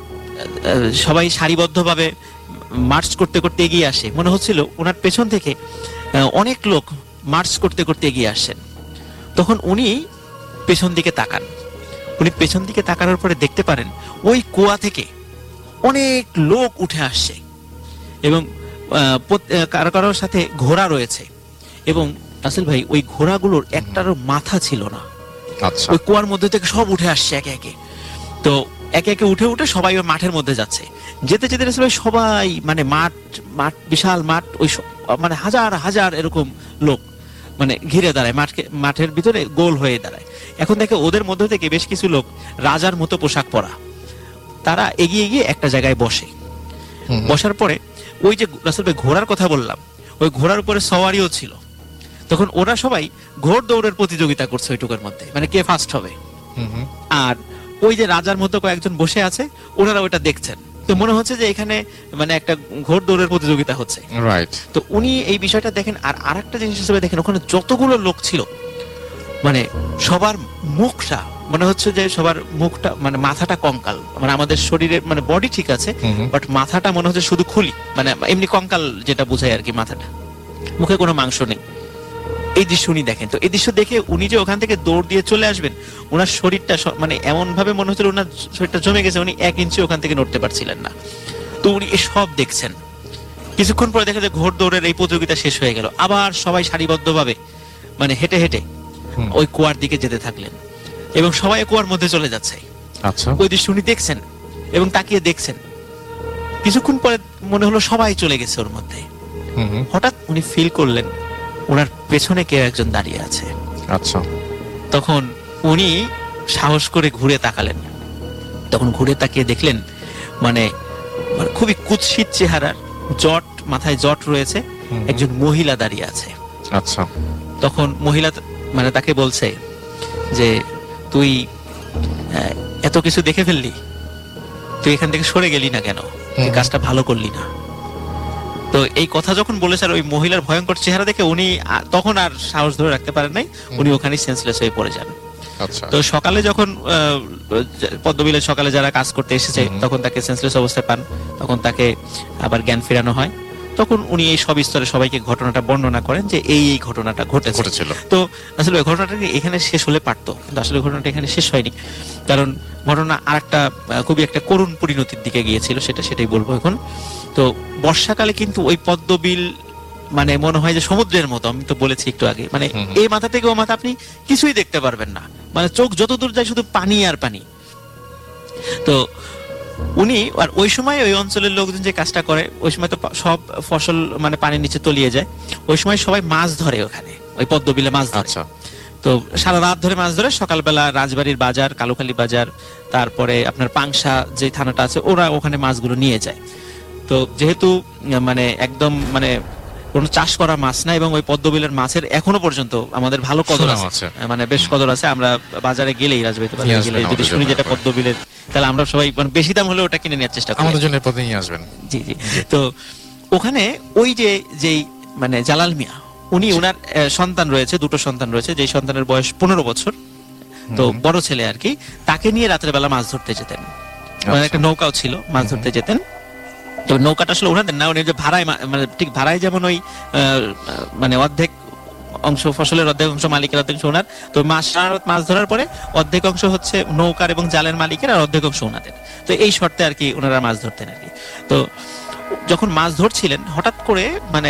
সবাই সারিবদ্ধভাবে মার্চ করতে করতে এগিয়ে আসে, মনে হচ্ছিল ওনার পেছন থেকে অনেক লোক মার্চ করতে করতে এগিয়ে আসেন। তখন উনি পেছন দিকে তাকান, উনি পেছন দিকে তাকানোর পরে দেখতে পারেন ওই কুয়া থেকে অনেক লোক উঠে আসছে এবং কারো কারোর সাথে ঘোড়া রয়েছে। এবং রাসেল ভাই ওই ঘোড়াগুলোর একটারও মাথা ছিল না। আচ্ছা, ওই কুয়ার মধ্যে থেকে সব উঠে আসছে একে একে। তো একে একে উঠে উঠে সবাই ওই মাঠের মধ্যে যাচ্ছে, যেতে যেতে রাসেল ভাই সবাই মানে মাঠ বিশাল মাঠ, ওই মানে হাজার হাজার এরকম লোক মানে ঘিরে দাঁড়ায়, মাঠের ভিতরে গোল হয়ে দাঁড়ায়। এখন দেখে ওদের মধ্যে থেকে বেশ কিছু লোক রাজার মতো পোশাক পরা, তারা এগিয়ে গিয়ে একটা জায়গায় বসে। বসার পরে ওই যে রাসেল ভাই ঘোড়ার কথা বললাম, ওই ঘোড়ার উপরে সওয়ারিও ছিল। তখন ওরা সবাই ঘোড় দৌড়ের প্রতিযোগিতা করছে ওইটুকুর মধ্যে, মানে কে ফার্স্ট হবে। আর ওই যে রাজার মতো কয়েকজন বসে আছে, ওনারা ওটা দেখছেন। তো মনে হচ্ছে যে এখানে মানে একটা ঘোড় দৌড়ের প্রতিযোগিতা হচ্ছে, রাইট। তো উনি এই বিষয়টা দেখেন। আর আরেকটা জিনিস হিসেবে দেখেন, ওখানে যতগুলো লোক ছিল মানে সবার মুখটা মনে হচ্ছে যে সবার মুখটা মানে মাথাটা কঙ্কাল, মানে আমাদের শরীরের মানে বডি ঠিক আছে, বাট মাথাটা মনে হচ্ছে শুধু খুলি, মানে এমনি কঙ্কাল যেটা বোঝায় আর কি, মাথাটা, মুখে কোনো মাংস নেই। এই দৃশ্য উনি দেখেন। তো এই দৃশ্য দেখে উনি যে ওখান থেকে দৌড় দিয়ে চলে আসবেন, ওনার শরীরটা মানে এমন ভাবে মনে হচ্ছিল ওনার শরীরটা জমে গেছে, উনি 1 ইঞ্চি ওখান থেকে নড়তে পারছিলেন না। তো উনি এসব দেখছেন। কিছুক্ষণ পরে দেখা যায় ঘোড় দৌড়ের এই প্রতিযোগিতা শেষ হয়ে গেল, আবার সবাই সারিবদ্ধভাবে মানে হেঁটে হেঁটে ওই কুয়ার দিকে যেতে থাকলেন এবং সবাই কুয়ার মধ্যে চলে যাচ্ছে। আচ্ছা, ওই দৃশ্য উনি দেখছেন এবং তাকিয়ে দেখছেন। কিছুক্ষণ পরে মনে হলো সবাই চলে গেছে ওর মধ্যে। হঠাৎ উনি ফিল করলেন ওনার পেছনে কেউ একজন দাঁড়িয়ে আছে। আচ্ছা, তখন উনি সাহস করে ঘুরে তাকালেন। তখন ঘুরে তাকিয়ে দেখলেন মানে খুবই কুৎসিত চেহারার, জট মাথায় জট রয়েছে, একজন মহিলা দাঁড়িয়ে আছে। আচ্ছা, তখন মহিলা মানে তাকে বলছে যে তুই এত কিছু দেখে ফেললি, তুই এখান থেকে সরে গেলি না কেন, তুই কাজটা ভালো করলি না। তো এই কথা যখন বলেছে, আর ওই মহিলার ভয়ঙ্কর চেহারা দেখে উনি তখন আর সাহস ধরে রাখতে পারেন নাই, উনি ওখানে সেন্সলেস হয়ে পড়ে যান। আচ্ছা, তো সকালে যখন পদ্মবিলের সকালে যারা কাজ করতে এসেছে তখন তাকে সেন্সলেস অবস্থায় পান, তখন তাকে আবার জ্ঞান ফেরানো হয়। তখন উনি এই সব স্তরে সবাইকে ঘটনাটা বর্ণনা করেন যে এই ঘটনাটা ঘটেছিল। তো আসলে ওই ঘটনাটা এখানে শেষ হলে পারতো, কিন্তু আসলে ঘটনাটা এখানে শেষ হয়নি, কারণ ঘটনা আরেকটা খুবই একটা করুণ পরিণতির দিকে গিয়েছিল, সেটাই বলবো এখন। তো বর্ষাকালে কিন্তু ওই পদ্মবিল মানে মনে হয় যে সমুদ্রের মতো, আমি তো বলেছি একটু আগে, মানে এই মাথা থেকে ও মাথা আপনি কিছুই দেখতে পারবেন না, মানে চোখ যত দূর যায় শুধু পানি আর পানি। তো উনি আর ওই সময় ওই অঞ্চলের লোকজন যে কাজটা করে, ওই সময় তো সব ফসল মানে পানির নিচে তলিয়ে যায়, ওই সময় সবাই মাছ ধরে ওখানে, ওই পদ্মবিলে মাছ ধরে। তো সারা রাত ধরে মাছ ধরে সকালবেলা রাজবাড়ির বাজার, কালুখালী বাজার, তারপরে আপনার পাংশা যে থানাটা আছে ওরা ওখানে মাছগুলো নিয়ে যায়। তো যেহেতু মানে একদম মানে কোনো চাষ করা মাছ না, এবং ওই পদ্মবিলের মাছের এখনো পর্যন্ত আমাদের ভালো কদর সুনাম আছে, আছে। মানে বেশ কদর আছে। আমরা বাজারে গেলেই, রাজবাড়িতে বাজারে নিয়ে গেলে আসবেন যদি আমাদের শুনি জন্য যেটা একবার। পদ্মবিলের, তাহলে আমরা সবাই মানে বেশি দাম হলে ওটা কিনে নেওয়ার চেষ্টা করি। আমাদের জন্য পথে নিয়ে আসবেন। জি জি। তো ওখানে ওই যেই মানে জালাল মিয়া, উনি ওনার সন্তান রয়েছে, দুটো সন্তান রয়েছে, যেই সন্তানের বয়স 15 বছর, তো বড় ছেলে আর কি, তাকে নিয়ে রাতের বেলা মাছ ধরতে যেতেন। মানে একটা নৌকাও ছিল, মাছ ধরতে যেতেন। তো নৌকাটা আসলে ওনাদের না, উনি যে ভাড়ায় মানে ঠিক ভাড়ায় যেমন ওই মানে অর্ধেক অংশ ফসলের, অর্ধেক অংশ মালিকের, অর্ধেক অংশ ওনার। তো মাছ ধরার পরে অর্ধেক অংশ হচ্ছে নৌকার এবং জালের মালিকের, আর অর্ধেক অংশ ওনাদের। তো এই শর্তে আর কি ওনারা মাছ ধরতেন আর কি। তো যখন মাছ ধরছিলেন হঠাৎ করে মানে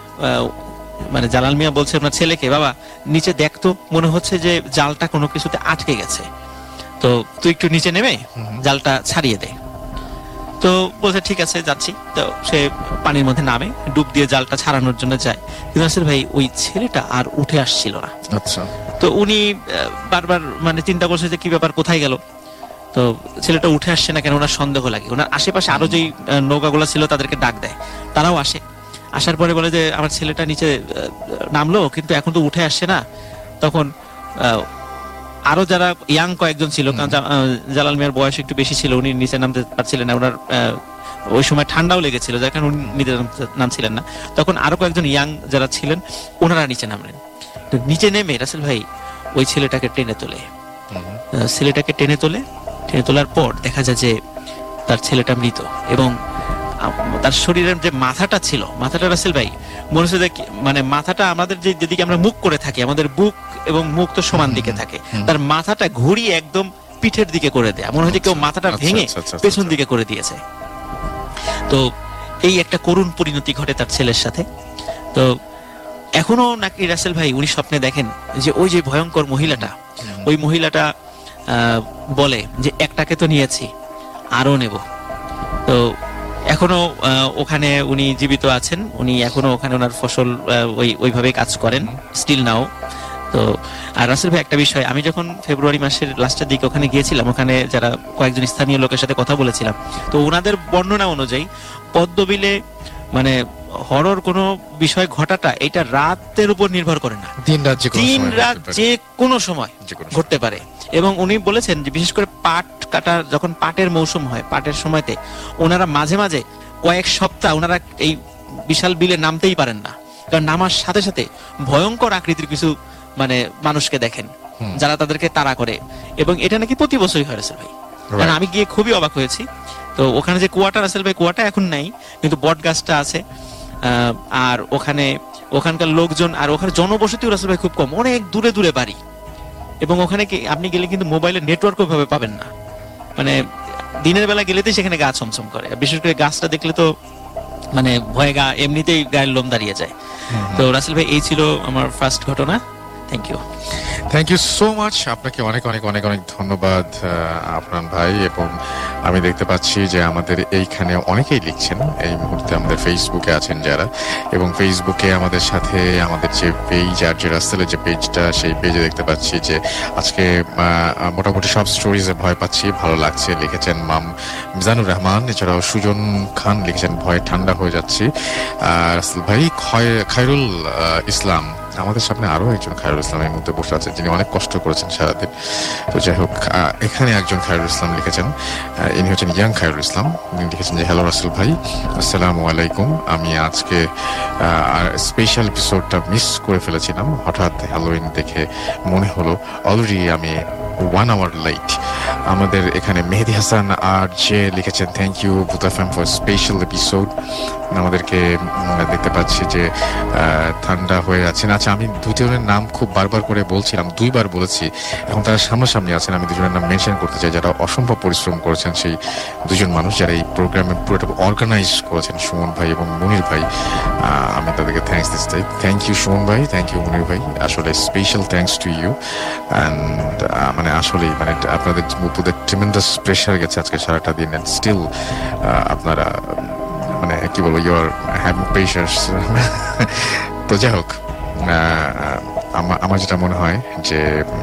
মানে জালাল মিয়া বলছে আপনার ছেলেকে, বাবা নিচে দেখতো, মনে হচ্ছে যে জালটা কোনো কিছুতে আটকে গেছে, তো তুই একটু নিচে নেমে জালটা ছাড়িয়ে দে। তো বলছে ঠিক আছে যাচ্ছি। তো সে পানির মধ্যে নামে, ডুব দিয়ে জালটা ছাড়ানোর জন্য যায়। কিন্তু আসলে ভাই ওই ছেলেটা আর উঠে আসছিল না। আচ্ছা। তো উনি বারবার মানে চিন্তা করছে যে কি ব্যাপার, কোথায় গেল। তো ছেলেটা উঠে আসছে না কেন, ওনার সন্দেহ লাগে। ওনার আশেপাশে আরো যেই নৌকাগুলো ছিল তাদেরকে ডাক দেয়, তারাও আসে। আসার পরে বলে যে আমার ছেলেটা নিচে নামলো কিন্তু এখন তো উঠে আসছে না। তখন আরো যারা ইয়াং কয়েকজন ছিল, কারণ জালাল মিয়ার বয়স একটু বেশি ছিল, উনি নিচে নামতে পারছিলেন না। ওনার ওই সময় ঠান্ডাও লেগেছিল, যার কারণে উনি নিচে নামছিলেন না। তখন আরো কয়েকজন ইয়াং যারা ছিলেন ওনারা নিচে নামলেন। তো নিচে নেমে রাসেল ভাই ওই ছেলেটাকে টেনে তোলে। টেনে তোলার পর দেখা যায় যে তার ছেলেটা মৃত, এবং তার শরীরের যে মাথাটা ছিল, মাথাটা রাসেল ভাই মনে হচ্ছে যে মানে মাথাটা আমাদের যেদিকে আমরা মুখ করে থাকি, আমাদের বুক এবং মুখ তো সমান দিকে থাকে, তার মাথাটা ঘুরিয়ে একদম পিঠের দিকে করে দেয়। মনে হয় যে কেউ মাথাটা ভেঙে পেছন দিকে করে দিয়েছে। তো এই একটা করুণ পরিণতি ঘটে তার ছেলের সাথে। তো এখনো নাকি রাসেল ভাই উনি স্বপ্নে দেখেন যে ওই যে ভয়ঙ্কর মহিলাটা, ওই মহিলাটা বলে যে একটাকে তো নিয়েছি, আরো নেব। তো এখনো ওখানে উনি জীবিত আছেন, উনি এখনো ওখানে ওনার ফসল ওইভাবে কাজ করেন স্টিল নাও। তো আর রাসেল ভাই একটা বিষয়, আমি যখন ফেব্রুয়ারি মাসের লাস্টের দিকে ওখানে গিয়েছিলাম, ওখানে যারা কয়েকজন স্থানীয় লোকের সাথে কথা বলেছিলাম, তো ওনাদের বর্ণনা অনুযায়ী পদ্মবিলে মানে হরর কোনো বিষয় ঘটাটা এটা রাতের উপর নির্ভর করে না, দিন রাত যে কোনো সময় ঘটতে পারে। এবং উনি বলেছেন যে বিশেষ করে পাট কাটার যখন পাটের মৌসুম হয়, পাটের সময়তে ওনারা মাঝে মাঝে কয়েক সপ্তাহ ওনারা এই বিশাল বিলে নামতেই পারেন না, কারণ নামার সাথে সাথে ভয়ঙ্কর আকৃতির কিছু মানে মানুষকে দেখেন যারা তাদেরকে তাড়া করে। এবং এটা নাকি প্রতি বছরই হয় রাসেল ভাই, কারণ আমি গিয়ে খুবই অবাক হয়েছি। তো ওখানে যে কুয়াটা রাসেল ভাই, কুয়াটা এখন নাই, কিন্তু বট গাছটা আছে। আর ওখানকার লোকজন, আর ওখানে জনবসতিও রাসেল ভাই খুব কম, অনেক দূরে দূরে বাড়ি। এবং ওখানে আপনি গেলে কিন্তু মোবাইলের নেটওয়ার্ক ভাবে পাবেন না, মানে দিনের বেলা গেলেতেই সেখানে গা ছমছম করে। বিশেষ করে গাছটা দেখলে তো মানে ভয়ে এমনিতেই গায়ের লোম দাঁড়িয়ে যায়। তো রাসেল ভাই এই ছিল আমার ফার্স্ট ঘটনা। Thank you so much. আপনাকে অনেক অনেক অনেক অনেক ধন্যবাদ আফরান ভাই। এবং আমি দেখতে পাচ্ছি যে আমাদের এইখানে অনেকেই লিখছেন এই মুহূর্তে, আমাদের ফেসবুকে আছেন যারা, এবং ফেসবুকে আমাদের সাথে আমাদের যে পেজ আর যে রাসেলের যে পেজটা, সেই পেজে দেখতে পাচ্ছি যে আজকে মোটামুটি সব স্টোরিজে ভয় পাচ্ছি, ভালো লাগছে লিখেছেন মিজানুর রহমান। এছাড়াও সুজন খান লিখেছেন ভয়ে ঠান্ডা হয়ে যাচ্ছি। রাসেল ভাই, খায়রুল ইসলাম, আমাদের সামনে আরো একজন খায়রুল ইসলাম এই মুহূর্তে বসে আছে, যিনি অনেক কষ্ট করেছেন সারাদিন। তো যাই হোক, এখানে একজন খায়রুল ইসলাম লিখেছেন, ইনি হচ্ছেন ইয়াং খায়রুল ইসলাম। উনি লিখেছেন যে হ্যালো রাসেল ভাই, আসসালামু আলাইকুম। আমি আজকে স্পেশাল এপিসোডটা মিস করে ফেলেছিলাম, হঠাৎ হ্যালোইন দেখে মনে হলো অলরেডি আমি 1 hour লেট। আমাদের এখানে মেহেদি হাসান আর যে লিখেছেন thank you Bhoot FM for special episode. আমাদেরকে দেখতে পাচ্ছি যে ঠান্ডা হয়ে আছেন। আচ্ছা, আমি দুজনের নাম খুব বারবার করে বলছিলাম, 2 বার বলেছি, এখন তারা সামনাসামনি আছেন। আমি দুজনের নাম মেনশন করতে চাই, যারা অসম্ভব পরিশ্রম করেছেন, সেই দুজন মানুষ যারা এই প্রোগ্রামে পুরোটা অর্গানাইজ করেছেন, সুমন ভাই এবং মুনির ভাই। আমি তাদেরকে থ্যাঙ্কস দিতে চাই। থ্যাংক ইউ সুমন ভাই, থ্যাংক ইউ মুনির ভাই, আসলে special thanks to you. And মানে আসলেই মানে আপনাদের উপরে ট্রিমেন্ডাস প্রেশার গেছে আজকে সারাটা দিন, অ্যান্ড স্টিল আপনারা মানে কি বলবো, ইউ আর হ্যাভিং পেশেন্স। তো যাই হোক, আমার যেটা মনে হয় যে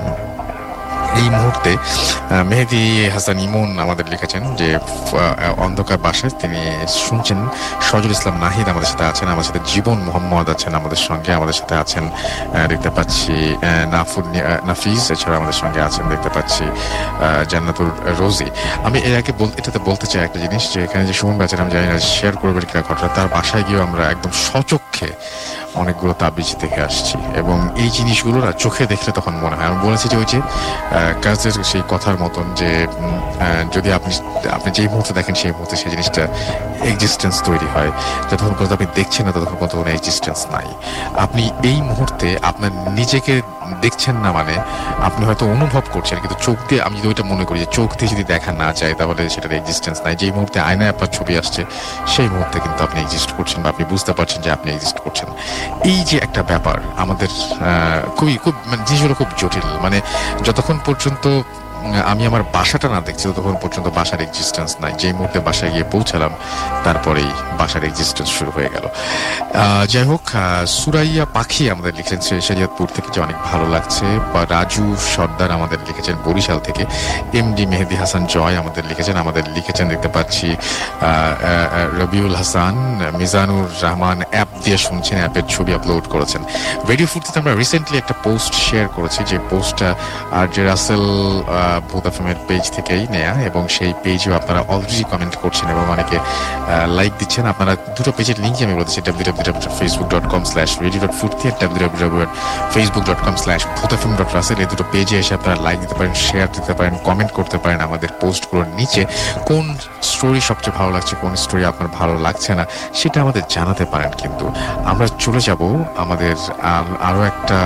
এই মুহূর্তে মেহেদী হাসান ইমন আমাদের লিখেছেন যে অন্ধকার বাসায় তিনি শুনছেন। সজল ইসলাম নাহিদ আমাদের সাথে আছেন, আমাদের সাথে জীবন মোহাম্মদ আছেন আমাদের সঙ্গে, আমাদের সাথে আছেন দেখতে পাচ্ছি নাফিজ, এছাড়া আমাদের সঙ্গে আছেন দেখতে পাচ্ছি জান্নাতুর রোজি। আমি এর আগে এটাতে বলতে চাই একটা জিনিস, যে এখানে যে সুমন আছেন, আমি জানি না শেয়ার করবেন কিনা ঘটনা, তার বাসায় গিয়েও আমরা একদম সচক্ষে অনেকগুলো তাবিজ দেখে আসছি, এবং এই জিনিসগুলো না চোখে দেখলে তখন মনে হয়, আমি বলেছি যে ওই যে কাজের সেই কথার মতন যে যদি আপনি যেই মুহূর্তে দেখেন সেই মুহূর্তে সেই জিনিসটা এক্সিস্টেন্স তৈরি হয়, যতক্ষণ পর্যন্ত আপনি দেখছেন না ততক্ষণ পর্যন্ত কোনো এক্সিস্টেন্স নাই। আপনি এই মুহূর্তে আপনার নিজেকে দেখছেন না, মানে আপনি হয়তো অনুভব করছেন, কিন্তু চোখ দিয়ে, আমি যদি ওইটা মনে করি যে চোখ দিয়ে যদি দেখা না যায় তাহলে সেটার এক্সিস্টেন্স নাই। যেই মুহূর্তে আয়নায় আপনার ছবি আসছে সেই মুহূর্তে কিন্তু আপনি এক্সিস্ট করছেন, বা আপনি বুঝতে পারছেন যে আপনি এক্সিস্ট করছেন। এই যে একটা ব্যাপার আমাদের খুব মানে জিনিসগুলো খুব জটিল, মানে যতক্ষণ পর্যন্ত আমি আমার বাসাটা না দেখছি ততক্ষণ পর্যন্ত বাসার এক্সিস্টেন্স নাই। যেই মুহূর্তে বাসায় গিয়ে পৌঁছালাম তারপরেই বাসার এক্সিস্টেন্স শুরু হয়ে গেল। যাই হোক, সুরাইয়া পাখি আমাদের লিখেছেন শরিয়তপুর থেকে যে অনেক ভালো লাগছে, বা রাজু সর্দার আমাদের লিখেছেন বরিশাল থেকে, এমডি মেহেদী হাসান জয় আমাদের লিখেছেন দেখতে পাচ্ছি রবিউল হাসান, মিজানুর রহমান অ্যাপ দিয়ে শুনছেন, অ্যাপের ছবি আপলোড করেছেন। রেডিও ফুর্তিতে আমরা রিসেন্টলি একটা পোস্ট শেয়ার করেছি, যে পোস্টটা আর যে রাসেল ভূত এফএমের পেজ থেকেই নেয়া, এবং সেই পেজেও আপনারা অলরেডি কমেন্ট করছেন এবং অনেকে লাইক দিচ্ছেন। আপনারা দুটো পেজের লিঙ্ক আমি বলতেছি, www.facebook.com/radio.furti আর www.facebook.com/bhutfm.russell, এই দুটো পেজে এসে আপনারা লাইক দিতে পারেন, শেয়ার দিতে পারেন, কমেন্ট করতে পারেন আমাদের পোস্টগুলোর নিচে। কোন স্টোরি সবচেয়ে ভালো লাগছে, কোন স্টোরি আপনার ভালো লাগছে না, সেটা আমাদের জানাতে পারেন। কিন্তু আমরা চলে যাব আমাদের আরো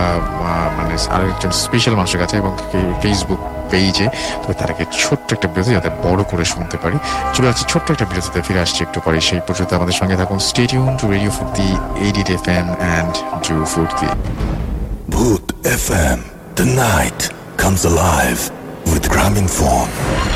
একজন স্পেশাল মানুষের কাছে, এবং ফেসবুক পেজে। তবে তার আগে ছোট্ট একটা বিরতি, যাতে বড় করে শুনতে পারি। চলে যাচ্ছি ছোট্ট একটা বিরতিতে, ফিরে আসছি একটু পরে। সেই পর্যন্ত আমাদের সঙ্গে থাকুন। স্টে টিউন টু রেডিও ফুর্তি 88 FM and do Foorti. Bhoot FM. The night comes alive with Graminphone.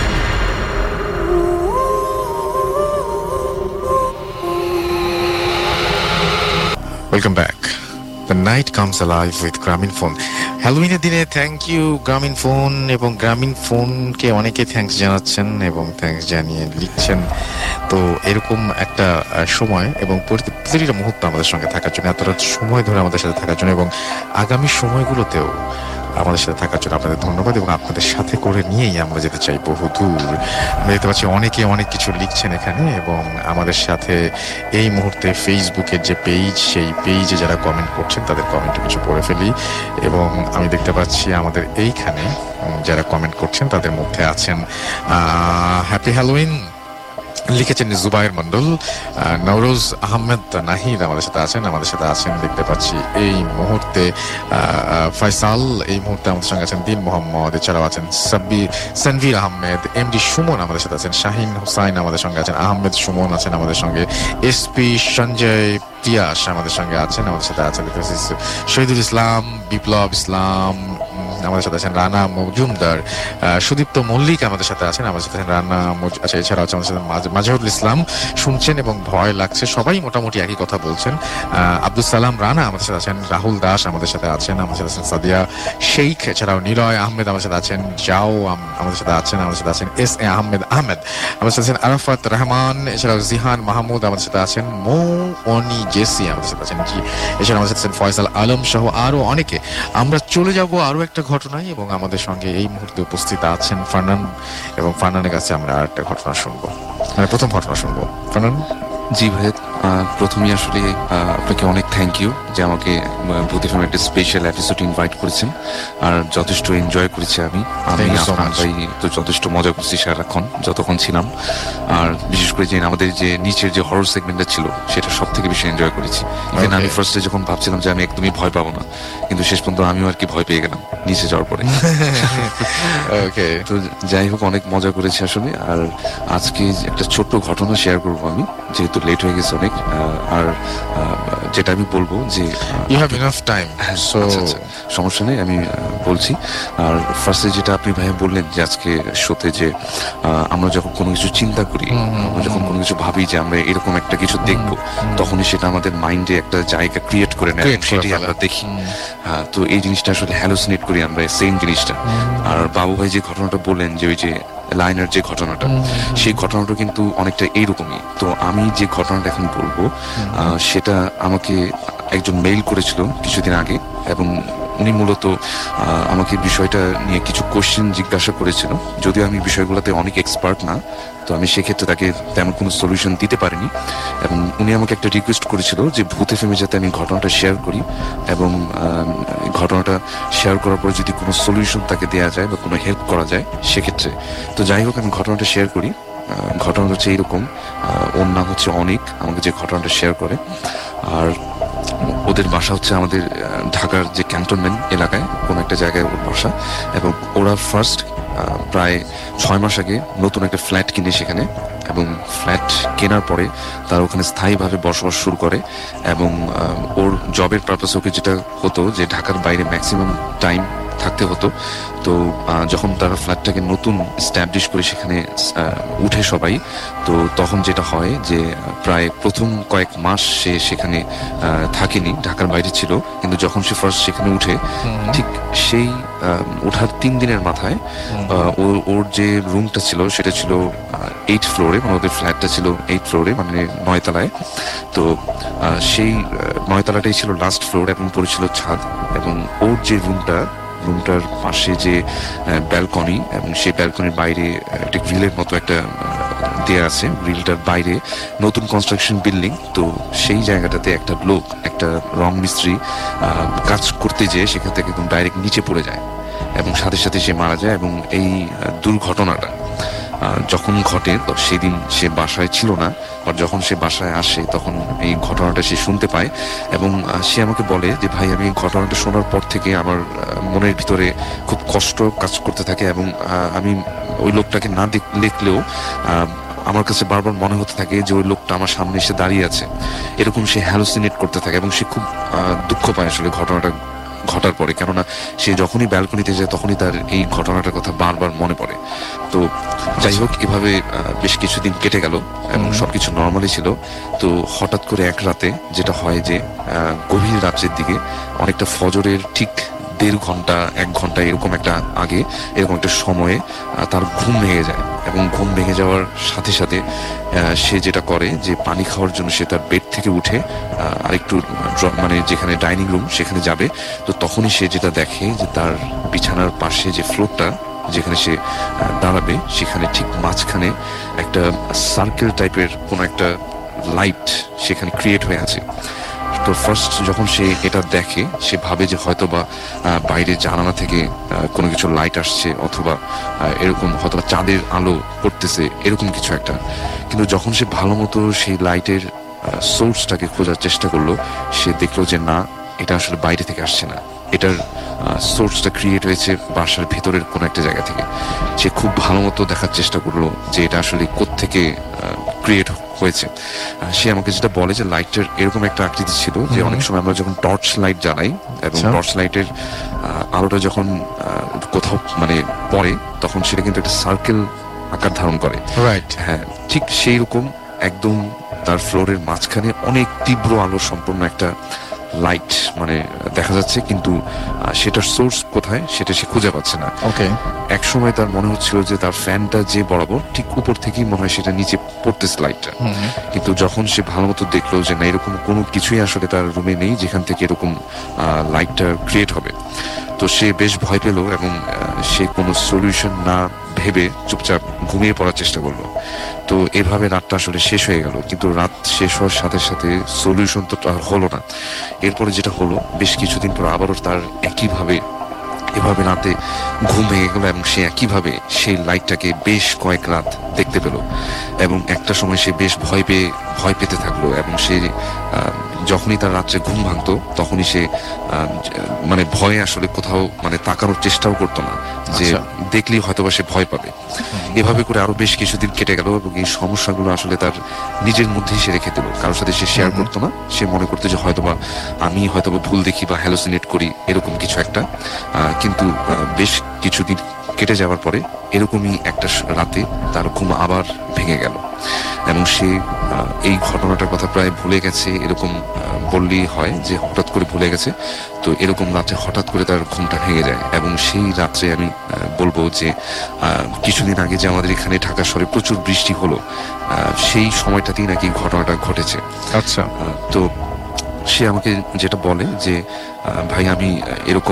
Welcome back. The night comes alive with Graminphone. হ্যালোউইনের দিনে থ্যাংক ইউ গ্রামীণফোন, এবং গ্রামীণফোনকে অনেকে থ্যাঙ্কস জানাচ্ছেন এবং থ্যাঙ্কস জানিয়ে লিখছেন। তো এরকম একটা সময় এবং প্রতিটা মুহূর্ত আমাদের সঙ্গে থাকার জন্য, এতটা সময় ধরে আমাদের সাথে থাকার জন্য, এবং আগামী সময়গুলোতেও আমাদের সাথে থাকার জন্য আপনাদের ধন্যবাদ। এবং আপনাদের সাথে করে নিয়েই আমরা যেতে চাই বহুদূর। আমরা দেখতে পাচ্ছি অনেকে অনেক কিছু লিখছেন এখানে, এবং আমাদের সাথে এই মুহূর্তে ফেসবুকের যে পেজ, সেই পেজে যারা কমেন্ট করছেন তাদের কমেন্টে কিছু পড়ে ফেলি। এবং আমি দেখতে পাচ্ছি আমাদের এইখানে যারা কমেন্ট করছেন তাদের মধ্যে আছেন হ্যাপি হ্যালোউইন লিখেছেন জুবাইর মন্ডল, নওরোজ আহমেদ নাহিদ আমাদের সাথে আছেন দেখতে পাচ্ছি এই মুহূর্তে, ফয়সাল এই মুহূর্তে আমাদের সঙ্গে আছেন, দিন মোহাম্মদ, এছাড়াও আছেন সানভীর আহমেদ, এমডি সুমন আমাদের সাথে আছেন, শাহিন হুসাইন আমাদের সঙ্গে আছেন, আহমেদ সুমন আছেন আমাদের সঙ্গে, এসপি সঞ্জয় পিয়াস আমাদের সঙ্গে আছেন, আমাদের সাথে আছেন দেখতে পাচ্ছি শহীদুল ইসলাম, বিপ্লব ইসলাম আমাদের সাথে আছেন, রানা মজুমদার, সুদীপ্ত মল্লিক আমাদের সাথে আছেন রানা আচ্ছা, এছাড়া আছে আমাদের সাথে মাজহারুল ইসলাম শুনছেন এবং ভয় লাগছে, সবাই মোটামুটি একই কথা বলছেন। আব্দুল সালাম রানা আমাদের সাথে আছেন, রাহুল দাস আমাদের সাথে আছেন, সাদিয়া শেখ, এছাড়াও নিলয় আহমেদ আমাদের সাথে আছেন, জাও আমাদের সাথে আছেন, এস এ আহমেদ আমাদের সাথে আছেন, আরাফাত রহমান, এছাড়াও জিহান মাহমুদ আমাদের সাথে আছেন, মৌ অনি জেসি আমাদের সাথে আছেন, এছাড়া আমাদের সাথে আছেন ফয়সাল আলম সহ আরো অনেকে। আমরা চলে যাব আরো একটা ঘটনায়, এবং আমাদের সঙ্গে এই মুহূর্তে উপস্থিত আছেন ফারনান, এবং ফারনানের কাছে আমরা আর একটা ঘটনা শুনবো, প্রথম ঘটনা শুনবো। ফারনান। জি ভাই, প্রথমেই আসলে আপনাকে অনেক থ্যাংক ইউ যে আমাকে ভূত এফএম একটা স্পেশাল এপিসোড ইনভাইট করেছেন, আর যথেষ্ট এনজয় করেছি আমি আপনার ভাই, তো যথেষ্ট মজা করছি সারাক্ষণ যতক্ষণ ছিলাম। আর বিশেষ করে যে আমাদের যে নিচের যে হরর সেগমেন্টটা ছিল সেটা সব থেকে বেশি এনজয় করেছি। ইভেন আমি ফার্স্টে যখন ভাবছিলাম যে আমি একদমই ভয় পাবো না, কিন্তু শেষ পর্যন্ত আমিও আর কি ভয় পেয়ে গেলাম নিচে যাওয়ার পরে। তো যাই হোক, অনেক মজা করেছি আসলে। আর আজকে একটা ছোট্ট ঘটনা শেয়ার করবো আমি, যেহেতু লেট হয়ে গেছে অনেক। অনেক। আর যেটা আমি বলবো যে you have enough time, so সমস্যা নেই, আমি বলছি। আর ফার্স্টে যেটা আপনি ভাই বললেন যে আজকে শোতে যে আমরা যখন কোনো কিছু চিন্তা করি, আমরা যখন কোনো কিছু ভাবি যে আমরা এরকম একটা কিছু দেখবো, তখনই সেটা আমাদের মাইন্ডে একটা জায়গা ক্রিয়েট করে নেয়, সেটাই আমরা দেখি। তো এই জিনিসটা আসলে হ্যালোসিনেট করি আমরা, সেম জিনিসটা। আর বাবু ভাই যে ঘটনাটা বললেন যে ওই যে লাইনার যে ঘটনাটা, সেই ঘটনাটা কিন্তু অনেকটা এইরকমই। তো আমি যে ঘটনাটা এখন বলবো সেটা আমাকে একজন মেইল করেছিল কিছুদিন আগে, এবং উনি মূলত আমাকে বিষয়টা নিয়ে কিছু কোশ্চেন জিজ্ঞাসা করেছিল। যদিও আমি বিষয়গুলোতে অনেক এক্সপার্ট না, তো আমি সেক্ষেত্রে তাকে তেমন কোনো সলিউশন দিতে পারিনি। এবং উনি আমাকে একটা রিকোয়েস্ট করেছিল যে ভূত এফএম যাতে আমি ঘটনাটা শেয়ার করি, এবং ঘটনাটা শেয়ার করার পর যদি কোনো সলিউশন তাকে দেওয়া যায় বা কোনো হেল্প করা যায় সেক্ষেত্রে। তো যাই হোক, আমি ঘটনাটা শেয়ার করি। ঘটনাটা হচ্ছে এইরকম, ওর নাম হচ্ছে অনিক, আমাকে যে ঘটনাটা শেয়ার করে। আর ওদের বাসা হচ্ছে আমাদের ঢাকার যে ক্যান্টনমেন্ট এলাকায় কোনো একটা জায়গায় ওর বাসা। এবং ওরা ফার্স্ট প্রায় 6 মাস আগে নতুন একটা ফ্ল্যাট কিনে সেখানে, এবং ফ্ল্যাট কেনার পরে তারা ওখানে স্থায়ীভাবে বসবাস শুরু করে। এবং ওর জবের পারপাসে ওকে যেটা হতো যে ঢাকার বাইরে ম্যাক্সিমাম টাইম থাকতে হতো। তো যখন তারা ফ্ল্যাটটাকে নতুন এস্টাবলিশ করে সেখানে উঠে সবাই, তো তখন যেটা হয় যে প্রায় প্রথম কয়েক মাস সে সেখানে থাকেনি, ঢাকার বাইরে ছিল। কিন্তু যখন সে ফার্স্ট সেখানে উঠে, ঠিক সেই ওঠার 3 দিনের মাথায় ওর যে রুমটা ছিল সেটা ছিল 8 ফ্লোরে, মানে ওদের ফ্ল্যাটটা ছিল 8 ফ্লোরে, মানে 9 তলায়। তো সেই 9 তলাটাই ছিল লাস্ট ফ্লোর, এবং পড়েছিল ছাদ। এবং ওর যে রুমটার পাশে যে ব্যালকনি, এবং সেই ব্যালকনির বাইরে একটা গ্রিলের মতো একটা দেয়া আছে। গ্রিলটার বাইরে নতুন কনস্ট্রাকশন বিল্ডিং। তো সেই জায়গাটাতে একটা লোক, একটা রং মিস্ত্রি কাজ করতে যেয়ে সেখান থেকে একদম ডাইরেক্ট নিচে পড়ে যায়, এবং সাথে সাথে সে মারা যায়। এবং এই দুর্ঘটনাটা যখন ঘটে, তো সেদিন সে বাসায় ছিল না, আর যখন সে বাসায় আসে তখন এই ঘটনাটা সে শুনতে পায়। এবং সে আমাকে বলে যে ভাই, আমি ঘটনাটা শোনার পর থেকে আমার মনের ভিতরে খুব কষ্ট কাজ করতে থাকে, এবং আমি ওই লোকটাকে না দেখলেও আমার কাছে বারবার মনে হতে থাকে যে ওই লোকটা আমার সামনে এসে দাঁড়িয়ে আছে। এরকম সে হ্যালোসিনেট করতে থাকে, এবং সে খুব দুঃখ পায় আসলে ঘটনাটা ঘটার পরে, কেননা সে যখনই ব্যালকনিতে যায় তখনই তার এই ঘটনাটার কথা বারবার মনে পড়ে। তো যাই হোক, এভাবে বেশ কিছুদিন কেটে গেল এবং সবকিছু নর্মালি ছিল। তো হঠাৎ করে এক রাতে যেটা হয় যে গভীর রাত্রের দিকে, অনেকটা ফজরের ঠিক 1.5 ঘন্টা 1 ঘন্টা এরকম একটা আগে, এরকম একটা সময়ে তার ঘুম ভেঙে যায়। এবং ঘুম ভেঙে যাওয়ার সাথে সাথে সে যেটা করে যে পানি খাওয়ার জন্য সে তার বেড থেকে উঠে আরেকটু মানে যেখানে ডাইনিং রুম সেখানে যাবে। তো তখনই সে যেটা দেখে যে তার বিছানার পাশে যে ফ্লোরটা যেখানে সে দাঁড়াবে, সেখানে ঠিক মাঝখানে একটা সার্কেল টাইপের কোনো একটা লাইট সেখানে ক্রিয়েট হয়ে আছে। তো ফার্স্ট যখন সে এটা দেখে, সে ভাবে যে হয়তো বা বাইরে জানালা থেকে কোনো কিছু লাইট আসছে, অথবা এরকম হয়তো চাঁদের আলো পড়তেছে, এরকম কিছু একটা। কিন্তু যখন সে ভালো মতো সেই লাইটের সোর্সটাকে খোঁজার চেষ্টা করলো, সে দেখলো যে না, এটা আসলে বাইরে থেকে আসছে না, এটার সোর্সটা ক্রিয়েট হয়েছে বাসার ভেতরের কোনো একটা জায়গা থেকে। সে খুব ভালো মতো দেখার চেষ্টা করলো যে এটা আসলে কোত্থেকে ক্রিয়েট হয়েছে। সে আমাকে যেটা বলে যে লাইটটার এরকম একটা আকৃতি ছিল যে অনেক সময় আমরা যখন টর্চ লাইট জ্বালাই, এবং টর্চ লাইটের আলোটা যখন কোথাও মানে পড়ে, তখন সেটা কিন্তু একটা সার্কেল আকার ধারণ করে। রাইট, হ্যাঁ, ঠিক সেই রকম একদম তার ফ্লোরের মাঝখানে অনেক তীব্র আলো সম্পন্ন একটা লাইট মানে দেখা যাচ্ছে, কিন্তু সেটার সোর্স কোথায় সেটা সে খুঁজে পাচ্ছে না। ওকে, এক সময় তার মনে হচ্ছিল যে তার ফ্যানটা যে বরাবর ঠিক উপর থেকেই মনে হয় সেটা নিচে পড়তেছে লাইটটা। কিন্তু যখন সে ভালো মতো দেখলো যে না, এরকম কোনো কিছুই আসলে তার রুমে নেই যেখান থেকে এরকম লাইটটা ক্রিয়েট হবে, তো সে বেশ ভয় পেল, এবং সে কোনো সলিউশন না ভেবে চুপচাপ ঘুমিয়ে পড়ার চেষ্টা করলো। তো এভাবে রাতটা আসলে শেষ হয়ে গেল। কিন্তু রাত শেষ হওয়ার সাথে সাথে সলিউশন তো আর হলো না। এরপরে যেটা হলো, বেশ কিছুদিন পর আবারও তার এভাবে রাতে ঘুম ভেঙে গেল, এবং সে একইভাবে সেই লাইটটাকে বেশ কয়েক রাত দেখতে পেল। এবং একটা সময় সে বেশ ভয় পেতে থাকলো, এবং সে যখনই তার রাত্রে ঘুম ভাঙতো তখনই সে মানে ভয়ে আসলে কোথাও মানে তাকানোর চেষ্টাও করতো না, যে দেখলেই হয়তোবা সে ভয় পাবে। এভাবে করে আরো বেশ কিছুদিন কেটে গেল এবং এই সমস্যাগুলো আসলে তার নিজের মধ্যেই সে রেখে দিল, কারোর সাথে সে শেয়ার করতো না। সে মনে করতো যে হয়তোবা আমি হয়তোবা ভুল দেখি বা হ্যালোসিনেট করি, এরকম কিছু একটা। কিন্তু বেশ কিছুদিন কেটে যাওয়ার পরে এরকমই একটা রাতে তার ঘুম আবার ভেঙে গেল এবং সে এই ঘটনাটার কথা প্রায় ভুলে গেছে, এরকম বললেই হয় যে হঠাৎ করে ভুলে গেছে। তো এরকম রাতে হঠাৎ করে তার ঘুমটা ভেঙে যায় এবং সেই রাত্রে আমি বলবো যে কিছুদিন আগে যে আমাদের এখানে ঢাকা শহরে প্রচুর বৃষ্টি হলো, সেই সময়টাতেই নাকি ঘটনাটা ঘটেছে। আচ্ছা। তো সে আমাকে যেটা বলে যে ভাই আমি এরকম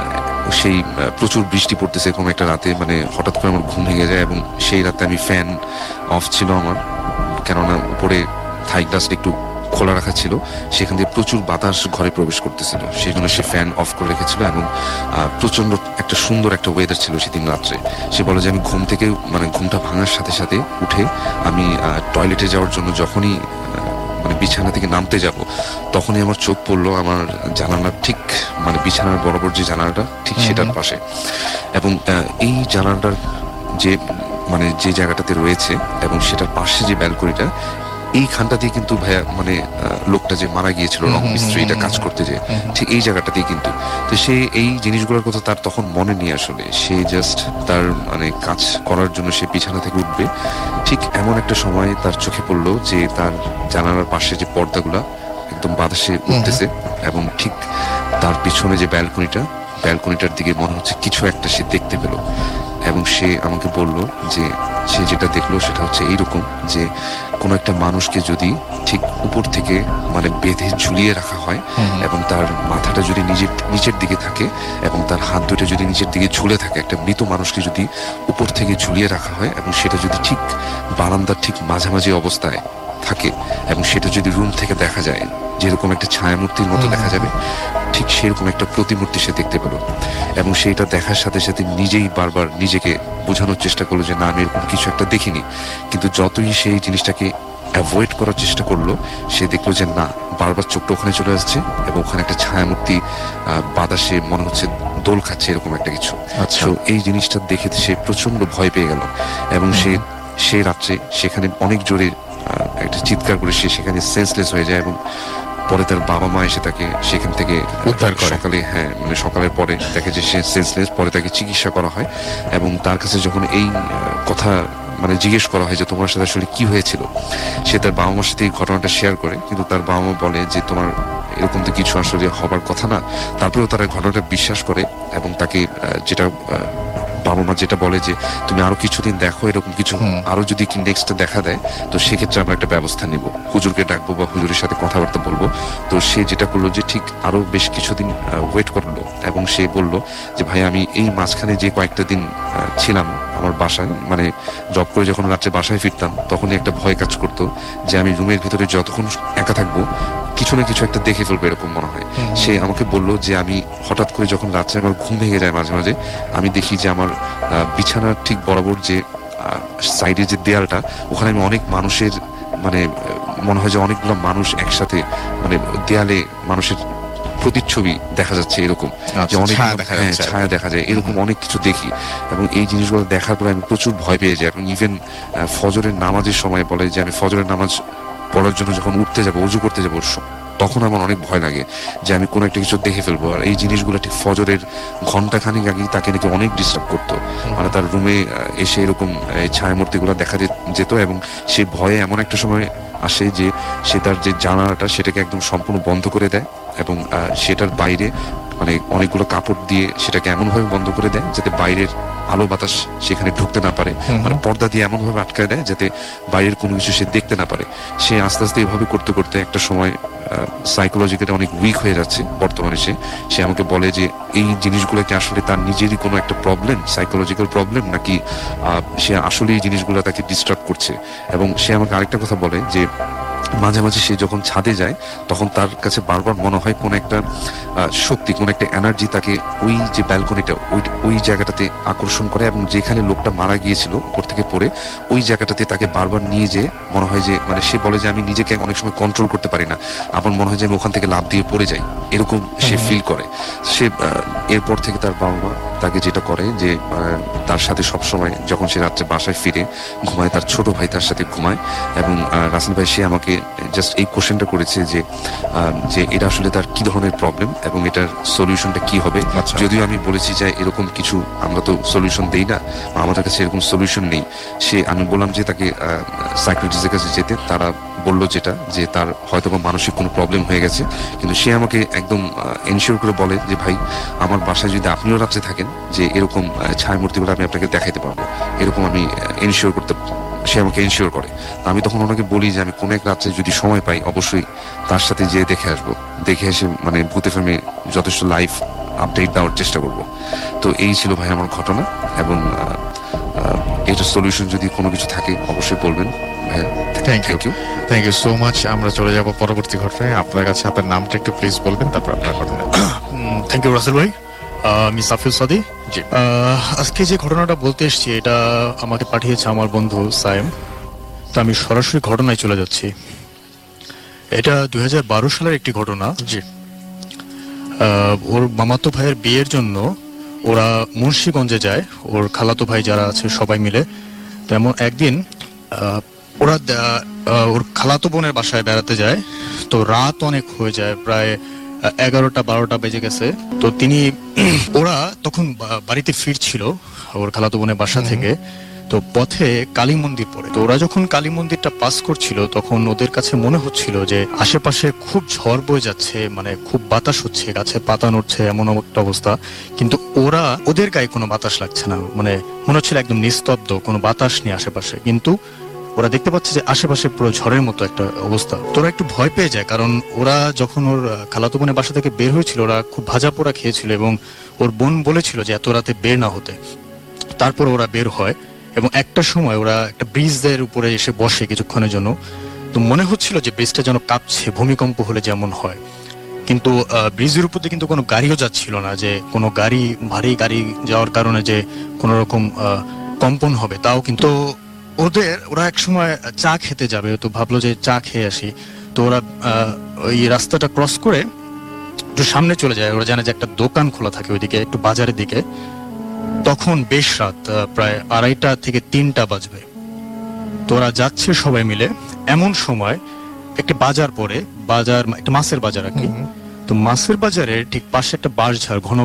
সেই প্রচুর বৃষ্টি পড়তেছে এরকম একটা রাতে, মানে হঠাৎ করে আমার ঘুম ভেঙে যায় এবং সেই রাতে আমি ফ্যান অফ ছিল আমার, কেননা উপরে থাই গ্লাসটা একটু খোলা রাখা ছিল, সেখান থেকে প্রচুর বাতাস ঘরে প্রবেশ করতেছিল, সেই জন্য সে ফ্যান অফ করে রেখেছিল এবং প্রচন্ড একটা সুন্দর একটা ওয়েদার ছিল সেদিন রাত্রে। সে বলে যে আমি ঘুম থেকে মানে ঘুমটা ভাঙার সাথে সাথে উঠে আমি টয়লেটে যাওয়ার জন্য যখনই মানে বিছানা থেকে নামতে যাব তখনই আমার চোখ পড়লো আমার জানালার ঠিক মানে বিছানার বরাবর যে জানালাটা ঠিক সেটার পাশে, এবং এই জানালাটার যে মানে যে জায়গাটাতে রয়েছে এবং সেটার পাশে যে ব্যালকনিটা, এইখানটাতেই কিন্তু ভাইয়া মানে লোকটা যে মারা গিয়েছিল রং মিস্ত্রিটা কাজ করতে, যে ঠিক এই জায়গাটাতেই কিন্তু। তো সে এই জিনিসগুলোর কথা তার তখন মনে নেই আসলে, সে জাস্ট তার মানে কাজ করার জন্য সে বিছানা থেকে উঠবে, ঠিক এমন একটা সময় তার চোখে পড়লো যে তার জানালার পাশে যে পর্দাগুলা একদম বাতাসে উঠতেছে এবং ঠিক তার পিছনে যে ব্যালকনিটার দিকে মনে হচ্ছে কিছু একটা সে দেখতে পেল। এবং সে আমাকে বলল যে সে যেটা দেখলো সেটা হচ্ছে এইরকম, যে কোনো একটা মানুষকে যদি ঠিক উপর থেকে মানে বেঁধে ঝুলিয়ে রাখা হয় এবং তার মাথাটা যদি নিচের দিকে থাকে এবং তার হাত দুটো যদি নিচের দিকে ঝুলে থাকে, একটা মৃত মানুষকে যদি উপর থেকে ঝুলিয়ে রাখা হয় এবং সেটা যদি ঠিক বারান্দার ঠিক মাঝামাঝি অবস্থায় থাকে এবং সেটা যদি রুম থেকে দেখা যায় যেরকম একটা ছায়ামূর্তির মতো দেখা যাবে, ঠিক সেরকম একটা প্রতিমূর্তি সে দেখতে পেল। এবং সেটা দেখার সাথে সাথে নিজেই বারবার নিজেকে বোঝানোর চেষ্টা করলো যে না আমি এরকম কিছু একটা দেখিনি, কিন্তু যতই সেই জিনিসটাকে অ্যাভয়েড করার চেষ্টা করলো সে দেখলো যে না, বারবার চোখটা ওখানে চলে আসছে এবং ওখানে একটা ছায়ামূর্তি বাতাসে মনে হচ্ছে দোল খাচ্ছে, এরকম একটা কিছু। তো এই জিনিসটা দেখে সে প্রচন্ড ভয় পেয়ে গেল এবং সে রাত্রে সেখানে অনেক জোরে একটা চিৎকার করে সে সেখানে সেন্সলেস হয়ে যায় এবং পরে তার বাবা মা এসে তাকে সেখান থেকে উদ্ধার করে সকালে, হ্যাঁ মানে সকালের পরে দেখে যে সে সেন্সলেস। পরে তাকে চিকিৎসা করা হয় এবং তার কাছে যখন এই কথা মানে জিজ্ঞেস করা হয় যে তোমার সাথে আসলে কি হয়েছিল, সে তার বাবা মার সাথে এই ঘটনাটা শেয়ার করে, কিন্তু তার বাবা মা বলে যে তোমার এরকম তো কিছু আসলে হবার কথা না। তারপরেও তারা ঘটনাটা বিশ্বাস করে এবং তাকে যেটা বাবা মা যেটা বলে যে তুমি আরো কিছুদিন দেখো, এরকম কিছু আরো যদি নেক্সট দেখা দেয় তো সেক্ষেত্রে আমরা একটা ব্যবস্থা নিব, হুজুরকে ডাকবো বা হুজুরের সাথে কথাবার্তা বলবো। তো সে যেটা করলো যে ঠিক আরো বেশ কিছুদিন ওয়েট করলো এবং সে বললো যে ভাই আমি এই মাঝখানে যে কয়েকটা দিন ছিলাম আমার বাসায়, মানে জব করে যখন রাত্রে বাসায় ফিরতাম তখনই একটা ভয় কাজ করতো যে আমি রুমের ভিতরে যতক্ষণ একা থাকবো কিছু না কিছু একটা দেখে ফেলবো এরকম মনে হয়। সে আমাকে বললো যে আমি হঠাৎ করে যখন রাত্রে আমার ঘুম ভেঙে যায় মাঝে মাঝে, আমি দেখি যে আমার বিছানার ঠিক বরাবর যে সাইডে যে দেয়ালটা, ওখানে আমি অনেক মানুষের মানে মনে হয় যে অনেকগুলো মানুষ একসাথে মানে দেয়ালে মানুষের প্রতিচ্ছবি দেখা যাচ্ছে, এরকম যে অনেক ছায়া দেখা যায়, এরকম অনেক কিছু দেখি। এবং এই জিনিসগুলো দেখার পরে আমি প্রচুর ভয় পেয়ে যাই এবং ইভেন ফজরের নামাজের সময় বলে যে আমি ফজরের নামাজ পড়ার জন্য যখন উঠতে যাবো, উজু করতে যাবো, তখন আমার অনেক ভয় লাগে যে আমি কোনো একটা কিছু দেখে ফেলবো। আর এই জিনিসগুলো ঠিক ফজরের ঘন্টাখানিক আগে তাকে নাকি অনেক ডিস্টার্ব করতো, মানে তার রুমে এসে এরকম ছায়ামূর্তিগুলো দেখা যেত এবং সে ভয়ে এমন একটা সময় আসে যে সে তার যে জানালাটা সেটাকে একদম সম্পূর্ণ বন্ধ করে দেয় এবং সেটার বাইরে মানে অনেকগুলো কাপড় দিয়ে সেটাকে এমন ভাবে বন্ধ করে দেয় যাতে বাইরের আলো বাতাস সেখানে ঢুকতে না পারে, মানে পর্দা দিয়ে এমন ভাবে আটকায় দেয় যাতে বাইরের কোনো কিছু সে দেখতে না পারে। সে আস্তে আস্তে এভাবে করতে করতে একটা সময় সাইকোলজিক্যালি অনেক উইক হয়ে যাচ্ছে বর্তমানে। সে আমাকে বলে যে এই জিনিসগুলোকে আসলে তার নিজেরই কোনো একটা প্রবলেম, সাইকোলজিক্যাল প্রবলেম, নাকি সে আসলে এই জিনিসগুলো তাকে ডিস্টার্ব করছে। এবং সে আমাকে আরেকটা কথা বলে যে মাঝে মাঝে সে যখন ছাদে যায় তখন তার কাছে বারবার মনে হয় কোন একটা শক্তি, কোন একটা এনার্জি তাকে ওই যে ব্যালকনিটা ওই জায়গাটাতে আকর্ষণ করে, এবং যেখানে লোকটা মারা গিয়েছিল উপর থেকে পড়ে ওই জায়গাটাতে তাকে বারবার নিয়ে যেয়ে মনে হয় যে, মানে সে বলে যে আমি নিজেকে অনেক সময় কন্ট্রোল করতে পারি না, আমার মনে হয় যে আমি ওখান থেকে লাফ দিয়ে পড়ে যাই, এরকম সে ফিল করে। সে এরপর থেকে তার বাবা মা তাকে যেটা করে যে তার সাথে সবসময় যখন সে রাত্রে বাসায় ফিরে ঘুমায়, তার ছোট ভাই তার সাথে ঘুমায়। এবং রাসেল ভাই সে আমাকে জাস্ট এই কোশ্চেনটা করেছে যে এটা আসলে তার কি ধরনের প্রবলেম এবং এটার সলিউশনটা কি হবে। যদিও আমি বলেছি যে এরকম কিছু আমরা তো সলিউশন দেই না, আমাদের কাছে এরকম সলিউশন নেই। আমি বললাম যে তাকে সাইকিয়াট্রিস্টের কাছে যেতে, তারা বললো যেটা যে তার হয়তো বা মানসিক কোনো প্রবলেম হয়ে গেছে। কিন্তু সে আমাকে একদম এনশিওর করে বলে যে ভাই, আমার বাসায় যদি আপনিও রাত্রে থাকেন যে এরকম ছায়ামূর্তিগুলো আমি আপনাকে দেখাইতে পারবো, এরকম আমি এনশিওর করতে, সে আমাকে এনশিওর করে। আমি তখন ওনাকে বলি যে আমি কোনো এক রাত্রে যদি সময় পাই অবশ্যই তার সাথে যেয়ে দেখে আসবো, দেখে এসে মানে ভূত এফএম যথেষ্ট লাইভ আপডেট দেওয়ার চেষ্টা করব। তো এই ছিল ভাই আমার ঘটনা, এবং এটার সলিউশন যদি কোনো কিছু থাকে অবশ্যই বলবেন ভাই। Thank you so much. আমরা চলে যাব পরবর্তী ঘটনায়। আপনার কাছে আপনার নামটা একটু প্লিজ বলবেন, তারপর আপনার ঘটনা। থ্যাংক ইউ রাসেল ভাই। আমি সাফিউল সাদি। জি। আজকে যে ঘটনাটা বলতে এসেছি এটা আমাকে পাঠিয়েছে আমার বন্ধু সাইম। তো আমি সরাসরি ঘটনায় চলে যাচ্ছি। এটা 2012 সালের একটি ঘটনা। জি। ওর মামাতো ভাইয়ের বিয়ের জন্য ওরা মুন্সিগঞ্জে যায়, ওর খালাতো ভাই যারা আছে সবাই মিলে। তেমন একদিন ওরা ওর খালাতো বোনের বাসায় বেড়াতে যায়। তো রাত অনেক হয়ে যায়, প্রায় 11টা-12টা বেজে গেছে। তো ওরা তখন বাড়িতে ফিরছিল ওর খালাতো বোনের বাসা থেকে। তো পথে কালী মন্দির পড়ে। তো ওরা যখন কালী মন্দিরটা পাস করছিল তখন ওদের কাছে মনে হচ্ছিল যে আশেপাশে খুব ঝড় বয়ে যাচ্ছে, মানে খুব বাতাস হচ্ছে, গাছে পাতা নড়ছে, এমন একটা অবস্থা। কিন্তু ওদের গায়ে কোনো বাতাস লাগছে না, মানে মনে হচ্ছিল একদম নিস্তব্ধ, কোনো বাতাস নেই আশেপাশে। কিন্তু ওরা দেখতে পাচ্ছে যে আশেপাশে পুরো ঝড়ের মতো একটা অবস্থা। তোরা একটু ভয় পেয়ে যায়, কারণ ওরা যখন ওর খালাতো বোনের বাসা থেকে বের হয়েছিল ওরা খুব ভাজা পোড়া খেয়েছিল, এবং ওর বোন বলেছিল যে এত রাতে বের না হতে। তারপর ওরা বের হয় এবং একটা সময় ওরা একটা ব্রিজের উপরে এসে বসে কিছুক্ষণের জন্য। তো মনে হচ্ছিল যে ব্রিজটা যেন কাঁপছে, ভূমিকম্প হলে যেমন হয়। কিন্তু ব্রিজের উপর দিয়ে কিন্তু কোনো গাড়িও যাচ্ছিল না, যে কোনো ভারী গাড়ি যাওয়ার কারণে যে কোনো রকম কম্পন হবে তাও। কিন্তু ওরা এক সময় চা খেতে যাবে, তো ভাবলো যে চা খেয়ে আসি। তো ওরা ওই রাস্তাটা ক্রস করে একটু সামনে চলে যায়। ওরা জানে যে একটা দোকান খোলা থাকে ওইদিকে, একটু বাজারের দিকে। তখন বেশ রাত, প্রায় 2:30 থেকে 3টা বাজবে। তো ওরা যাচ্ছে সবাই মিলে। এমন সময় একটা বাজার পড়ে, একটা মাছের বাজার আর কি। তো মাছের বাজারের ঠিক পাশে একটা বাঁশঝাড়, ঘন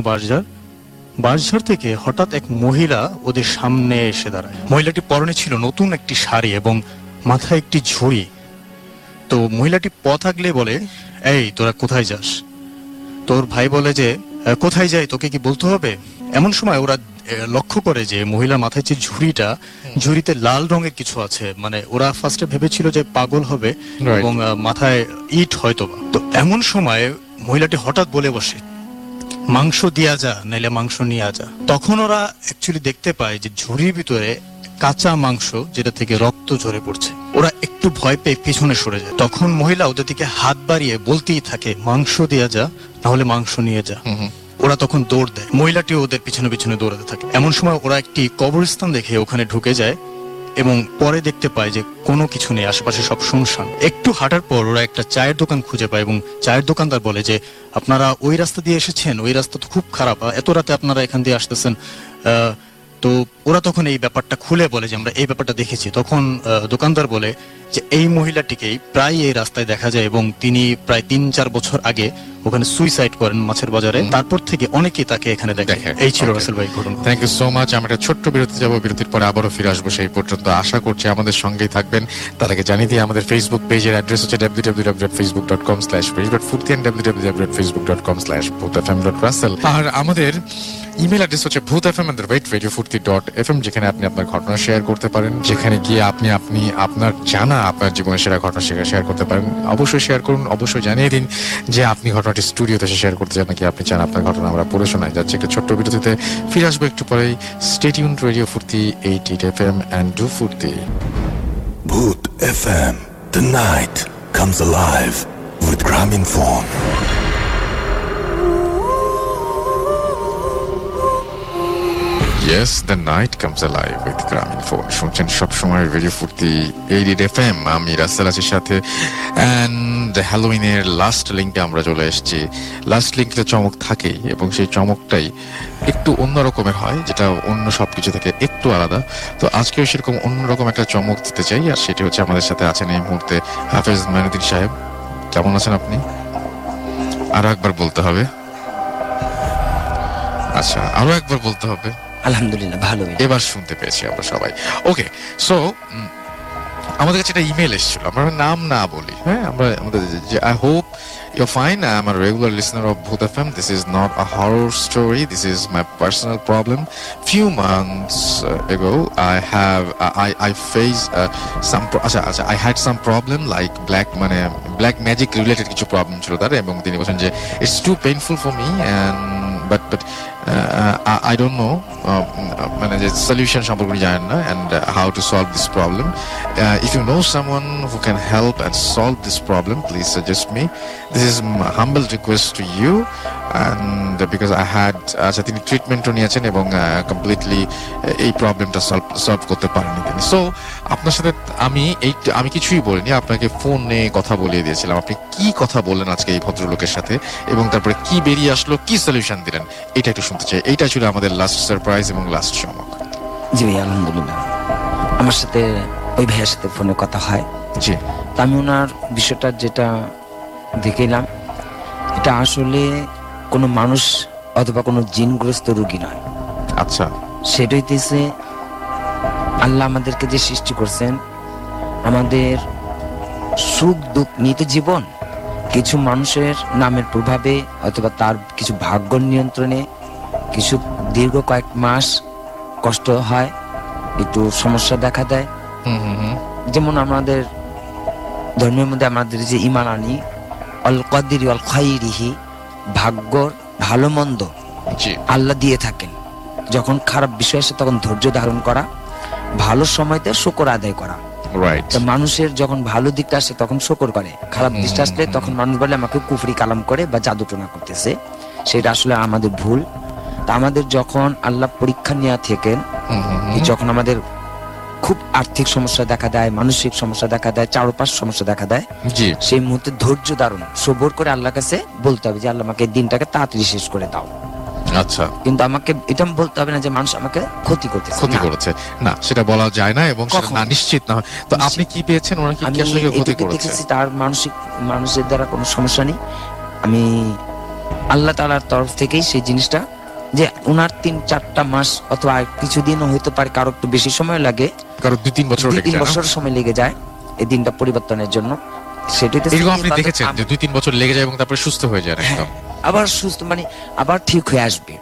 বাঁশঝাড় থেকে হঠাৎ এক মহিলা ওদের সামনে এসে দাঁড়ায়। মহিলাটি পরনে ছিল নতুন একটি শাড়ি এবং মাথায় একটি ঝুড়ি। তো মহিলাটি পথ আগলে বলে, এই তোরা কোথায় যাস? তোর ভাই বলে যে কোথায় যাই তোকে কি বলতে হবে? এমন সময় ওরা লক্ষ্য করে যে মহিলার মাথায় যে ঝুড়িতে লাল রঙের কিছু আছে। মানে ওরা ফার্স্টে ভেবেছিল যে পাগল হবে এবং মাথায় ইট হয়তো। তো এমন সময় মহিলাটি হঠাৎ বলে বসে, মাংস দিয়া যা, নাইলে মাংস নিয়ে যা। তখন ওরা অ্যাকচুয়ালি দেখতে পায় যে ঝুড়ির ভিতরে কাঁচা মাংস, যেটা থেকে রক্ত ঝরে পড়ছে। ওরা একটু ভয় পেয়ে পিছনে সরে যায়। তখন মহিলা ওদের দিকে হাত বাড়িয়ে বলতেই থাকে, মাংস দিয়া যা, নাহলে মাংস নিয়ে যা। ওরা তখন দৌড় দেয়, মহিলাটি ওদের পিছনে পিছনে দৌড়াতে থাকে। এমন সময় ওরা একটি কবরস্থান দেখে ওখানে ঢুকে যায় এবং পরে দেখতে পায় যে কোনো কিছু নেই, আশেপাশে সব শুনশান। একটু হাঁটার পর ওরা একটা চায়ের দোকান খুঁজে পায় এবং চায়ের দোকানদার বলে যে আপনারা ওই রাস্তা দিয়ে এসেছেন, ওই রাস্তা তো খুব খারাপ, এত রাতে আপনারা এখান দিয়ে আসতেছেন। তো ওরা তখন এই ব্যাপারটা খুলে বলে যে আমরা এই ব্যাপারটা দেখেছি। তখন দোকানদার বলে যে এই মহিলাটিকেই প্রায় এই রাস্তায় দেখা যায় এবং তিনি প্রায় 3-4 বছর আগে ওখানে সুইসাইড করেন মাছের বাজারে। তারপর থেকে অনেকেই তাকে এখানে দেখে। এই ছিল রাসেল ভাই ঘটনা। Thank you so much. আমরা ছোট্ট বিরতি যাবো, বিরতির পরে আবারও ফিরে আসবো। সেই পর্যন্ত আশা করছি আমাদের সঙ্গেই থাকবেন। তার আগে জানিয়ে দিই আমাদের ফেসবুক পেজের অ্যাড্রেস হচ্ছে www.facebook.com/facebook.furti and www.facebook.com/bhutfm.russell। আর আমাদের ইমেল অ্যাড্রেস হচ্ছে bhutfm@radiofurti.fm, যেখানে আপনি আপনার ঘটনা শেয়ার করতে পারেন, যেখানে গিয়ে আপনি আপনার জানা আপনার জীবনের সেরা ঘটনা শেয়ার করতে পারেন। অবশ্যই শেয়ার করুন, অবশ্যই জানিয়ে দিন যে আপনি ঘটনাটি স্টুডিওতে এসে শেয়ার করতে চান নাকি আপনি চান আপনার ঘটনা আমরা পড়ে শোনাই। যাচ্ছে একটা ছোট্ট বিরতিতে, ফিরে আসবো একটু পরেই। স্টে টিউনড, রেডিও ফুর্তি 88 FM and do ফুর্তি। Bhoot FM, the night comes alive with Graminphone. Yes, the night comes alive with Graminphone. শুনছেন সবসময় রেডিও ফুর্তি 88 FM। আমি রাসেল আছির সাথে অ্যান্ড হ্যালোইনের লাস্ট লিঙ্কে আমরা চলে এসেছি। লাস্ট লিঙ্কে চমক থাকেই এবং সেই চমকটাই একটু অন্য রকমের হয়, যেটা অন্য সবকিছু থেকে একটু আলাদা। তো আজকেও সেরকম অন্যরকম একটা চমক দিতে চাই, আর সেটি হচ্ছে আমাদের সাথে আছেন এই মুহূর্তে হাফেজ মাইনুদ্দিন সাহেব। কেমন আছেন আপনি? আরো একবার বলতে হবে। আচ্ছা, আরো একবার বলতে হবে। আলহামদুলিল্লাহ ভালো। এবার শুনতে পেয়েছি আমরা সবাই। ওকে, সো আমাদের কাছে একটা ইমেল এসেছিল, আমরা নাম না বলি, হ্যাঁ, আমরা আমাদের যে I hope you're fine. I'm a regular listener of Bhoot FM. This is not a horror story. This is my personal problem. Few months ago, I faced I had some problem like black magic related কিছু problem ছিল তার, এবং তিনি বলেন যে it's too painful for me and but I don't know মানে যে solution সম্পর্কে জানেন না and how to solve this problem. If you know someone who can help and solve this problem, please suggest me. This is my humble request to you, and because I had তিনি ট্রিটমেন্টও নিয়েছেন এবং completely এই প্রবলেমটা solve করতে পারেনি তিনি। So আপনার সাথে আমি কিছুই বলিনি, আপনাকে ফোনে কথা বলিয়ে দিয়েছিলাম। আপনি কি কথা বললেন আজকে এই ভদ্রলোকের সাথে এবং তারপরে কি বেরিয়ে আসলো, কি সলিউশন দিলেন, এটা একটু শুনতে চাই। এইটা ছিল আমাদের লাস্ট সারপ্রাইজ এবং লাস্ট চমক। জি ভাই, আলহামদুলিল্লাহ আমার সাথে ওই ভাইয়ের সাথে ফোনে কথা হয়। জি, আমি ওনার বিষয়টা যেটা দেখলাম, এটা আসলে কোনো মানুষ অথবা কোনো জিনগ্রস্ত রোগী নয়। আচ্ছা, সেটা হইতেছে আল্লাহ আমাদেরকে যে সৃষ্টি করছেন, আমাদের সুখ দুঃখ নিত জীবন কিছু মানুষের নামের প্রভাবে অথবা তার কিছু ভাগ্য নিয়ন্ত্রণে কিছু দীর্ঘ কয়েক মাস কষ্ট হয়, একটু সমস্যা দেখা দেয়। যেমন আমাদের ধর্মের মধ্যে আমাদের যে ঈমান আনি আল কদরি ওয়াল খাইরিহি, ভাগ্যর ভালো মন্দ আল্লাহ দিয়ে থাকেন। যখন খারাপ বিষয় আসে তখন ধৈর্য ধারণ করা, ভালো সময়তে শুকর আদায় করা। মানুষের যখন ভালো দিকটা আসে তখন শুকর করে, খারাপ দিকটা আসলে তখন মানুষ বলে আমাকে কুফরি কালাম করে বা জাদুটোনা করতেছে। সেটা আসলে আমাদের ভুল। তা আমাদের যখন আল্লাহ পরীক্ষা নেওয়া থাকেন, যখন আমাদের খুব আর্থিক সমস্যা দেখা দেয়, মানসিক সমস্যা দেখা দেয়, চারপাশ সমস্যা দেখা দেয়, সেই মুহূর্তে ধৈর্য ধারণ সবর করে আল্লাহর কাছে বলতে হবে যে আল্লাহ আমাকে দিনটাকে তাড়াতাড়ি শেষ করে দাও। আচ্ছা, কিন্তু আমাকে এটা বলতে হবে না যে মানুষ আমাকে ক্ষতি করেছে না, সেটা বলা যায় না এবং না নিশ্চিত না। তো আপনি কি পেয়েছেন, ওরা কি আসলে ক্ষতি করেছে? তার মানুষের দ্বারা কোনো সমস্যা নেই। আমি আল্লাহ তাআলার তরফ থেকেই সেই জিনিসটা যে ওনার 3-4টা মাস অথবা কিছুদিনও হইতে পারে, কারো একটু বেশি সময় লাগে, কারো 2-3 বছর সময় লেগে যায় এই দিনটা পরিবর্তনের জন্য। সেটাই আপনি দেখেছেন যে 2-3 বছর লেগে যায় এবং তারপরে সুস্থ হয়ে যায় একদম, আবার সুস্থ মানে আবার ঠিক হয়ে আসবে,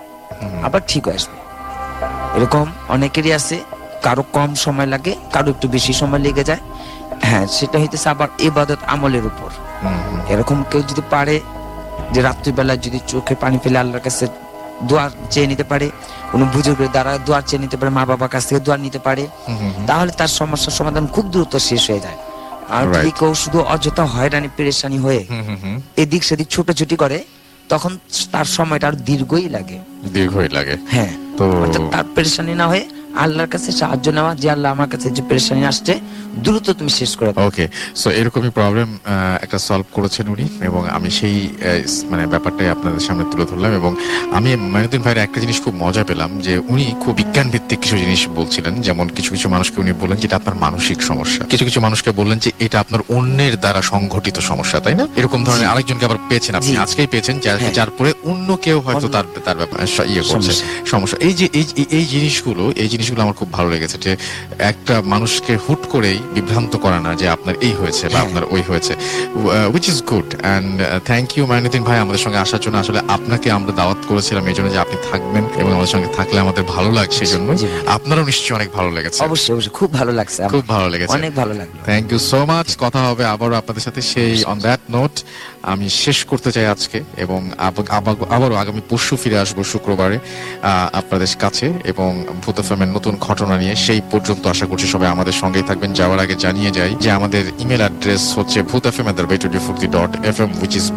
এরকম অনেকেরই আছে। কারো কম সময় লাগে, কারো একটু বেশি সময় লেগে যায়। হ্যাঁ, সেটা হইতেছে আবার ইবাদত আমলের উপর। এরকম কেউ যদি পারে যে রাত্রিবেলা যদি চোখে পানি ফেলে আল্লাহর কাছে দোয়া চেয়ে নিতে পারে, কোনো বুজুর্গের দ্বারা দোয়া চেয়ে নিতে পারে, মা বাবার কাছ থেকে দোয়া নিতে পারে, তাহলে তার সমস্যার সমাধান খুব দ্রুত শেষ হয়ে যায়। আর যদি কেউ শুধু অযথা হয়রানি পেরেশানি হয়ে এদিক সেদিক ছোটাছুটি করে, তখন তার সময়টা আর দীর্ঘই লাগে। হ্যাঁ, তো তার পেরেশানি না হয়ে আল্লাহর কাছে সাহায্য নেওয়া, যে আল্লাহ আমার কাছে যে পেরেশানি আসছে দ্রুত তুমি শেষ করে দাও। ওকে, সো এরকমই প্রবলেম একটা সলভ করেছেন উনি, এবং আমি সেই মানে ব্যাপারটাই আপনাদের সামনে তুলে ধরলাম। এবং আমি মাইনুদ্দিন ভাইয়ের একটা জিনিস খুব মজা পেলাম যে উনি খুব বিজ্ঞান ভিত্তিক কিছু জিনিস বলছিলেন। যেমন কিছু কিছু মানুষকে উনি বললেন যে এটা আপনার মানসিক সমস্যা, কিছু কিছু মানুষকে বললেন যে এটা আপনার অন্যের দ্বারা সংঘটিত সমস্যা, তাই না? এরকম ধরনের আরেকজনকে আবার পেয়েছেন আপনি, আজকেই পেয়েছেন, যার পরে অন্য কেউ হয়তো তার ব্যাপারে ইয়ে করছে সমস্যা। এই জিনিসগুলো আমার খুব ভালো লেগেছে, যে একটা মানুষকে হুট করেই বিভ্রান্ত করা না যে আপনার এই হয়েছে বা আপনার ওই হয়েছে, which is good and thank you Mainuddin ভাই আমাদের সঙ্গে আসার জন্য। আসলে আপনাকে আমরা দাওয়াত করেছিলাম এই জন্য যে আপনি থাকবেন এবং আমাদের সঙ্গে থাকলে আমাদের ভালো লাগছে, সেই জন্য আপনারও নিশ্চয়ই অনেক ভালো লেগেছে। অবশ্যই খুব ভালো লাগছে, খুব ভালো লেগেছে, অনেক ভালো লাগলো। Thank you so much. কথা হবে আবারও আপনাদের সাথে সেই অন দ্যাট নোট। আমি শেষ করতে চাই আজকে, এবং আবারও আগামী পরশু ফিরে আসবো শুক্রবারে আপনাদের কাছে এবং ভূত এফএমের নতুন ঘটনা নিয়ে। সেই পর্যন্ত আশা করছি সবাই আমাদের সঙ্গেই থাকবেন। যাওয়ার আগে জানিয়ে যাই যে আমাদের ইমেল অ্যাড্রেস হচ্ছে bhutfm@radio40.fm, which is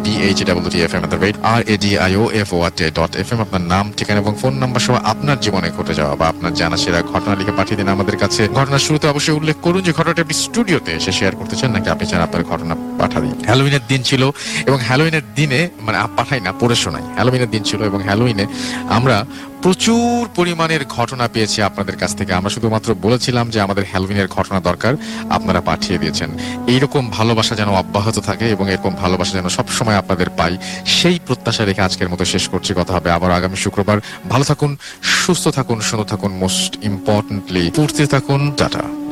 bhwtfm@radio.fm। আপনার নাম, ঠিকানা এবং ফোন নাম্বার সহ আপনার জীবনে ঘটে যাওয়া বা আপনার জানা সেরা ঘটনা লিখে পাঠিয়ে দিন আমাদের কাছে। ঘটনার শুরুতে অবশ্যই উল্লেখ করুন যে ঘটনাটি আপনি স্টুডিওতে এসে শেয়ার করতে চান নাকি আপনি চান আপনার ঘটনা পাঠা দিন। হ্যালোউইনের দিন ছিল এবং হ্যালোউইনের দিনে মানে পাঠাই না, পড়ে শোনাই। হ্যালোউইনের দিন ছিল এবং হ্যালোউইনে আমরা প্রচুর পরিমাণের ঘটনা পেয়েছি আপনাদের কাছ থেকে। আমরা শুধুমাত্র বলেছিলাম যে আমাদের হ্যালোউইনের ঘটনা দরকার, আপনারা পাঠিয়ে দিয়েছেন। এইরকম ভালোবাসা যেন অব্যাহত থাকে এবং এরকম ভালোবাসা যেন সবসময় আপনাদের পাই, সেই প্রত্যাশা রেখে আজকের মতো শেষ করছি। কথা হবে আবার আগামী শুক্রবার। ভালো থাকুন, সুস্থ থাকুন, সুন্দর থাকুন, মোস্ট ইম্পর্টেন্টলি ফুর্তি থাকুন। টাটা।